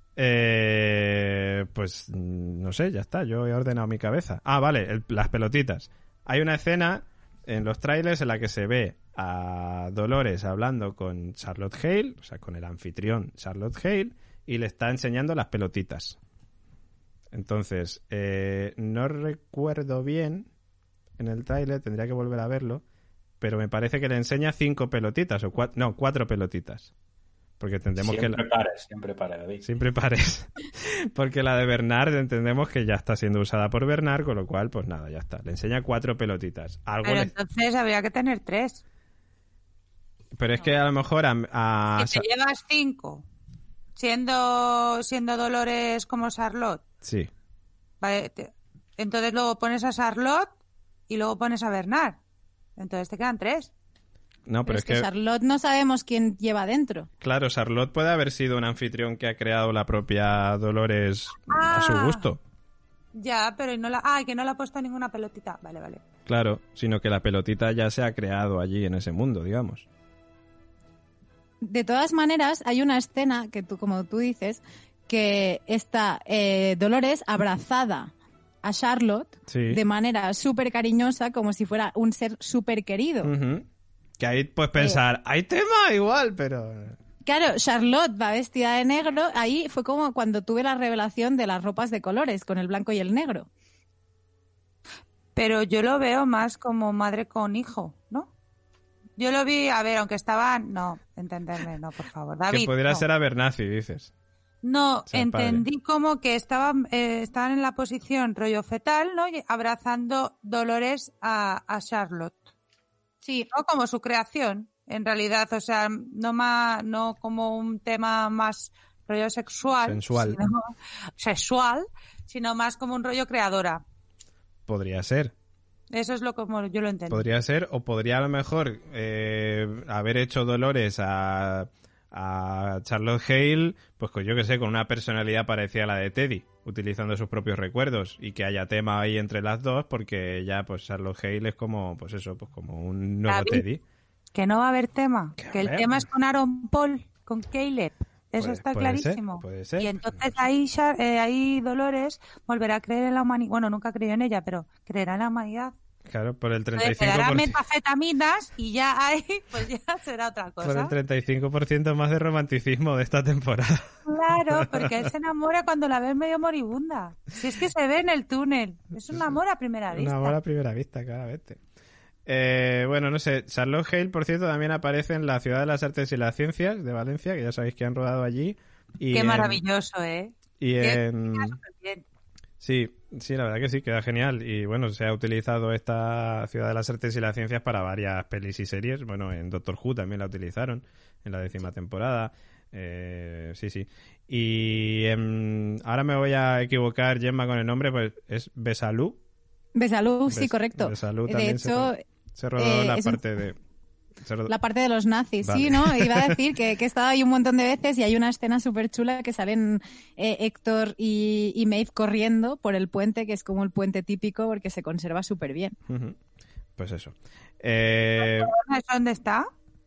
pues no sé, ya está, yo he ordenado mi cabeza. Ah, vale, las pelotitas. Hay una escena en los trailers en la que se ve a Dolores hablando con Charlotte Hale, o sea, con el anfitrión Charlotte Hale, y le está enseñando las pelotitas. Entonces, no recuerdo bien en el tráiler, tendría que volver a verlo, pero me parece que le enseña 5 pelotitas, o 4 pelotitas. Porque entendemos siempre pares, David. Siempre pares. Porque la de Bernard entendemos que ya está siendo usada por Bernard, con lo cual, pues nada, ya está. Le enseña 4 pelotitas. Pero entonces habría que tener 3. Pero es que a lo mejor Si te llevas 5, siendo Dolores como Charlotte. Sí. Vale, entonces luego pones a Charlotte y luego pones a Bernard. Entonces te quedan 3. No, pero es que Charlotte no sabemos quién lleva dentro. Claro, Charlotte puede haber sido un anfitrión que ha creado la propia Dolores a su gusto. Ya, pero que no le ha puesto ninguna pelotita. Vale. Claro, sino que la pelotita ya se ha creado allí en ese mundo, digamos. De todas maneras, hay una escena que como tú dices, que está Dolores abrazada a Charlotte de manera súper cariñosa, como si fuera un ser súper querido. Uh-huh. Que ahí puedes pensar, hay tema igual, pero... Claro, Charlotte va vestida de negro. Ahí fue como cuando tuve la revelación de las ropas de colores, con el blanco y el negro. Pero yo lo veo más como madre con hijo, ¿no? Yo lo vi, a ver, aunque estaban... No, entenderme, no, por favor. David, que podría no. ser Abernathy, dices. No, entendí como que estaban en la posición rollo fetal, ¿no? Abrazando Dolores a Charlotte. Sí, ¿no? Como su creación, en realidad, o sea, no como un tema más rollo sexual, sino más como un rollo creadora. Podría ser. Eso es como yo lo entiendo. Podría ser, o podría a lo mejor haber hecho Dolores a Charlotte Hale, pues yo que sé, con una personalidad parecida a la de Teddy, utilizando sus propios recuerdos, y que haya tema ahí entre las dos, porque ya pues Charlotte Hale es como, pues eso, pues como un nuevo David, Teddy. Que no va a haber tema, que el tema es con Aaron Paul, con Caleb. Eso está clarísimo. Puede ser. Y entonces ahí Dolores volverá a creer en la humanidad. Bueno, nunca creyó en ella, pero creerá en la humanidad. Claro, por el 35%. Le dará metafetaminas y ya ahí pues ya será otra cosa. Por el 35% más de romanticismo de esta temporada. Claro, porque él se enamora cuando la ve medio moribunda. Si es que se ve en el túnel. Es un amor a primera vista. Un amor a primera vista, claramente. Bueno, no sé, Charlotte Hale, por cierto, también aparece en la Ciudad de las Artes y las Ciencias de Valencia, que ya sabéis que han rodado allí. Y qué maravilloso, ¿eh? Y Sí, la verdad que sí, queda genial. Y bueno, se ha utilizado esta Ciudad de las Artes y las Ciencias para varias pelis y series. Bueno, en Doctor Who también la utilizaron, en la 10ª temporada. Sí. Y ahora me voy a equivocar, Gemma, con el nombre, pues es Besalú, Besalú, sí, correcto. Besalú De también hecho, se rodó la es parte de... la parte de los nazis, Vale. sí, ¿no? Iba a decir que he estado ahí un montón de veces y hay una escena súper chula que salen Héctor y Maeve corriendo por el puente, que es como el puente típico porque se conserva súper bien. Ujú. Pues eso. ¿Dónde está?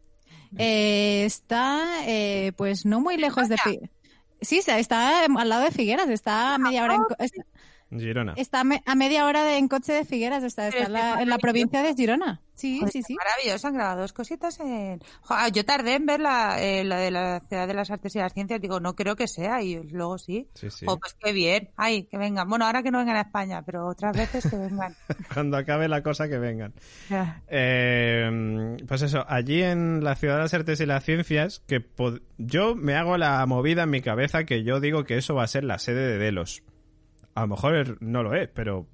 Está, pues no muy lejos de... Sí, está al lado de Figueras, está a media hora Girona. está a media hora en coche de Figueras, está en la provincia de Girona. Sí, Joder, sí, sí. Maravilloso, han grabado 2 cositas en... Joder, yo tardé en ver la de la Ciudad de las Artes y las Ciencias, digo, no creo que sea, y luego sí. Sí, sí. Joder, pues qué bien. Ay, que vengan. Bueno, ahora que no vengan a España, pero otras veces que vengan. Cuando acabe la cosa que vengan. Ya. Pues eso, allí en la Ciudad de las Artes y las Ciencias, yo me hago la movida en mi cabeza que yo digo que eso va a ser la sede de Delos. A lo mejor no lo es, pero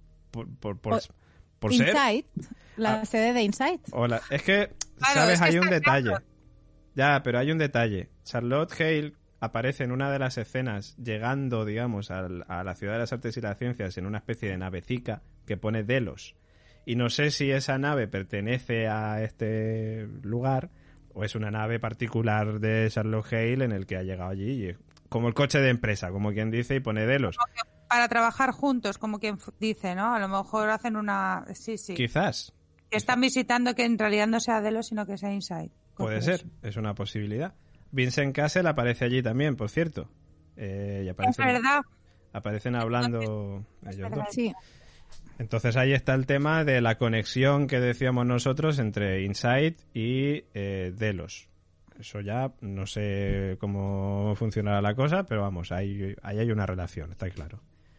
por ser... Insight, la sede de Insight. Es que, Claro, ¿sabes? es que Hay un está detalle. claro. Ya, pero hay un detalle. Charlotte Hale aparece en una de las escenas llegando, digamos, a la Ciudad de las Artes y las Ciencias en una especie de navecica que pone Delos. Y no sé si esa nave pertenece a este lugar o es una nave particular de Charlotte Hale en el que ha llegado allí. Como el coche de empresa, como quien dice, y pone Delos. Para trabajar juntos, como quien dice, ¿no? A lo mejor hacen una... Sí, sí. Quizás. Que están visitando que en realidad no sea Delos, sino que sea Insight. Puede ser, es una posibilidad. Vincent Cassel aparece allí también, por cierto. Y aparecen, Es verdad. aparecen hablando ellos dos. Sí. Entonces ahí está el tema de la conexión que decíamos nosotros entre Insight y Delos. Eso ya no sé cómo funcionará la cosa, pero vamos, ahí hay una relación, está claro.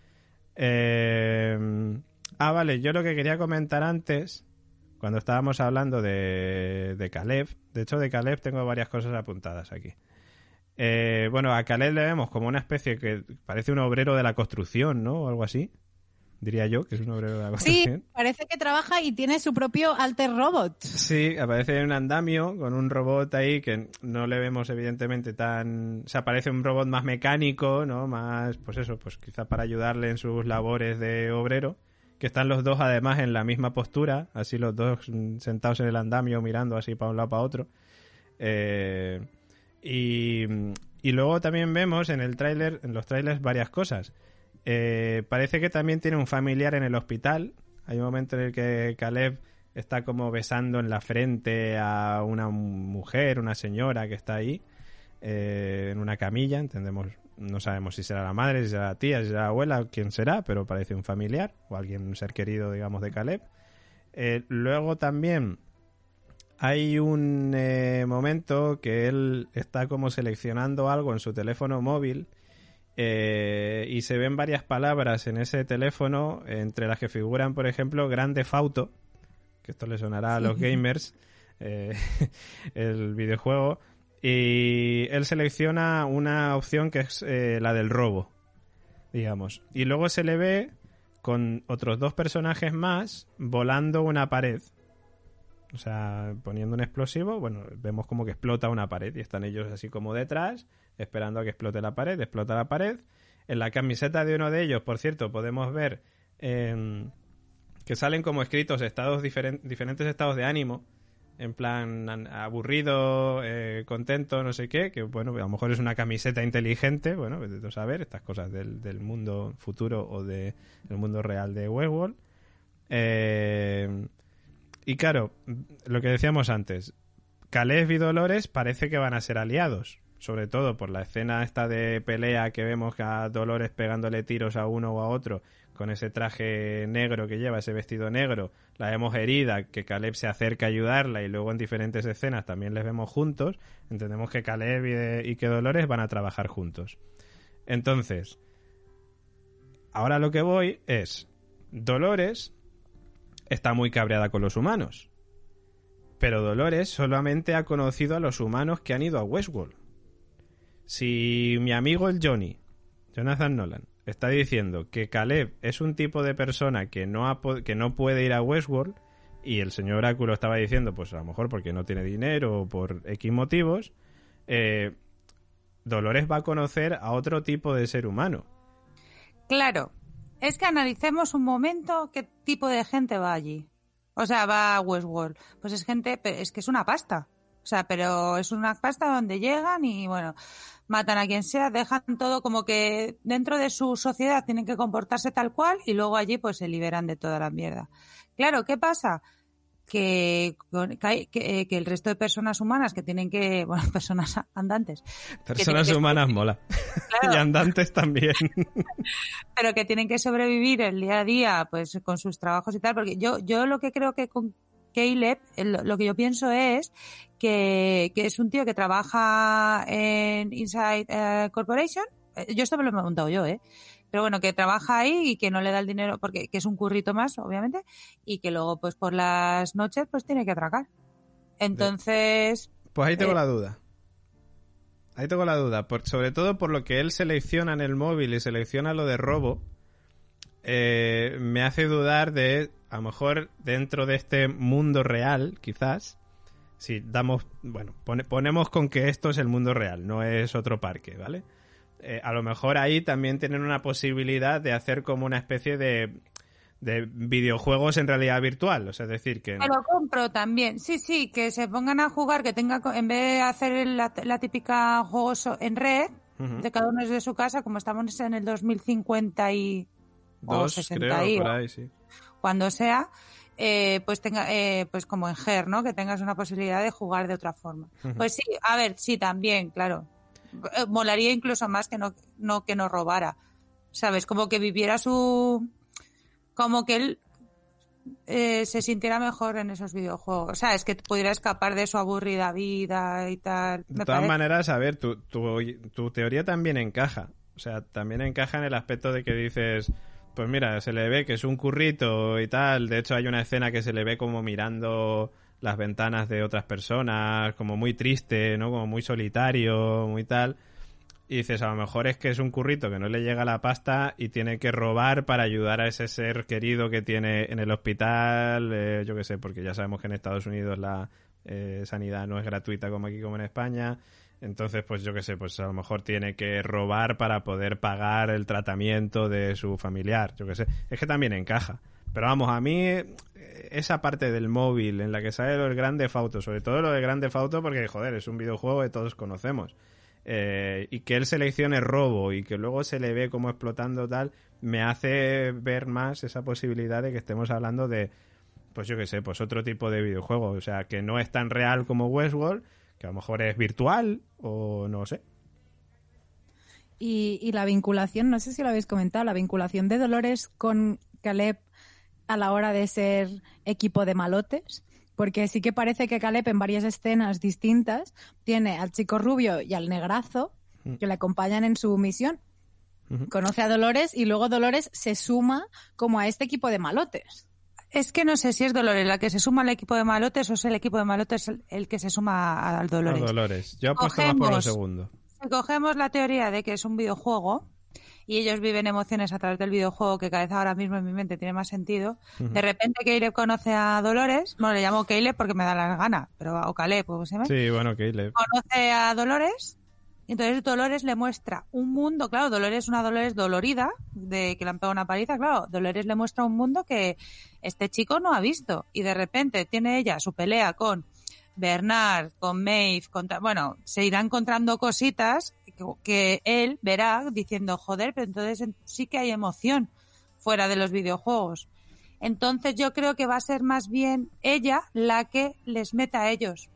Vale, yo lo que quería comentar antes, cuando estábamos hablando de Caleb, de hecho de Caleb tengo varias cosas apuntadas aquí. Bueno, a Caleb le vemos como una especie que parece un obrero de la construcción, ¿no? O algo así. Diría yo que es un obrero de la construcción. Sí, parece que trabaja y tiene su propio alter robot. Sí, aparece en un andamio con un robot ahí que no le vemos evidentemente tan... O sea, parece un robot más mecánico, ¿no? Más, pues eso, pues quizá para ayudarle en sus labores de obrero. Que están los dos además en la misma postura, así los dos sentados en el andamio mirando así para un lado para otro. Y luego también vemos en los trailers varias cosas. Parece que también tiene un familiar en el hospital. Hay un momento en el que Caleb está como besando en la frente a una mujer, una señora que está ahí en una camilla, entendemos, no sabemos si será la madre, si será la tía, si será la abuela, quién será, pero parece un familiar o alguien, un ser querido, digamos, de Caleb. Luego también hay un momento que él está como seleccionando algo en su teléfono móvil y se ven varias palabras en ese teléfono, entre las que figuran, por ejemplo, Grand Theft Auto, que esto le sonará a los gamers, el videojuego, y él selecciona una opción que es la del robo, digamos, y luego se le ve con otros 2 personajes más volando una pared. O sea, poniendo un explosivo, bueno, vemos como que explota una pared y están ellos así como detrás, esperando a que explote la pared. Explota la pared. En la camiseta de uno de ellos, por cierto, podemos ver que salen como escritos diferentes estados de ánimo, en plan aburrido, contento, no sé qué, que bueno, a lo mejor es una camiseta inteligente, bueno, vete tú a saber estas cosas del mundo futuro o del mundo real de Westworld. Y claro, lo que decíamos antes, Caleb y Dolores parece que van a ser aliados, sobre todo por la escena esta de pelea que vemos a Dolores pegándole tiros a uno o a otro con ese traje negro que lleva, ese vestido negro, la vemos herida, que Caleb se acerca a ayudarla y luego en diferentes escenas también les vemos juntos, entendemos que Caleb y que Dolores van a trabajar juntos. Entonces, ahora lo que voy es, Dolores está muy cabreada con los humanos. Pero Dolores solamente ha conocido a los humanos que han ido a Westworld. Si mi amigo el Jonathan Nolan, está diciendo que Caleb es un tipo de persona que no puede ir a Westworld, y el señor Oráculo estaba diciendo, pues a lo mejor porque no tiene dinero o por X motivos, Dolores va a conocer a otro tipo de ser humano. Claro. es que analicemos un momento qué tipo de gente va allí. O sea, va a Westworld. Pues es gente, es que es una pasta. O sea, pero es una pasta donde llegan y, bueno, matan a quien sea, dejan todo como que dentro de su sociedad tienen que comportarse tal cual y luego allí pues se liberan de toda la mierda. Claro, ¿qué pasa? Que el resto de personas humanas que tienen que... Bueno, personas andantes. Personas humanas mola. Claro. Y andantes también. Pero que tienen que sobrevivir el día a día pues con sus trabajos y tal. Porque yo lo que creo que con Caleb, lo que yo pienso es que es un tío que trabaja en Inside Corporation. Yo esto me lo he preguntado yo, pero bueno, que trabaja ahí y que no le da el dinero porque que es un currito más, obviamente, y que luego pues por las noches pues tiene que atracar. Entonces... Pues ahí tengo la duda. Sobre todo por lo que él selecciona en el móvil y selecciona lo de robo, me hace dudar de, a lo mejor dentro de este mundo real, quizás, si damos, bueno, ponemos con que esto es el mundo real, no es otro parque, ¿vale? A lo mejor ahí también tienen una posibilidad de hacer como una especie de videojuegos en realidad virtual, o sea, es decir que... Me lo compro también, sí, que se pongan a jugar, que tenga, en vez de hacer la típica juegos en red, de cada uno desde su casa, como estamos en el 2050 y... o 60 creo, por ahí, sí. Cuando sea, pues tenga, pues como en Her, ¿no? Que tengas una posibilidad de jugar de otra forma. Pues sí, a ver, sí, también, claro. Molaría incluso más que no robara, ¿sabes? Como que viviera como que él se sintiera mejor en esos videojuegos. O sea, es que pudiera escapar de su aburrida vida y tal. De todas maneras, a ver, tu teoría también encaja. O sea, también encaja en el aspecto de que dices... Pues mira, se le ve que es un currito y tal. De hecho, hay una escena que se le ve como mirando las ventanas de otras personas, como muy triste, ¿no? Como muy solitario, muy tal. Y dices, a lo mejor es que es un currito que no le llega la pasta y tiene que robar para ayudar a ese ser querido que tiene en el hospital. Yo qué sé, porque ya sabemos que en Estados Unidos la sanidad no es gratuita como aquí, como en España. Entonces, pues yo qué sé, pues a lo mejor tiene que robar para poder pagar el tratamiento de su familiar, yo qué sé. Es que también encaja. Pero vamos, a mí esa parte del móvil en la que sale lo del Grand Theft Auto, sobre todo lo del Grand Theft Auto porque, joder, es un videojuego que todos conocemos. Y que él seleccione robo y que luego se le ve como explotando tal, me hace ver más esa posibilidad de que estemos hablando de, pues yo qué sé, pues otro tipo de videojuego. O sea, que no es tan real como Westworld, que a lo mejor es virtual o no sé. Y la vinculación, no sé si lo habéis comentado, la vinculación de Dolores con Caleb a la hora de ser equipo de malotes, porque sí que parece que Caleb en varias escenas distintas tiene al chico rubio y al negrazo que le acompañan en su misión. Conoce a Dolores y luego Dolores se suma como a este equipo de malotes. Es que no sé si es Dolores la que se suma al equipo de malotes o es el equipo de malotes el que se suma al Dolores. A Dolores. Yo apuesto más por lo segundo. Si cogemos la teoría de que es un videojuego y ellos viven emociones a través del videojuego, que cada vez ahora mismo en mi mente tiene más sentido, de repente Caleb conoce a Dolores, bueno, le llamo Caleb porque me da la gana, pero o Caleb, ¿cómo se llama? Sí, bueno, Caleb. Conoce a Dolores... Entonces Dolores le muestra un mundo, claro, Dolores es una Dolores dolorida, de que le han pegado una paliza, claro, Dolores le muestra un mundo que este chico no ha visto y de repente tiene ella su pelea con Bernard, con Maeve, bueno, se irá encontrando cositas que él verá diciendo, joder, pero entonces sí que hay emoción fuera de los videojuegos. Entonces yo creo que va a ser más bien ella la que les meta a ellos.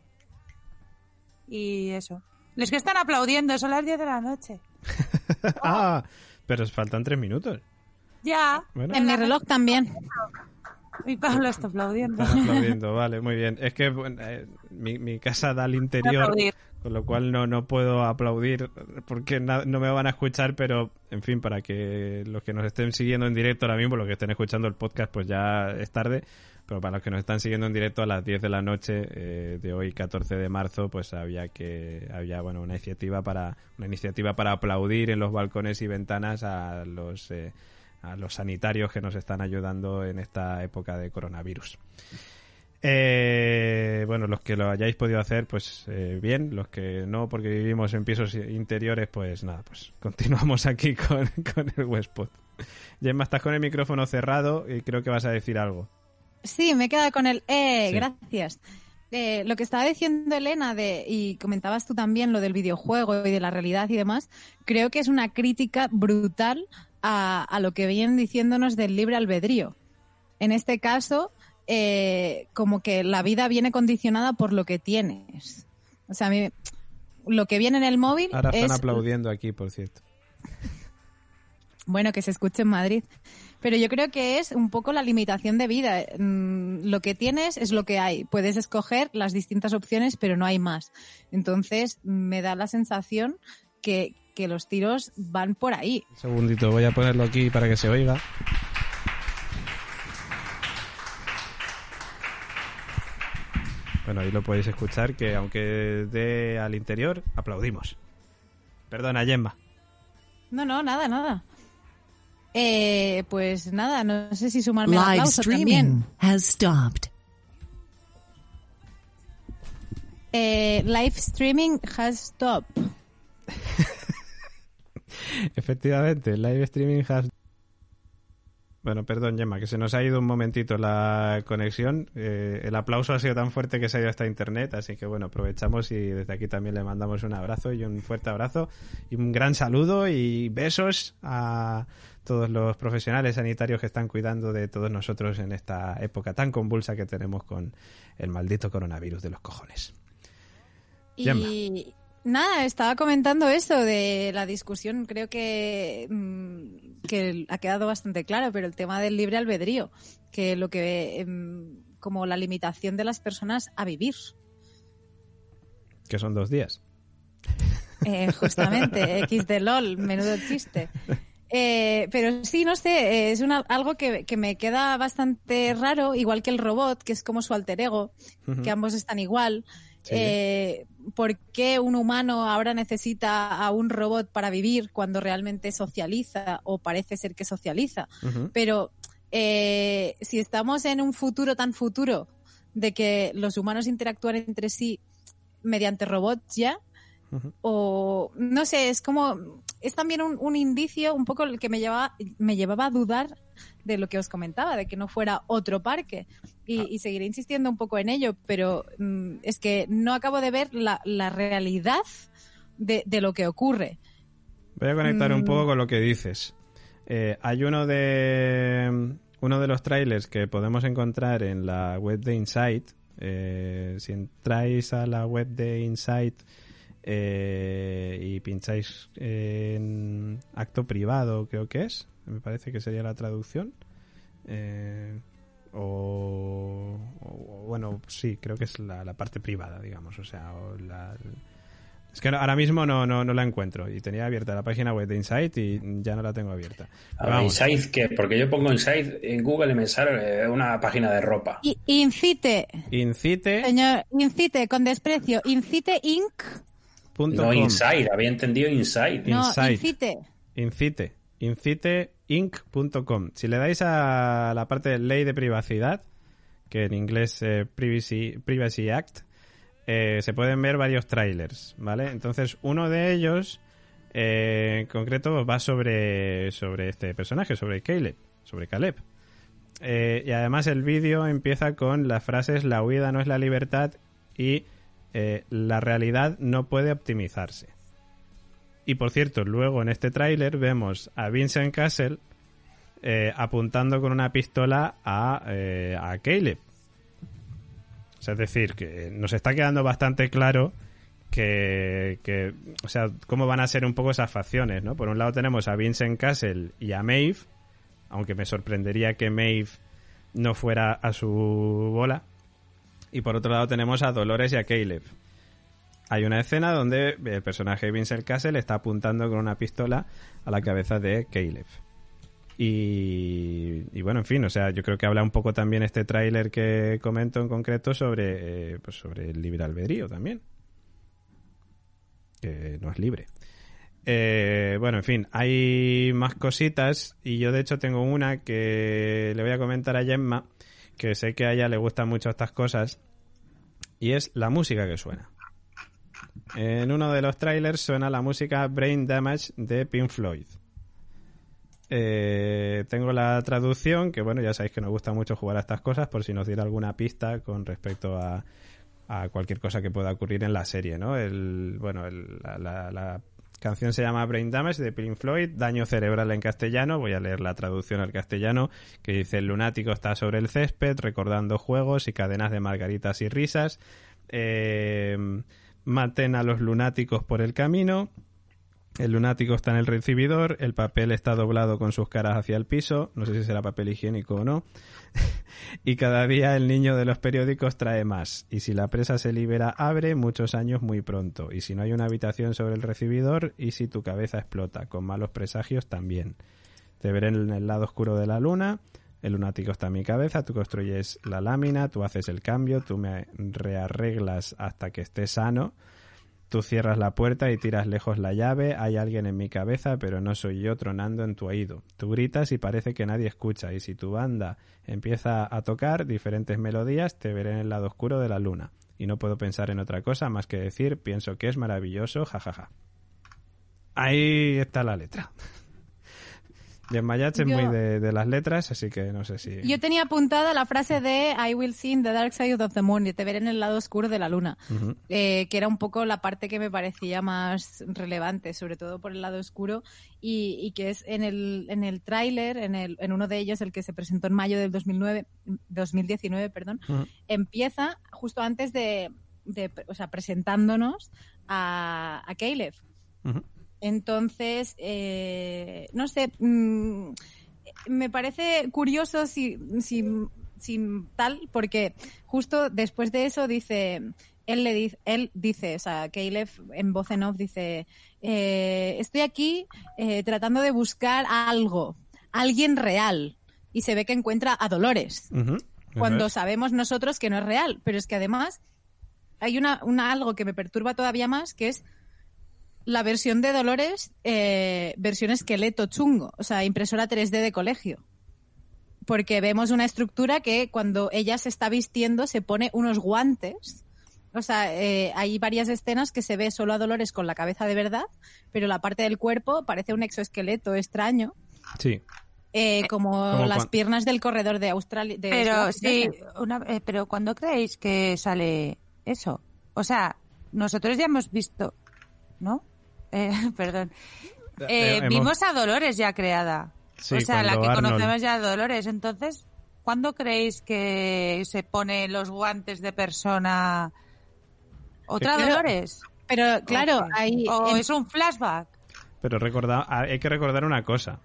Y eso. Les que están aplaudiendo, son las 10 de la noche. Ah, pero faltan 3 minutos. Ya. Bueno. En mi reloj también. Mi Pablo está aplaudiendo. Están aplaudiendo, vale, muy bien. Es que mi casa da al interior, con lo cual no puedo aplaudir porque no me van a escuchar, pero en fin, para que los que nos estén siguiendo en directo ahora mismo, los que estén escuchando el podcast, pues ya es tarde. Pero para los que nos están siguiendo en directo a las 10 de la noche de hoy, 14 de marzo, pues había bueno, una iniciativa para aplaudir en los balcones y ventanas a los sanitarios que nos están ayudando en esta época de coronavirus. Bueno, los que lo hayáis podido hacer, pues bien. Los que no, porque vivimos en pisos interiores, pues nada, pues continuamos aquí con el Westpod. Gemma, estás con el micrófono cerrado y creo que vas a decir algo. Sí, me he quedado con el Sí. gracias. Lo que estaba diciendo Elena y comentabas tú también lo del videojuego y de la realidad y demás, creo que es una crítica brutal a lo que vienen diciéndonos del libre albedrío. En este caso, como que la vida viene condicionada por lo que tienes. O sea, a mí, lo que viene en el móvil Ahora están es... aplaudiendo aquí, por cierto. Bueno, que se escuche en Madrid. Pero yo creo que es un poco la limitación de vida. Lo que tienes es lo que hay. Puedes escoger las distintas opciones, pero no hay más. Entonces, me da la sensación que los tiros van por ahí. Un segundito, voy a ponerlo aquí para que se oiga. Bueno, ahí lo podéis escuchar, que aunque dé al interior, aplaudimos. Perdona, Gemma. No, nada. Pues nada, no sé si sumarme al Live aplauso streaming también. has stopped. Live streaming has stopped. Efectivamente, live streaming has... Bueno, perdón, Gemma, que se nos ha ido un momentito la conexión. El aplauso ha sido tan fuerte que se ha ido hasta internet, así que bueno, aprovechamos y desde aquí también le mandamos un abrazo y un fuerte abrazo y un gran saludo y besos a todos los profesionales sanitarios que están cuidando de todos nosotros en esta época tan convulsa que tenemos con el maldito coronavirus de los cojones. Gemma. Y nada, estaba comentando eso de la discusión, creo que ha quedado bastante claro, pero el tema del libre albedrío, que lo que como la limitación de las personas a vivir. Que son 2 días. Justamente, X de LOL, menudo chiste. Pero sí, no sé, es algo que me queda bastante raro, igual que el robot, que es como su alter ego, que ambos están igual. Sí. ¿Por qué un humano ahora necesita a un robot para vivir cuando realmente socializa o parece ser que socializa? Pero si estamos en un futuro tan futuro de que los humanos interactúan entre sí mediante robots ya, o no sé, es también un indicio un poco el que me llevaba a dudar de lo que os comentaba, de que no fuera otro parque, y seguiré insistiendo un poco en ello, pero es que no acabo de ver la realidad de lo que ocurre. Voy a conectar un poco con lo que dices. Hay uno de los trailers que podemos encontrar en la web de Insight. Si entráis a la web de Insight y pincháis en acto privado, creo que es, me parece que sería la traducción, bueno, sí, creo que es la parte privada, digamos, o sea, es que ahora mismo no la encuentro y tenía abierta la página web de Insight y ya no la tengo abierta. ¿Insight qué? Porque yo pongo Insight en Google y me sale una página de ropa. Incite, señor, incite con desprecio, Incite Inc. No, Insight, había entendido Insight. No, inciteinc.com. Si le dais a la parte de ley de privacidad, que en inglés Privacy Act, se pueden ver varios trailers, ¿vale? Entonces, uno de ellos, en concreto, va sobre este personaje, sobre Caleb. Y además el vídeo empieza con las frases: la huida no es la libertad y la realidad no puede optimizarse. Y por cierto, luego en este tráiler vemos a Vincent Cassel apuntando con una pistola a Caleb. O sea, es decir, que nos está quedando bastante claro que o sea, cómo van a ser un poco esas facciones, ¿no? Por un lado tenemos a Vincent Cassel y a Maeve, aunque me sorprendería que Maeve no fuera a su bola. Y por otro lado tenemos a Dolores y a Caleb. Hay una escena donde el personaje de Vincent Cassel está apuntando con una pistola a la cabeza de Caleb. Y bueno, en fin, o sea, yo creo que habla un poco también este tráiler que comento en concreto sobre el libre albedrío también. Que no es libre. Bueno, en fin, hay más cositas y yo de hecho tengo una que le voy a comentar a Gemma, que sé que a ella le gustan mucho estas cosas, y es la música que suena. En uno de los trailers suena la música Brain Damage de Pink Floyd. Tengo la traducción, que bueno, ya sabéis que nos gusta mucho jugar a estas cosas, por si nos diera alguna pista con respecto a cualquier cosa que pueda ocurrir en la serie, ¿no? La canción se llama Brain Damage de Pink Floyd, daño cerebral en castellano. Voy a leer la traducción al castellano, que dice: el lunático está sobre el césped recordando juegos y cadenas de margaritas y risas. Maten a los lunáticos por el camino. El lunático está en el recibidor, el papel está doblado con sus caras hacia el piso, no sé si será papel higiénico o no, y cada día el niño de los periódicos trae más, y si la presa se libera abre, muchos años muy pronto, y si no hay una habitación sobre el recibidor, y si tu cabeza explota, con malos presagios también. Te veré en el lado oscuro de la luna, el lunático está en mi cabeza, tú construyes la lámina, tú haces el cambio, tú me rearreglas hasta que esté sano. Tú cierras la puerta y tiras lejos la llave, hay alguien en mi cabeza, pero no soy yo tronando en tu oído. Tú gritas y parece que nadie escucha, y si tu banda empieza a tocar diferentes melodías, te veré en el lado oscuro de la luna. Y no puedo pensar en otra cosa más que decir, pienso que es maravilloso, jajaja. Ahí está la letra. Jen Mayach es muy de las letras, así que no sé si... Yo tenía apuntada la frase de I will see in the dark side of the moon, y te veré en el lado oscuro de la luna, que era un poco la parte que me parecía más relevante, sobre todo por el lado oscuro, y que es en el tráiler, en uno de ellos, el que se presentó en mayo del 2019, empieza justo antes de presentándonos a Caleb. Entonces, no sé, me parece curioso si tal, porque justo después de eso él dice, o sea, Caleb en voz en off dice, estoy aquí tratando de buscar alguien real, y se ve que encuentra a Dolores, cuando sabemos nosotros que no es real, pero es que además hay algo que me perturba todavía más, que es la versión de Dolores, versión esqueleto chungo, o sea, impresora 3D de colegio. Porque vemos una estructura que cuando ella se está vistiendo se pone unos guantes. O sea, hay varias escenas que se ve solo a Dolores con la cabeza de verdad, pero la parte del cuerpo parece un exoesqueleto extraño. Sí. Como las piernas del corredor de Australia. Pero sí, pero ¿cuándo creéis que sale eso? O sea, nosotros ya hemos visto, ¿no? Perdón. Vimos a Dolores ya creada. Sí, o sea, la que Arnold... conocemos ya a Dolores. Entonces, ¿cuándo creéis que se pone los guantes de persona otra Dolores? Pero claro, hay... ¿O es un flashback? Pero hay que recordar una cosa.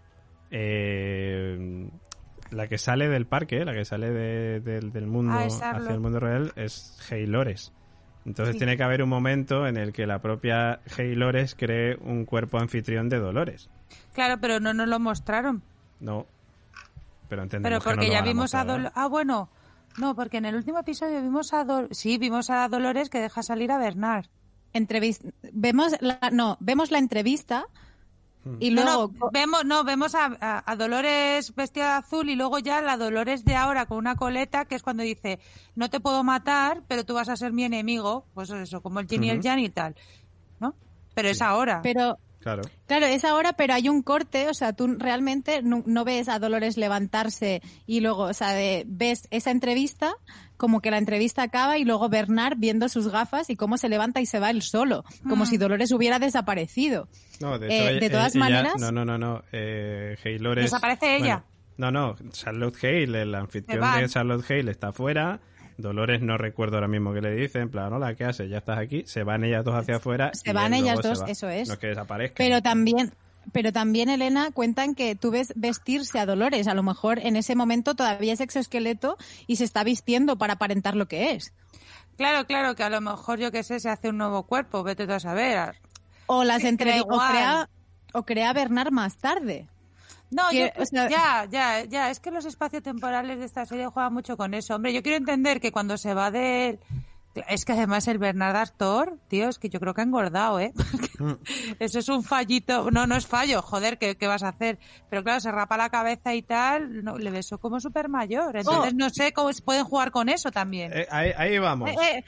La que sale del parque, la que sale del mundo hacia el mundo real, es Haylores. Entonces tiene que haber un momento en el que la propia Haylores cree un cuerpo anfitrión de Dolores. Claro, pero no nos lo mostraron. No, pero entendemos porque que no ya lo van a vimos a mostrar. bueno, no, porque en el último episodio vimos a Dolores que deja salir a Bernard. Vemos la entrevista y luego vemos a Dolores vestida de azul, y luego ya la Dolores de ahora con una coleta, que es cuando dice, no te puedo matar, pero tú vas a ser mi enemigo, pues eso, como el Yin y el Yang y tal, ¿no? Pero es ahora. Pero claro, es ahora, pero hay un corte, o sea, tú realmente no ves a Dolores levantarse y luego, o sea, ves esa entrevista, como que la entrevista acaba y luego Bernard viendo sus gafas y cómo se levanta y se va él solo, como si Dolores hubiera desaparecido. No, de hecho, de todas maneras... No. Haylores... ¿Desaparece ella? No, Charlotte Hale, el anfitrión de Charlotte Hale está afuera. Dolores no recuerdo ahora mismo qué le dice, en plan, hola, ¿qué haces? Ya estás aquí. Se van ellas dos hacia afuera. Se van ellas dos, eso es. No es que desaparezcan. Pero también, Elena, cuentan que tú ves vestirse a Dolores. A lo mejor en ese momento todavía es exoesqueleto y se está vistiendo para aparentar lo que es. Claro, que a lo mejor, yo qué sé, se hace un nuevo cuerpo, vete tú a saber. O las crea Bernard más tarde. No, ya, es que los espaciotemporales de esta serie juegan mucho con eso. Hombre, yo quiero entender que cuando se va del Es que además el Bernard Astor, tío, es que yo creo que ha engordado, ¿eh? Eso es un fallito. No, no es fallo, joder, ¿qué vas a hacer? Pero claro, se rapa la cabeza y tal, no, le besó como súper mayor. Entonces no sé cómo pueden jugar con eso también. Ahí vamos.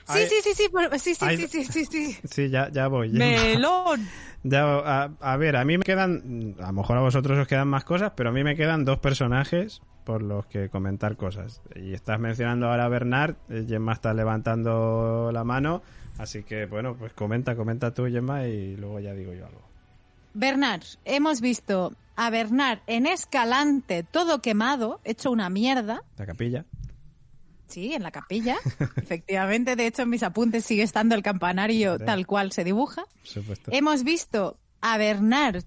Sí. Sí, ya voy. ¡Melón! A ver, a mí me quedan, a lo mejor a vosotros os quedan más cosas, pero a mí me quedan 2 personajes por los que comentar cosas. Y estás mencionando ahora a Bernard, Gemma está levantando la mano, así que bueno, pues comenta tú, Gemma, y luego ya digo yo algo. Bernard, hemos visto a Bernard en Escalante, todo quemado, hecho una mierda. La capilla. Sí, en la capilla, efectivamente. De hecho, en mis apuntes sigue estando el campanario tal cual se dibuja. Supuesto. Hemos visto a Bernard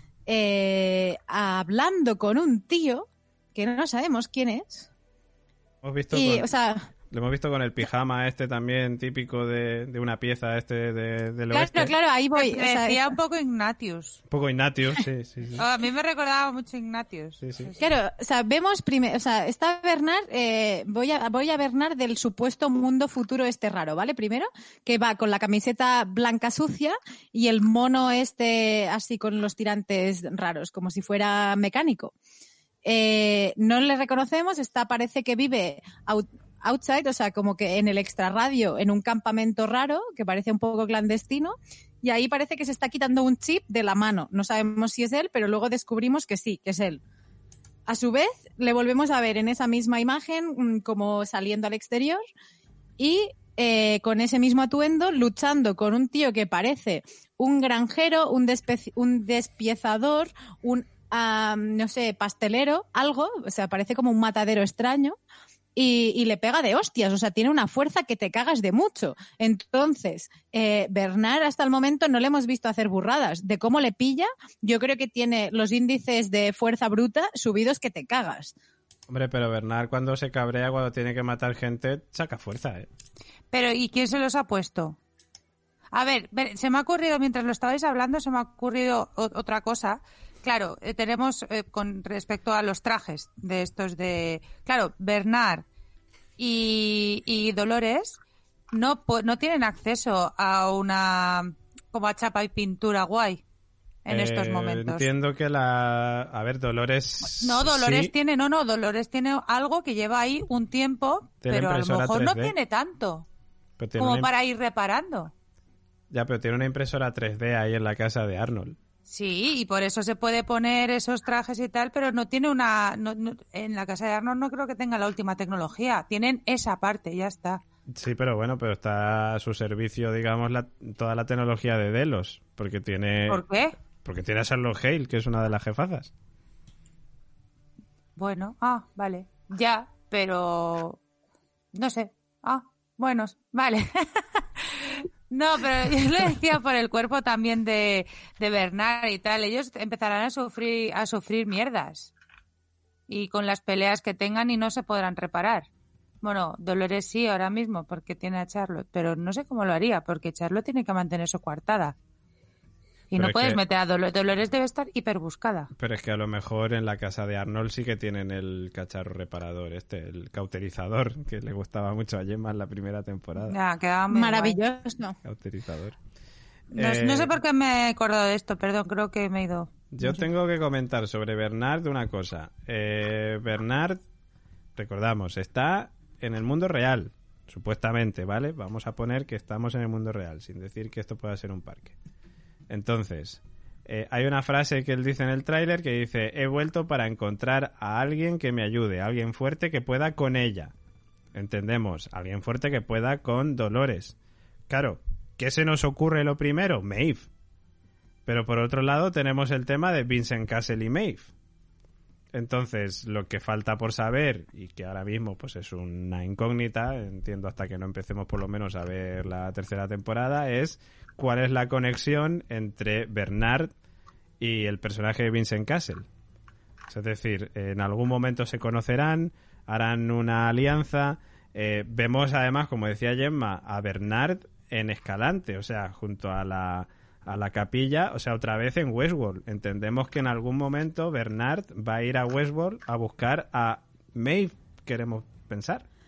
hablando con un tío que no sabemos quién es. Hemos visto lo hemos visto con el pijama también típico de una pieza del oeste. Claro, ahí voy. Me decía un poco Ignatius. Un poco Ignatius, sí. A mí me recordaba mucho Ignatius. Sí. Claro, vemos primero, está Bernard, voy a Bernard del supuesto mundo futuro raro, ¿vale? Primero, que va con la camiseta blanca sucia y el mono así con los tirantes raros, como si fuera mecánico. No le reconocemos, parece que vive outside, o sea, como que en el extrarradio, en un campamento raro, que parece un poco clandestino, y ahí parece que se está quitando un chip de la mano. No sabemos si es él, pero luego descubrimos que sí, que es él. A su vez, le volvemos a ver en esa misma imagen, como saliendo al exterior, y con ese mismo atuendo, luchando con un tío que parece un granjero, un despiezador, un no sé, pastelero, algo, o sea, parece como un matadero extraño, y le pega de hostias, o sea, tiene una fuerza que te cagas de mucho. Entonces, Bernard hasta el momento no le hemos visto hacer burradas. De cómo le pilla, yo creo que tiene los índices de fuerza bruta subidos que te cagas. Hombre, pero Bernard cuando se cabrea, cuando tiene que matar gente, saca fuerza, ¿eh? Pero, ¿y quién se los ha puesto? A ver, se me ha ocurrido, mientras lo estabais hablando, se me ha ocurrido otra cosa. Claro, tenemos con respecto a los trajes de estos de... Claro, Bernard y Dolores no tienen acceso a una... como a chapa y pintura guay en estos momentos. Entiendo que a ver, Dolores... No, Dolores sí. tiene... No, Dolores tiene algo que lleva ahí un tiempo, pero a lo mejor 3D. No tiene tanto como para ir reparando. Ya, pero tiene una impresora 3D ahí en la casa de Arnold. Sí, y por eso se puede poner esos trajes y tal, pero no tiene una... en la casa de Arnold no creo que tenga la última tecnología. Tienen esa parte, ya está. Sí, pero bueno, pero está a su servicio, digamos, toda la tecnología de Delos. Porque tiene... ¿Por qué? Porque tiene a Charlotte Hale, que es una de las jefazas. Bueno, vale. Ya, pero... no sé. Bueno, vale. No, pero yo le decía por el cuerpo también de Bernard y tal. Ellos empezarán a sufrir mierdas. Y con las peleas que tengan y no se podrán reparar. Bueno, Dolores sí ahora mismo porque tiene a Charlotte, pero no sé cómo lo haría porque Charlotte tiene que mantener su coartada. Y pero no puedes meter a Dolores. Dolores debe estar hiperbuscada. Pero es que a lo mejor en la casa de Arnold sí que tienen el cacharro reparador, el cauterizador, que le gustaba mucho a Gemma en la primera temporada. Ya, quedaba muy maravilloso. Guay. Cauterizador. No sé por qué me he acordado de esto, perdón, creo que me he ido. Yo tengo que comentar sobre Bernard una cosa. Bernard, recordamos, está en el mundo real, supuestamente, ¿vale? Vamos a poner que estamos en el mundo real, sin decir que esto pueda ser un parque. Entonces, hay una frase que él dice en el tráiler que dice: he vuelto para encontrar a alguien que me ayude, a alguien fuerte que pueda con ella. Entendemos, alguien fuerte que pueda con Dolores. Claro, ¿qué se nos ocurre lo primero? Maeve. Pero por otro lado tenemos el tema de Vincent Castle y Maeve. Entonces, lo que falta por saber, y que ahora mismo pues es una incógnita, entiendo hasta que no empecemos por lo menos a ver la tercera temporada, es cuál es la conexión entre Bernard y el personaje de Vincent Castle. Es decir, en algún momento se conocerán, harán una alianza. Vemos además, como decía Gemma, a Bernard en Escalante, o sea, junto a la capilla, o sea, otra vez en Westworld. Entendemos que en algún momento Bernard va a ir a Westworld a buscar a Maeve, queremos pensar.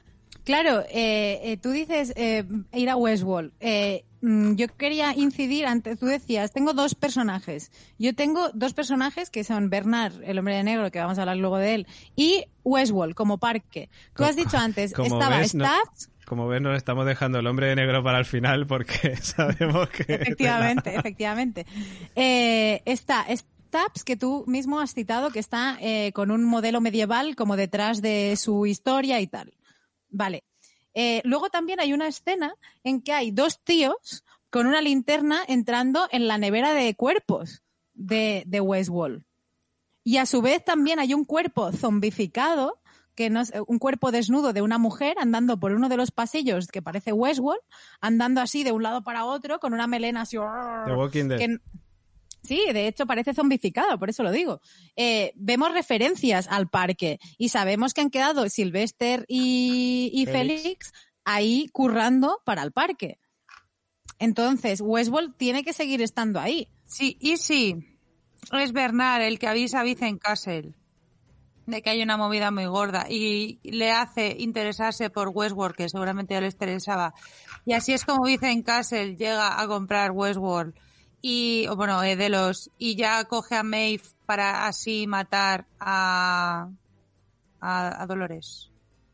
Claro, tú dices ir a Westworld. Yo quería incidir, antes tú decías, tengo dos personajes. Yo tengo dos personajes que son Bernard, el hombre de negro, que vamos a hablar luego de él, y Westworld, como parque. Tú has dicho antes, estaba Stubbs... Como ves, nos estamos dejando el hombre de negro para el final porque sabemos que... Efectivamente. Está Stubbs, que tú mismo has citado, que está con un modelo medieval como detrás de su historia y tal. Vale. Luego también hay una escena en que hay dos tíos con una linterna entrando en la nevera de cuerpos de Westworld. Y a su vez también hay un cuerpo zombificado, que no es un cuerpo desnudo de una mujer andando por uno de los pasillos que parece Westworld, andando así de un lado para otro con una melena así. The Walking Dead. Sí, de hecho parece zombificado, por eso lo digo. Vemos referencias al parque y sabemos que han quedado Sylvester y Félix ahí currando para el parque. Entonces, Westworld tiene que seguir estando ahí. Sí, y sí, es Bernard el que avisa a Vincent Castle de que hay una movida muy gorda y le hace interesarse por Westworld, que seguramente ya les interesaba. Y así es como Vincent Castle llega a comprar Westworld. Y ya coge a Maeve para así matar a Dolores.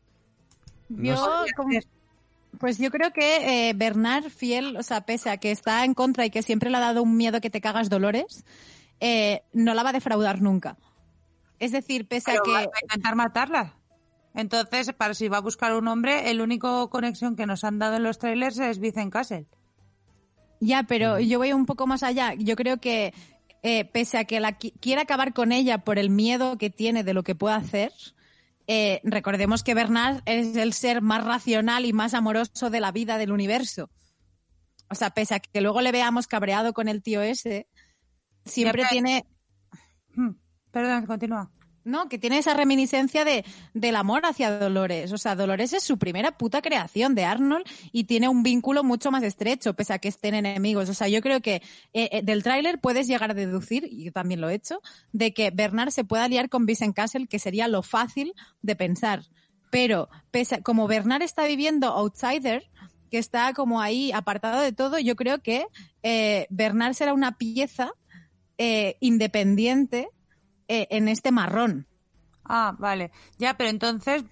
Pues yo creo que Bernard, fiel, o sea, pese a que está en contra y que siempre le ha dado un miedo que te cagas Dolores, no la va a defraudar nunca. Es decir, pese a que... va a intentar matarla. Entonces, para si va a buscar un hombre, el único conexión que nos han dado en los trailers es Vincent Castle. Ya, pero yo voy un poco más allá. Yo creo que pese a que quiera acabar con ella por el miedo que tiene de lo que puede hacer, recordemos que Bernard es el ser más racional y más amoroso de la vida del universo. O sea, pese a que luego le veamos cabreado con el tío ese, siempre tiene... Perdón, continúa. No, que tiene esa reminiscencia del amor hacia Dolores. O sea, Dolores es su primera puta creación de Arnold y tiene un vínculo mucho más estrecho, pese a que estén enemigos. O sea, yo creo que del tráiler puedes llegar a deducir, y yo también lo he hecho, de que Bernard se pueda liar con Vincent Castle, que sería lo fácil de pensar. Pero, como Bernard está viviendo outsider, que está como ahí apartado de todo, yo creo que Bernard será una pieza independiente en este marrón. Ah, vale. Ya, pero entonces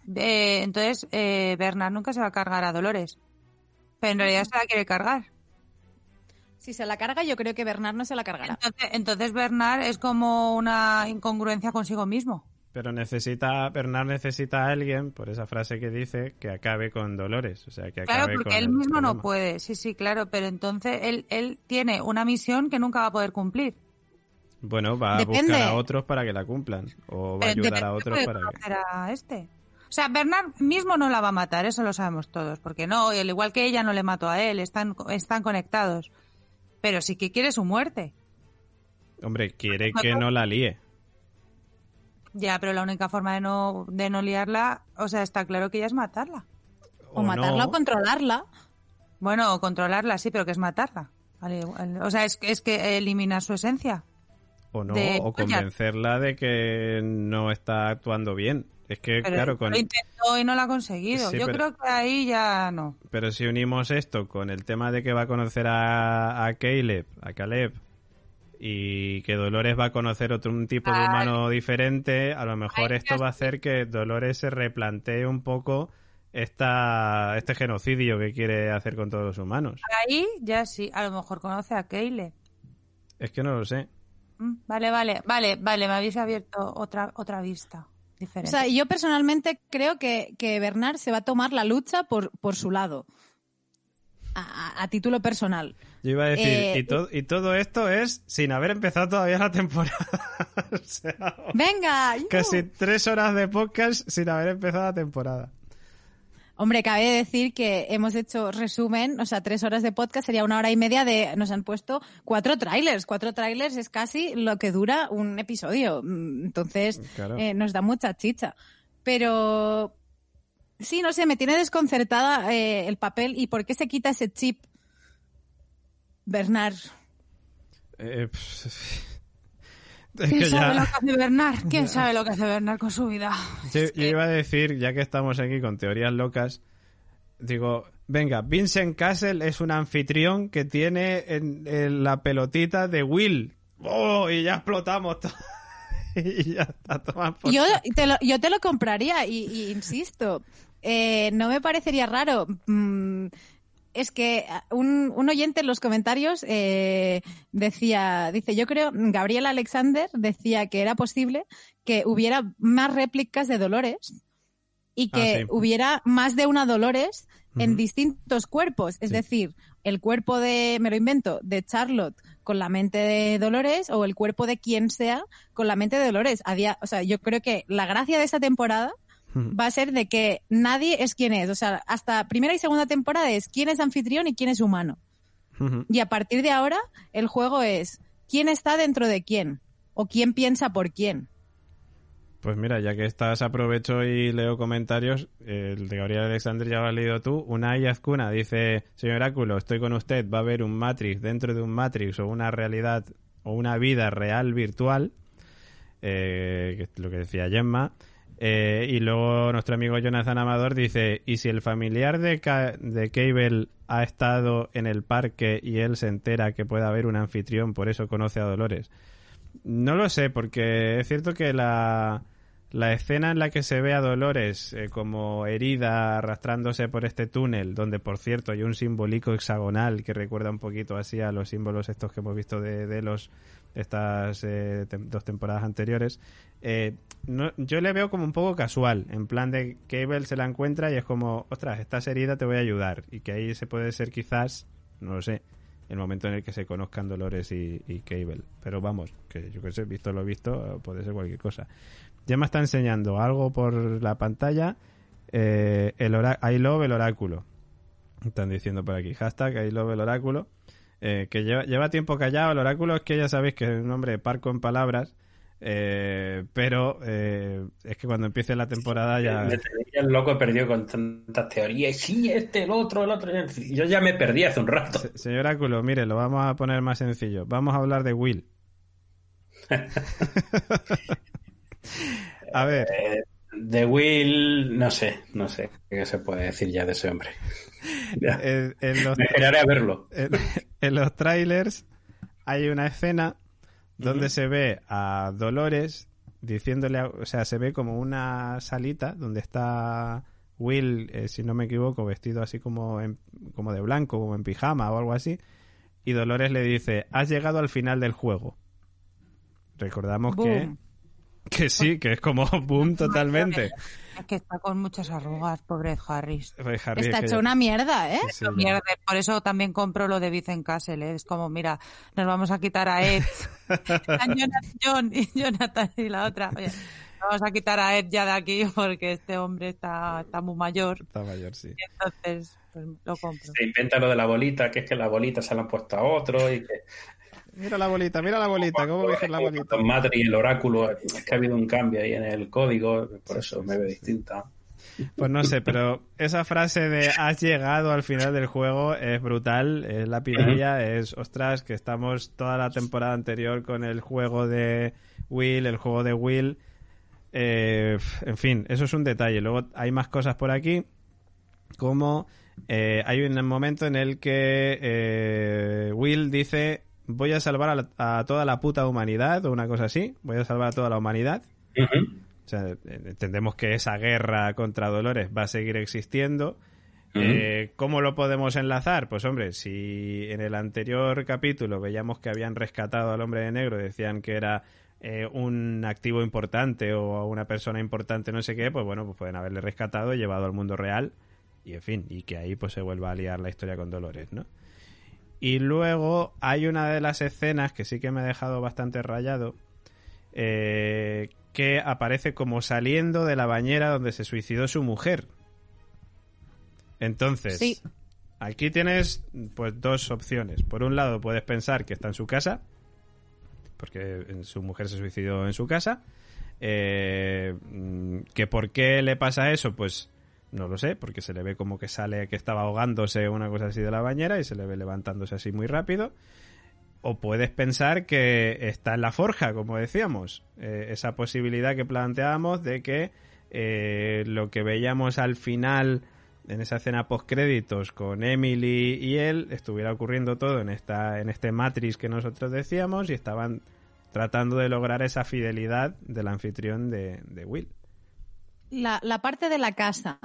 Bernard nunca se va a cargar a Dolores. Pero en realidad se la quiere cargar. Si se la carga, yo creo que Bernard no se la cargará. Entonces Bernard es como una incongruencia consigo mismo. Pero Bernard necesita a alguien, por esa frase que dice, que acabe con Dolores. O sea, que acabe claro, porque con él mismo problema. no puede. Sí, claro. Pero entonces él tiene una misión que nunca va a poder cumplir. Bueno, va a buscar a otros para que la cumplan. O va a ayudar a otros para que... A este. O sea, Bernard mismo no la va a matar, eso lo sabemos todos. Porque no, al igual que ella no le mató a él, están conectados. Pero sí que quiere su muerte. Hombre, quiere que no la líe. Ya, pero la única forma de no liarla, o sea, está claro que ya es matarla. O matarla o controlarla. Bueno, o controlarla, sí, pero que es matarla. O sea, es que eliminar su esencia. O no, o convencerla de que no está actuando bien. Es que, pero claro, lo intentó y no lo ha conseguido. Sí, yo creo que ahí ya no. Pero si unimos esto con el tema de que va a conocer a Caleb, y que Dolores va a conocer un tipo de humano diferente, a lo mejor esto va a hacer que Dolores se replantee un poco este genocidio que quiere hacer con todos los humanos. Ahí ya sí, a lo mejor conoce a Caleb. Es que no lo sé. Vale, me habéis abierto otra vista diferente. O sea, yo personalmente creo que Bernard se va a tomar la lucha por su lado, a título personal. Yo iba a decir, y todo esto es sin haber empezado todavía la temporada. O sea, ¡venga! Casi 3 horas de podcast sin haber empezado la temporada. Hombre, cabe decir que hemos hecho resumen, o sea, 3 horas de podcast sería 1 hora y media nos han puesto 4 trailers. 4 trailers es casi lo que dura un episodio. Entonces, claro, nos da mucha chicha. Pero, sí, no sé, me tiene desconcertada el papel. ¿Y por qué se quita ese chip, Bernard? ¿Quién sabe lo que hace Bernard? ¿Quién sabe lo que hace Bernard con su vida? Yo iba a decir, ya que estamos aquí con teorías locas, digo, venga, Vincent Castle es un anfitrión que tiene en la pelotita de Will. ¡Oh! Y ya explotamos todo. Y ya está, toma por Yo te lo compraría y insisto, no me parecería raro. Es que un oyente en los comentarios dice, yo creo, Gabriel Alexander decía que era posible que hubiera más réplicas de Dolores y que hubiera más de una Dolores en distintos cuerpos. Es decir, el cuerpo me lo invento, de Charlotte con la mente de Dolores o el cuerpo de quien sea con la mente de Dolores. O sea, yo creo que la gracia de esta temporada va a ser de que nadie es quien es. O sea, hasta primera y segunda temporada es quién es anfitrión y quién es humano. Y a partir de ahora, el juego es quién está dentro de quién o quién piensa por quién. Pues mira, ya que estás, aprovecho y leo comentarios. El de Gabriel Alexander ya lo has leído tú. Unai Azcuna dice, señor Oráculo, estoy con usted. Va a haber un Matrix dentro de un Matrix o una realidad o una vida real virtual. Que es lo que decía Gemma. Y luego nuestro amigo Jonathan Amador dice, ¿y si el familiar de Cable ha estado en el parque y él se entera que puede haber un anfitrión, por eso conoce a Dolores? No lo sé, porque es cierto que la escena en la que se ve a Dolores como herida arrastrándose por este túnel, donde por cierto hay un simbólico hexagonal que recuerda un poquito así a los símbolos estos que hemos visto de estas 2 temporadas anteriores, yo le veo como un poco casual, en plan de Cable se la encuentra y es como, ostras, estás herida, te voy a ayudar, y que ahí se puede ser quizás, no lo sé, el momento en el que se conozcan Dolores y Cable. Pero vamos, que yo que sé, visto lo visto, puede ser cualquier cosa. Ya me está enseñando algo por la pantalla. I love el oráculo. Están diciendo por aquí. Hashtag I love el oráculo. Que lleva tiempo callado. El oráculo es que ya sabéis que es un hombre parco en palabras. Pero es que cuando empiece la temporada ya... Me tenía el loco perdido con tantas teorías. Sí, el otro. Yo ya me perdí hace un rato. Señor Oráculo, mire, lo vamos a poner más sencillo. Vamos a hablar de Will. A ver. De Will, no sé qué se puede decir ya de ese hombre. Me esperaré a verlo. En los trailers hay una escena donde se ve a Dolores diciéndole, o sea, se ve como una salita donde está Will, si no me equivoco, vestido así como de blanco, como en pijama o algo así, y Dolores le dice, has llegado al final del juego. Recordamos que sí, que es como boom totalmente. Es que está con muchas arrugas, pobre Harris. Está hecho una mierda, ¿eh? Sí, mierda. Por eso también compro lo de Vincent Castle, ¿eh? Es como, mira, nos vamos a quitar a Ed. John y Jonathan y la otra. Oye, vamos a quitar a Ed ya de aquí porque este hombre está muy mayor. Está mayor, sí. Y entonces, pues lo compro. Se inventa lo de la bolita, que es que la bolita se la han puesto a otro y que... Mira la bolita, ¿cómo ves la bolita? Con Madrid y el oráculo, es que ha habido un cambio ahí en el código, por eso me veo distinta. Pues no sé, pero esa frase de has llegado al final del juego es brutal, es lapidaria, es ostras, que estamos toda la temporada anterior con el juego de Will, en fin, eso es un detalle. Luego hay más cosas por aquí, como hay un momento en el que Will dice... voy a salvar a toda la puta humanidad, o una cosa así. Voy a salvar a toda la humanidad. O sea, entendemos que esa guerra contra Dolores va a seguir existiendo. ¿Cómo lo podemos enlazar? Pues hombre, si en el anterior capítulo veíamos que habían rescatado al hombre de negro y decían que era un activo importante o una persona importante, no sé qué, pues bueno, pues pueden haberle rescatado y llevado al mundo real. Y en fin, y que ahí pues se vuelva a liar la historia con Dolores, ¿no? Y luego hay una de las escenas que sí que me ha dejado bastante rayado, que aparece como saliendo de la bañera donde se suicidó su mujer. Entonces, sí. Aquí tienes pues 2 opciones. Por un lado puedes pensar que está en su casa, porque su mujer se suicidó en su casa. Que ¿por qué le pasa eso? Pues... no lo sé, porque se le ve como que sale, que estaba ahogándose una cosa así de la bañera y se le ve levantándose así muy rápido. O puedes pensar que está en la forja, como decíamos. Esa posibilidad que planteábamos de que lo que veíamos al final en esa escena post-créditos con Emily y él estuviera ocurriendo todo en este Matrix que nosotros decíamos y estaban tratando de lograr esa fidelidad del anfitrión de Will. La parte de la casa,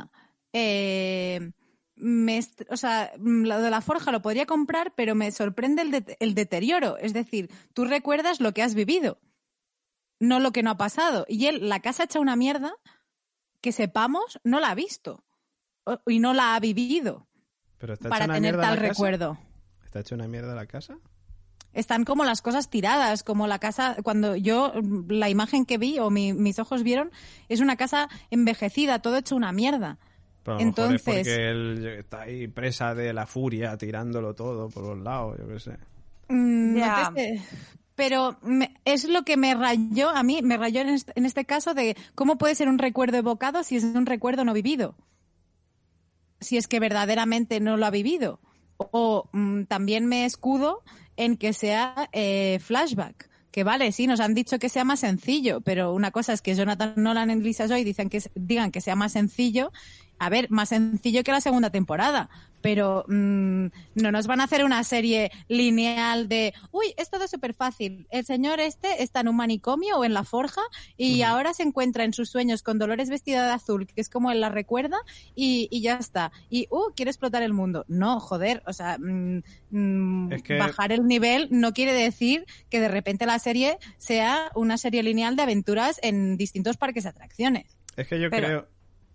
o sea, lo de la forja lo podría comprar, pero me sorprende el deterioro. Es decir, tú recuerdas lo que has vivido, no lo que no ha pasado. Y él, la casa hecha una mierda, que sepamos, no la ha visto y no la ha vivido. Pero está para hecha una tener mierda tal la casa. recuerdo. ¿Está hecha una mierda la casa? Están como las cosas tiradas, como la casa, cuando yo, la imagen que vi o mis ojos vieron, es una casa envejecida, todo hecho una mierda. Pero a lo mejor es porque él está ahí presa de la furia, tirándolo todo por los lados, yo qué sé. No te sé. Pero es lo que me rayó, a mí me rayó en este caso de cómo puede ser un recuerdo evocado si es un recuerdo no vivido. Si es que verdaderamente no lo ha vivido. O también me escudo en que sea flashback. Que vale, sí, nos han dicho que sea más sencillo, pero una cosa es que Jonathan Nolan y Lisa Joy digan que sea más sencillo. A ver, más sencillo que la segunda temporada. Pero no nos van a hacer una serie lineal de uy, es todo súper fácil. El señor está en un manicomio o en la forja y ahora se encuentra en sus sueños con Dolores vestida de azul, que es como él la recuerda, y ya está. Y quiere explotar el mundo. No, joder, o sea, es que bajar el nivel no quiere decir que de repente la serie sea una serie lineal de aventuras en distintos parques de atracciones. Es que yo creo...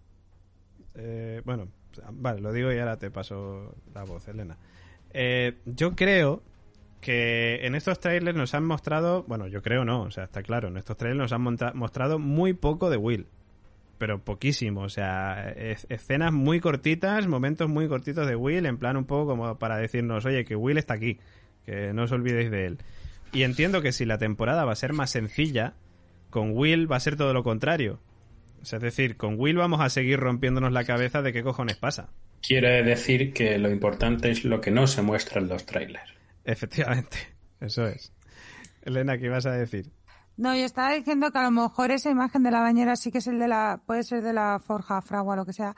bueno, vale, lo digo y ahora te paso la voz, Elena. Yo creo que en estos trailers nos han mostrado... Bueno, yo creo no, o sea, está claro. En estos trailers nos han mostrado muy poco de Will. Pero poquísimo, o sea, escenas muy cortitas, momentos muy cortitos de Will, en plan un poco como para decirnos, oye, que Will está aquí, que no os olvidéis de él. Y entiendo que si la temporada va a ser más sencilla, con Will va a ser todo lo contrario. O sea, es decir, con Will vamos a seguir rompiéndonos la cabeza de qué cojones pasa. Quiere decir que lo importante es lo que no se muestra en los trailers. Efectivamente, eso es. Elena, ¿qué ibas a decir? No, yo estaba diciendo que a lo mejor esa imagen de la bañera sí que es puede ser de la forja, fragua, lo que sea,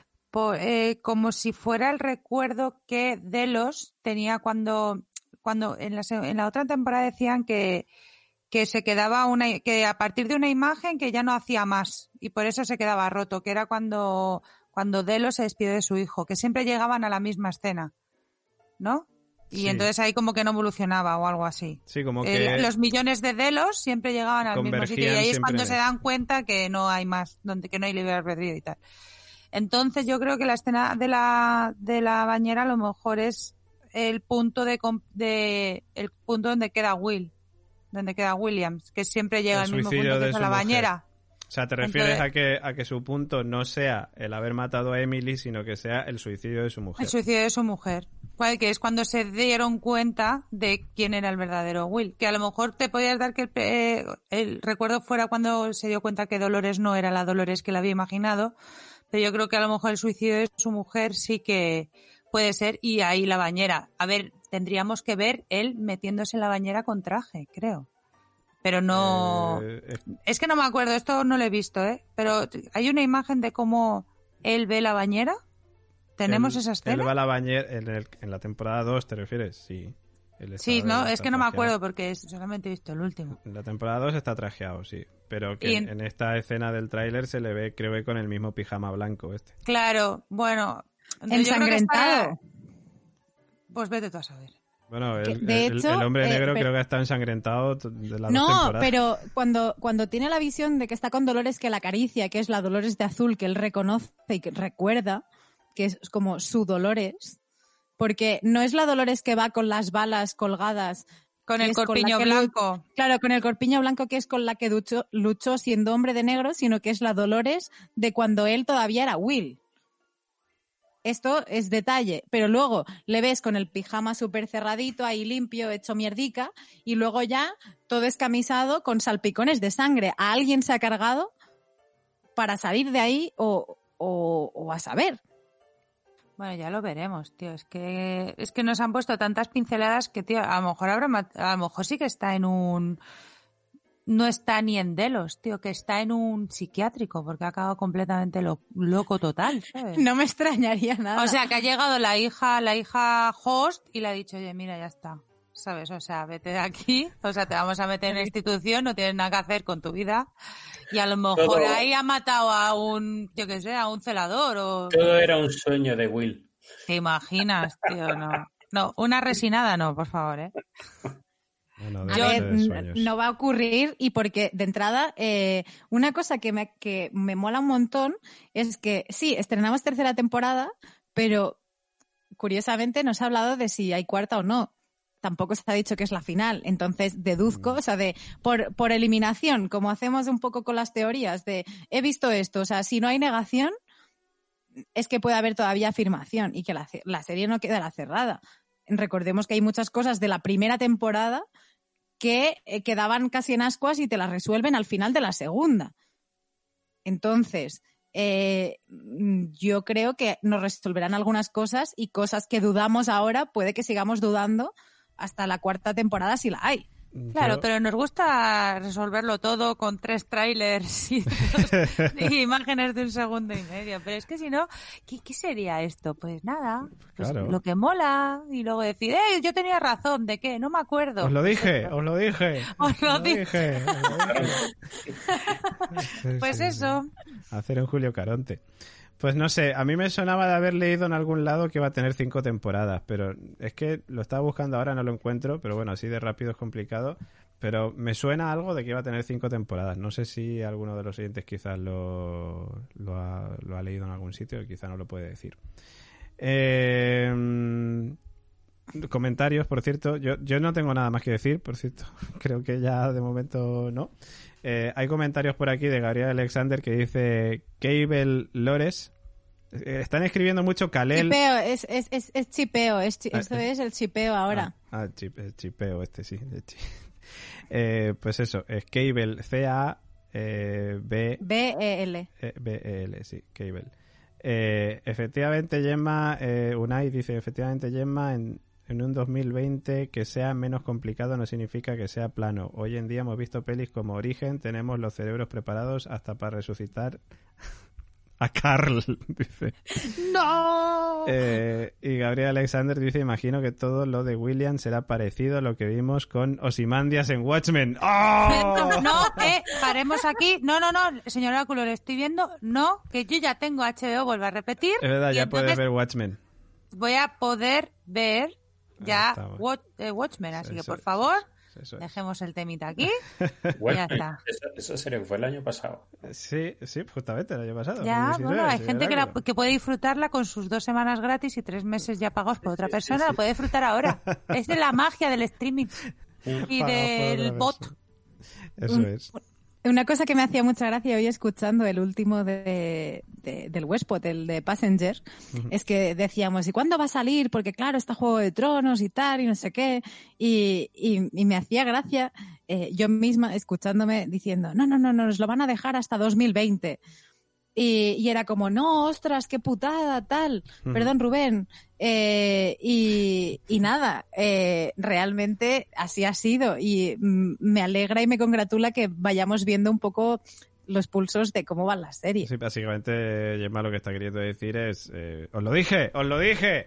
como si fuera el recuerdo que Delos tenía cuando en la otra temporada decían que se quedaba que a partir de una imagen que ya no hacía más y por eso se quedaba roto, que era cuando Delos se despidió de su hijo, que siempre llegaban a la misma escena, ¿no? Y sí. Entonces ahí como que no evolucionaba o algo así. Sí, como que los millones de Delos siempre llegaban al mismo sitio y ahí es cuando se dan cuenta que no hay más, que no hay libre albedrío y tal. Entonces yo creo que la escena de la bañera a lo mejor es el punto el punto donde queda Williams, que siempre llega al mismo punto que es a la bañera. O sea, ¿te refieres a que su punto no sea el haber matado a Emily, sino que sea el suicidio de su mujer? El suicidio de su mujer, que es cuando se dieron cuenta de quién era el verdadero Will. Que a lo mejor te podías dar que el recuerdo fuera cuando se dio cuenta que Dolores no era la Dolores que la había imaginado, pero yo creo que a lo mejor el suicidio de su mujer sí que puede ser, y ahí la bañera. A ver, tendríamos que ver él metiéndose en la bañera con traje, creo. Pero no... Es que no me acuerdo, esto no lo he visto, ¿eh? Pero hay una imagen de cómo él ve la bañera. ¿Tenemos esa escena? Él va a la bañera en la temporada 2, ¿te refieres? Sí. Sí, no, es que no me acuerdo porque solamente he visto el último. En la temporada 2 está trajeado, sí. Pero que en esta escena del tráiler se le ve, creo que con el mismo pijama blanco este. Claro, bueno... Ensangrentado. Pues vete tú a saber. Bueno, el hombre negro creo que está ensangrentado de las dos temporadas. No, pero cuando tiene la visión de que está con Dolores que la acaricia, que es la Dolores de azul que él reconoce y que recuerda, que es como su Dolores, porque no es la Dolores que va con las balas colgadas. Con el corpiño blanco. Claro, con el corpiño blanco que es con la que luchó siendo hombre de negro, sino que es la Dolores de cuando él todavía era Will. Esto es detalle, pero luego le ves con el pijama súper cerradito, ahí limpio, hecho mierdica, y luego ya todo escamisado con salpicones de sangre. ¿A alguien se ha cargado para salir de ahí o a saber? Bueno, ya lo veremos, tío. Es que nos han puesto tantas pinceladas que, tío, a lo mejor sí que está en un no está ni en Delos, tío, que está en un psiquiátrico porque ha acabado completamente loco total, ¿sabes? No me extrañaría nada. O sea, que ha llegado la hija host y le ha dicho, oye, mira, ya está, ¿sabes? O sea, vete de aquí, o sea, te vamos a meter en la institución, no tienes nada que hacer con tu vida. Y a lo mejor ahí ha matado a un, yo qué sé, a un celador o... Todo era un sueño de Will. ¿Te imaginas, tío? No. No, una resinada no, por favor, ¿eh? Bueno, A depende ver, de sueños. no va a ocurrir y porque de entrada una cosa que me mola un montón es que sí, estrenamos tercera temporada, pero curiosamente no se ha hablado de si hay cuarta o no. Tampoco se ha dicho que es la final. Entonces deduzco, o sea, por eliminación, como hacemos un poco con las teorías de he visto esto, o sea, si no hay negación, es que puede haber todavía afirmación y que la serie no quedará cerrada. Recordemos que hay muchas cosas de la primera temporada que quedaban casi en ascuas y te las resuelven al final de la segunda. Entonces, yo creo que nos resolverán algunas cosas y cosas que dudamos ahora puede que sigamos dudando hasta la cuarta temporada si la hay. Claro, pero nos gusta resolverlo todo con 3 trailers y imágenes de 1 segundo y medio. Pero es que si no, ¿qué sería esto? Pues nada, pues Claro. lo que mola y luego decir, yo tenía razón, ¿de qué? No me acuerdo. Os lo dije. Os lo dije. Pues eso. Hacer un Julio Caronte. Pues no sé, a mí me sonaba de haber leído en algún lado que iba a tener 5 temporadas, pero es que lo estaba buscando ahora, no lo encuentro, pero bueno, así de rápido es complicado. Pero me suena algo de que iba a tener 5 temporadas. No sé si alguno de los oyentes quizás lo ha leído en algún sitio y quizás no lo puede decir. Comentarios, por cierto. Yo no tengo nada más que decir, por cierto. Creo que ya de momento no. Hay comentarios por aquí de Gabriel Alexander que dice Cable Lores. Están escribiendo mucho Kalel. Chipeo, es chipeo. Esto es el chipeo ahora. Chipeo sí. Pues eso, es Cable, C-A-B... B-E-L. B-E-L, sí, Cable. Efectivamente, Gemma, Unai dice, efectivamente, Gemma, en un 2020 que sea menos complicado no significa que sea plano. Hoy en día hemos visto pelis como Origen, tenemos los cerebros preparados hasta para resucitar a Carl, dice. ¡No! Y Gabriel Alexander dice, imagino que todo lo de William será parecido a lo que vimos con Ozymandias en Watchmen. ¡Oh! No, paremos aquí. No, señor Oráculo, le estoy viendo. No, que yo ya tengo HBO, vuelvo a repetir. Es verdad, ya entonces puedes ver Watchmen. voy a poder ver ya estamos. Watchmen, así que Eso por es. favor, Eso es. dejemos el temita aquí. Bueno, Ya está. Esa serie que fue el año pasado. Sí, justamente el año pasado. Ya, 2019, bueno, hay sí, gente Oráculo. que puede disfrutarla con sus 2 semanas gratis y 3 meses ya pagados por otra persona, la puede disfrutar ahora. Es de la magia del streaming y Pagado por del otra bot. persona. Eso es. Una cosa que me hacía mucha gracia hoy escuchando el último del Westpod, el de Passenger, es que decíamos, ¿y cuándo va a salir? Porque claro, está Juego de Tronos y tal, y no sé qué. Y me hacía gracia yo misma escuchándome diciendo, no, nos lo van a dejar hasta 2020. Y era como, no, ostras, qué putada, tal. Perdón, Rubén. Y nada, realmente así ha sido. Y me alegra y me congratula que vayamos viendo un poco los pulsos de cómo van las series. Sí, básicamente, Gemma lo que está queriendo decir es, os lo dije. No, dije.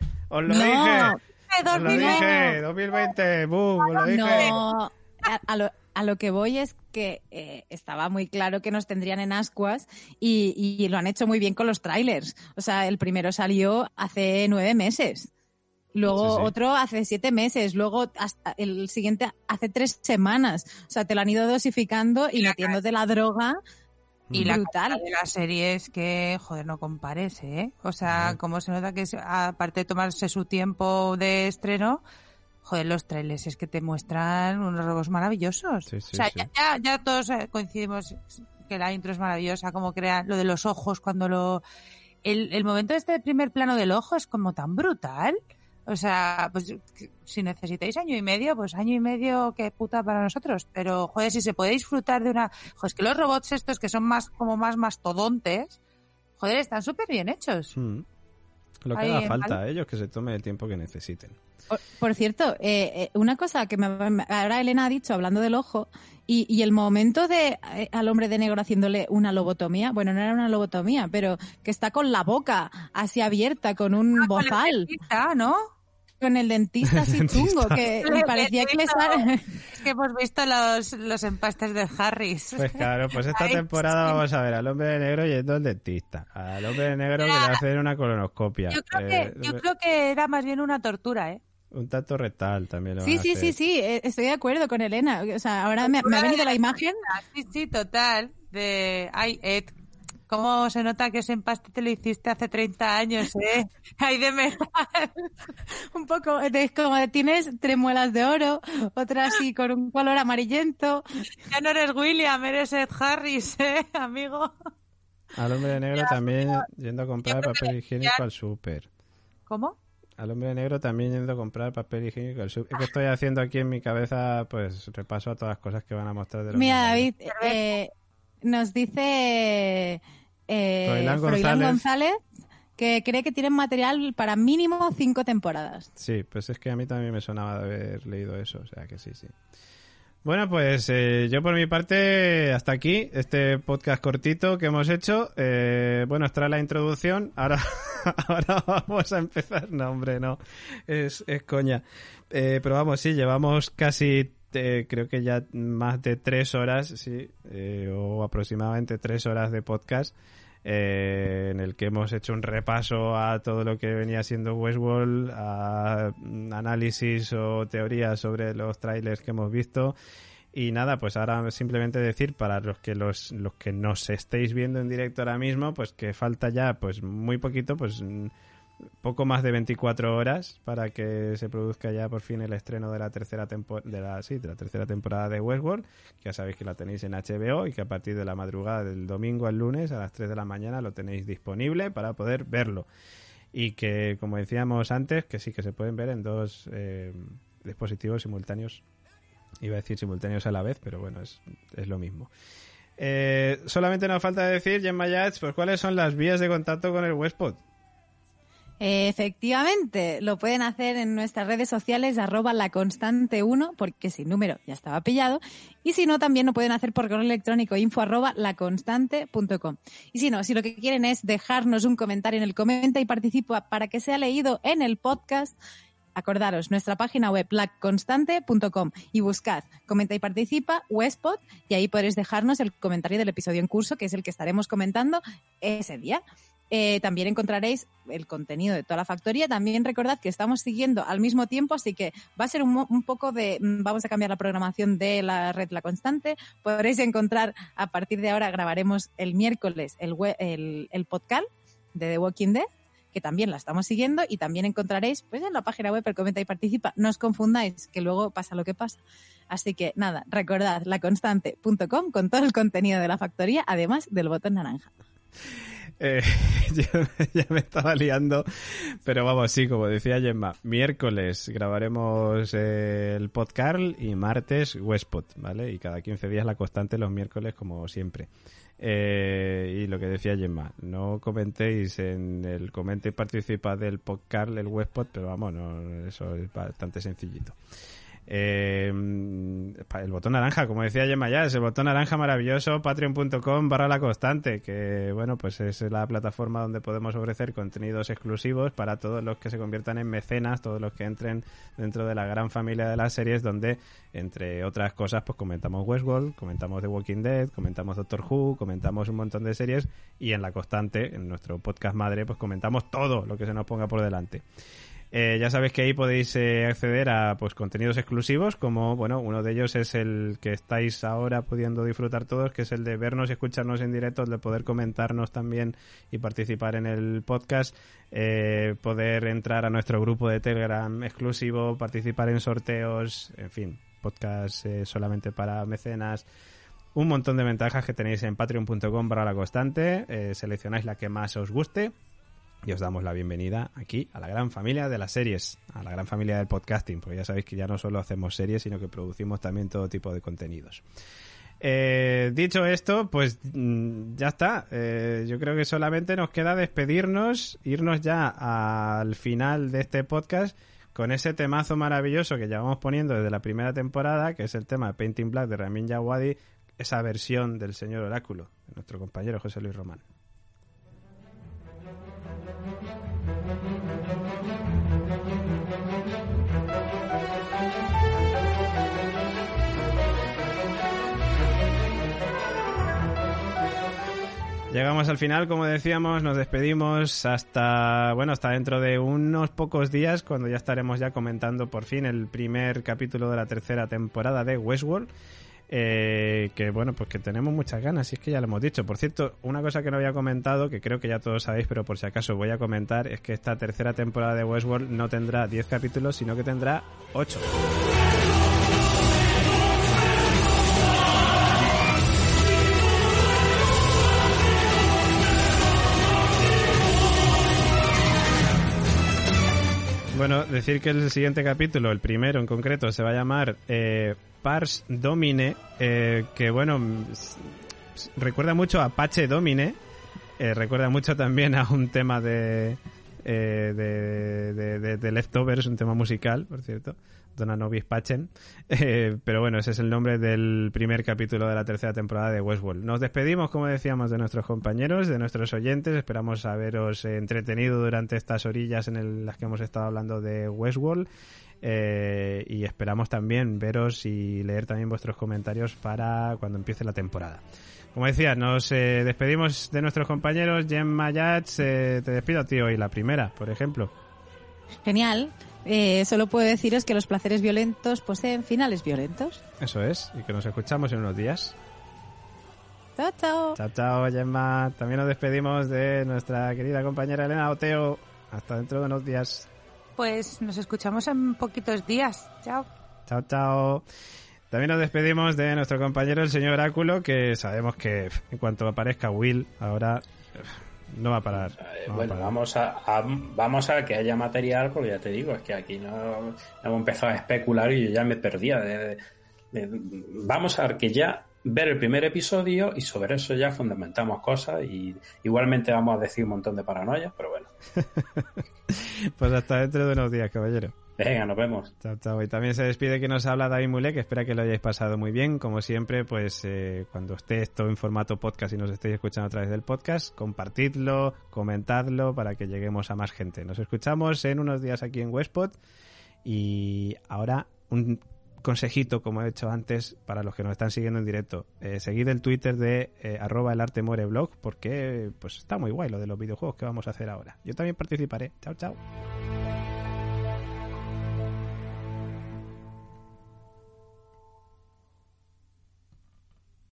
2020, boom, os lo dije. No, a lo que voy es que estaba muy claro que nos tendrían en ascuas y lo han hecho muy bien con los trailers. O sea, el primero salió hace 9 meses. Luego Sí. otro hace 7 meses, luego hasta el siguiente hace 3 semanas. O sea, te lo han ido dosificando y metiéndote la droga. Y la brutal. calidad de la serie es que, joder, no comparece, ¿eh? O sea, como se nota que aparte de tomarse su tiempo de estreno, joder, los trailers es que te muestran unos robos maravillosos. Sí, o sea, sí. ya todos coincidimos que la intro es maravillosa, como crean lo de los ojos cuando el momento de este primer plano del ojo es como tan brutal. O sea, pues si necesitáis año y medio, pues año y medio, qué puta para nosotros. Pero, joder, si se puede disfrutar de una... Joder, es que los robots estos que son más como más mastodontes, joder, están súper bien hechos. Lo que haga falta a ellos, que se tomen el tiempo que necesiten. Por cierto, una cosa que ahora Elena ha dicho, hablando del ojo, y el momento de al hombre de negro haciéndole una lobotomía, bueno, no era una lobotomía, pero que está con la boca así abierta, con un bozal. Con el dentista, ¿no? Con el dentista así chungo, que parecía que le sale... Es que hemos visto los empastes de Harris. Pues claro, pues esta temporada vamos a ver al hombre de negro yendo al dentista, al hombre de negro que le hacen una colonoscopia. Yo creo que era más bien una tortura, ¿eh? Un tacto rectal también lo van a hacer. Sí, estoy de acuerdo con Elena. O sea, ahora me ha venido la imagen. Sí, total. Ay, Ed, ¿cómo se nota que ese empaste te lo hiciste hace 30 años, eh? Ay, de metal. Un poco, como tienes 3 muelas de oro, otra así con un color amarillento. Ya no eres William, eres Ed Harris, amigo. Al hombre de negro también yendo a comprar papel higiénico al súper. ¿Cómo? Al hombre de negro también yendo a comprar papel higiénico al súper. Es que estoy haciendo aquí en mi cabeza, pues, repaso a todas las cosas que van a mostrar de los Mira, David, nos dice Froilán González que cree que tienen material para mínimo 5 temporadas. Sí, pues es que a mí también me sonaba de haber leído eso, o sea que sí. Bueno, pues yo por mi parte hasta aquí este podcast cortito que hemos hecho. Bueno, esta era la introducción. Ahora vamos a empezar. No, hombre, no. Es coña. Pero vamos, sí, llevamos casi, creo que ya más de 3 horas, sí, o aproximadamente 3 horas de podcast. En el que hemos hecho un repaso a todo lo que venía siendo Westworld, a análisis o teorías sobre los trailers que hemos visto. Y nada, pues ahora simplemente decir para los que nos estéis viendo en directo ahora mismo, pues que falta ya pues muy poquito, pues poco más de 24 horas para que se produzca ya por fin el estreno de la tercera temporada de Westworld, que ya sabéis que la tenéis en HBO y que a partir de la madrugada del domingo al lunes a las 3 de la mañana lo tenéis disponible para poder verlo. Y que, como decíamos antes, que sí que se pueden ver en 2 dispositivos simultáneos. Iba a decir simultáneos a la vez, pero bueno, es lo mismo. Solamente nos falta decir, Gemma Yats, pues cuáles son las vías de contacto con el Westpod. Efectivamente, lo pueden hacer en nuestras redes sociales @laconstante1, porque sin número ya estaba pillado, y si no también lo pueden hacer por correo electrónico info@laconstante.com. Y si no, si lo que quieren es dejarnos un comentario en el Comenta y Participa para que sea leído en el podcast, acordaros, nuestra página web laconstante.com y buscad Comenta y Participa, Westpod, y ahí podréis dejarnos el comentario del episodio en curso, que es el que estaremos comentando ese día. También encontraréis el contenido de toda la factoría. También recordad que estamos siguiendo al mismo tiempo, así que va a ser un poco de... Vamos a cambiar la programación de la red La Constante. Podréis encontrar, a partir de ahora grabaremos el miércoles el podcast de The Walking Dead, que también la estamos siguiendo, y también encontraréis pues en la página web el Comenta y Participa. No os confundáis, que luego pasa lo que pasa. Así que nada, recordad laconstante.com con todo el contenido de la factoría, además del botón naranja. Yo ya me estaba liando, pero vamos, sí, como decía Gemma, miércoles grabaremos el podcast y martes Westpod, ¿vale? Y cada 15 días La Constante, los miércoles, como siempre. Y lo que decía Gemma, no comentéis en el Comenta y Participa del podcast el Westpod, pero vamos, no, eso es bastante sencillito. El botón naranja, como decía Gemma ya, es el botón naranja maravilloso, patreon.com/La Constante, que bueno, pues es la plataforma donde podemos ofrecer contenidos exclusivos para todos los que se conviertan en mecenas, todos los que entren dentro de la gran familia de las series, donde entre otras cosas pues comentamos Westworld, comentamos The Walking Dead, comentamos Doctor Who, comentamos un montón de series, y en La Constante, en nuestro podcast madre, pues comentamos todo lo que se nos ponga por delante. Ya sabéis que ahí podéis acceder a pues contenidos exclusivos, como bueno, uno de ellos es el que estáis ahora pudiendo disfrutar todos, que es el de vernos y escucharnos en directo, el de poder comentarnos también y participar en el podcast, poder entrar a nuestro grupo de Telegram exclusivo, participar en sorteos, en fin, podcast solamente para mecenas. Un montón de ventajas que tenéis en patreon.com/La Constante. Seleccionáis la que más os guste y os damos la bienvenida aquí a la gran familia de las series, a la gran familia del podcasting, porque ya sabéis que ya no solo hacemos series, sino que producimos también todo tipo de contenidos. Dicho esto, pues ya está. Yo creo que solamente nos queda despedirnos, irnos ya al final de este podcast con ese temazo maravilloso que llevamos poniendo desde la primera temporada, que es el tema Painting Black de Ramin Djawadi, esa versión del señor Oráculo, de nuestro compañero José Luis Román. Llegamos al final, como decíamos, nos despedimos hasta dentro de unos pocos días, cuando ya estaremos ya comentando por fin el primer capítulo de la tercera temporada de Westworld, pues que tenemos muchas ganas, y es que ya lo hemos dicho. Por cierto, una cosa que no había comentado, que creo que ya todos sabéis, pero por si acaso voy a comentar, es que esta tercera temporada de Westworld no tendrá 10 capítulos, sino que tendrá 8. Bueno, decir que el siguiente capítulo, el primero en concreto, se va a llamar Pars Domine, que bueno, recuerda mucho a Pace Domine, recuerda mucho también a un tema de Leftovers, un tema musical, por cierto, Dona Nobis Pacem, pero bueno, ese es el nombre del primer capítulo de la tercera temporada de Westworld. Nos despedimos, como decíamos, de nuestros compañeros, de nuestros oyentes. Esperamos haberos entretenido durante estas orillas en las que hemos estado hablando de Westworld, y esperamos también veros y leer también vuestros comentarios para cuando empiece la temporada. Como decía, nos despedimos de nuestros compañeros. Gemma Yats, te despido a ti hoy, la primera, por ejemplo. Genial. Solo puedo deciros que los placeres violentos poseen finales violentos. Eso es, y que nos escuchamos en unos días. Chao, chao. Chao, chao, Gemma. También nos despedimos de nuestra querida compañera Elena Oteo. Hasta dentro de unos días. Pues nos escuchamos en poquitos días. Chao. Chao, chao. También nos despedimos de nuestro compañero el señor Oráculo, que sabemos que en cuanto aparezca Will, ahora no va a parar. Vamos a que haya material, porque ya te digo, es que aquí no hemos empezado a especular y yo ya me perdía. Vamos a ver que ya ver el primer episodio y sobre eso ya fundamentamos cosas, y igualmente vamos a decir un montón de paranoias, pero bueno. Pues hasta dentro de unos días, caballero. Venga, nos vemos. Chao, chao. Y también se despide que nos habla David Mulé, que espera que lo hayáis pasado muy bien. Como siempre, pues cuando esté esto en formato podcast y nos estéis escuchando a través del podcast, compartidlo, comentadlo para que lleguemos a más gente. Nos escuchamos en unos días aquí en Westpod. Y ahora un consejito, como he hecho antes, para los que nos están siguiendo en directo. Seguid el Twitter de @elartemoreblog, porque pues está muy guay lo de los videojuegos que vamos a hacer ahora. Yo también participaré. Chao, chao.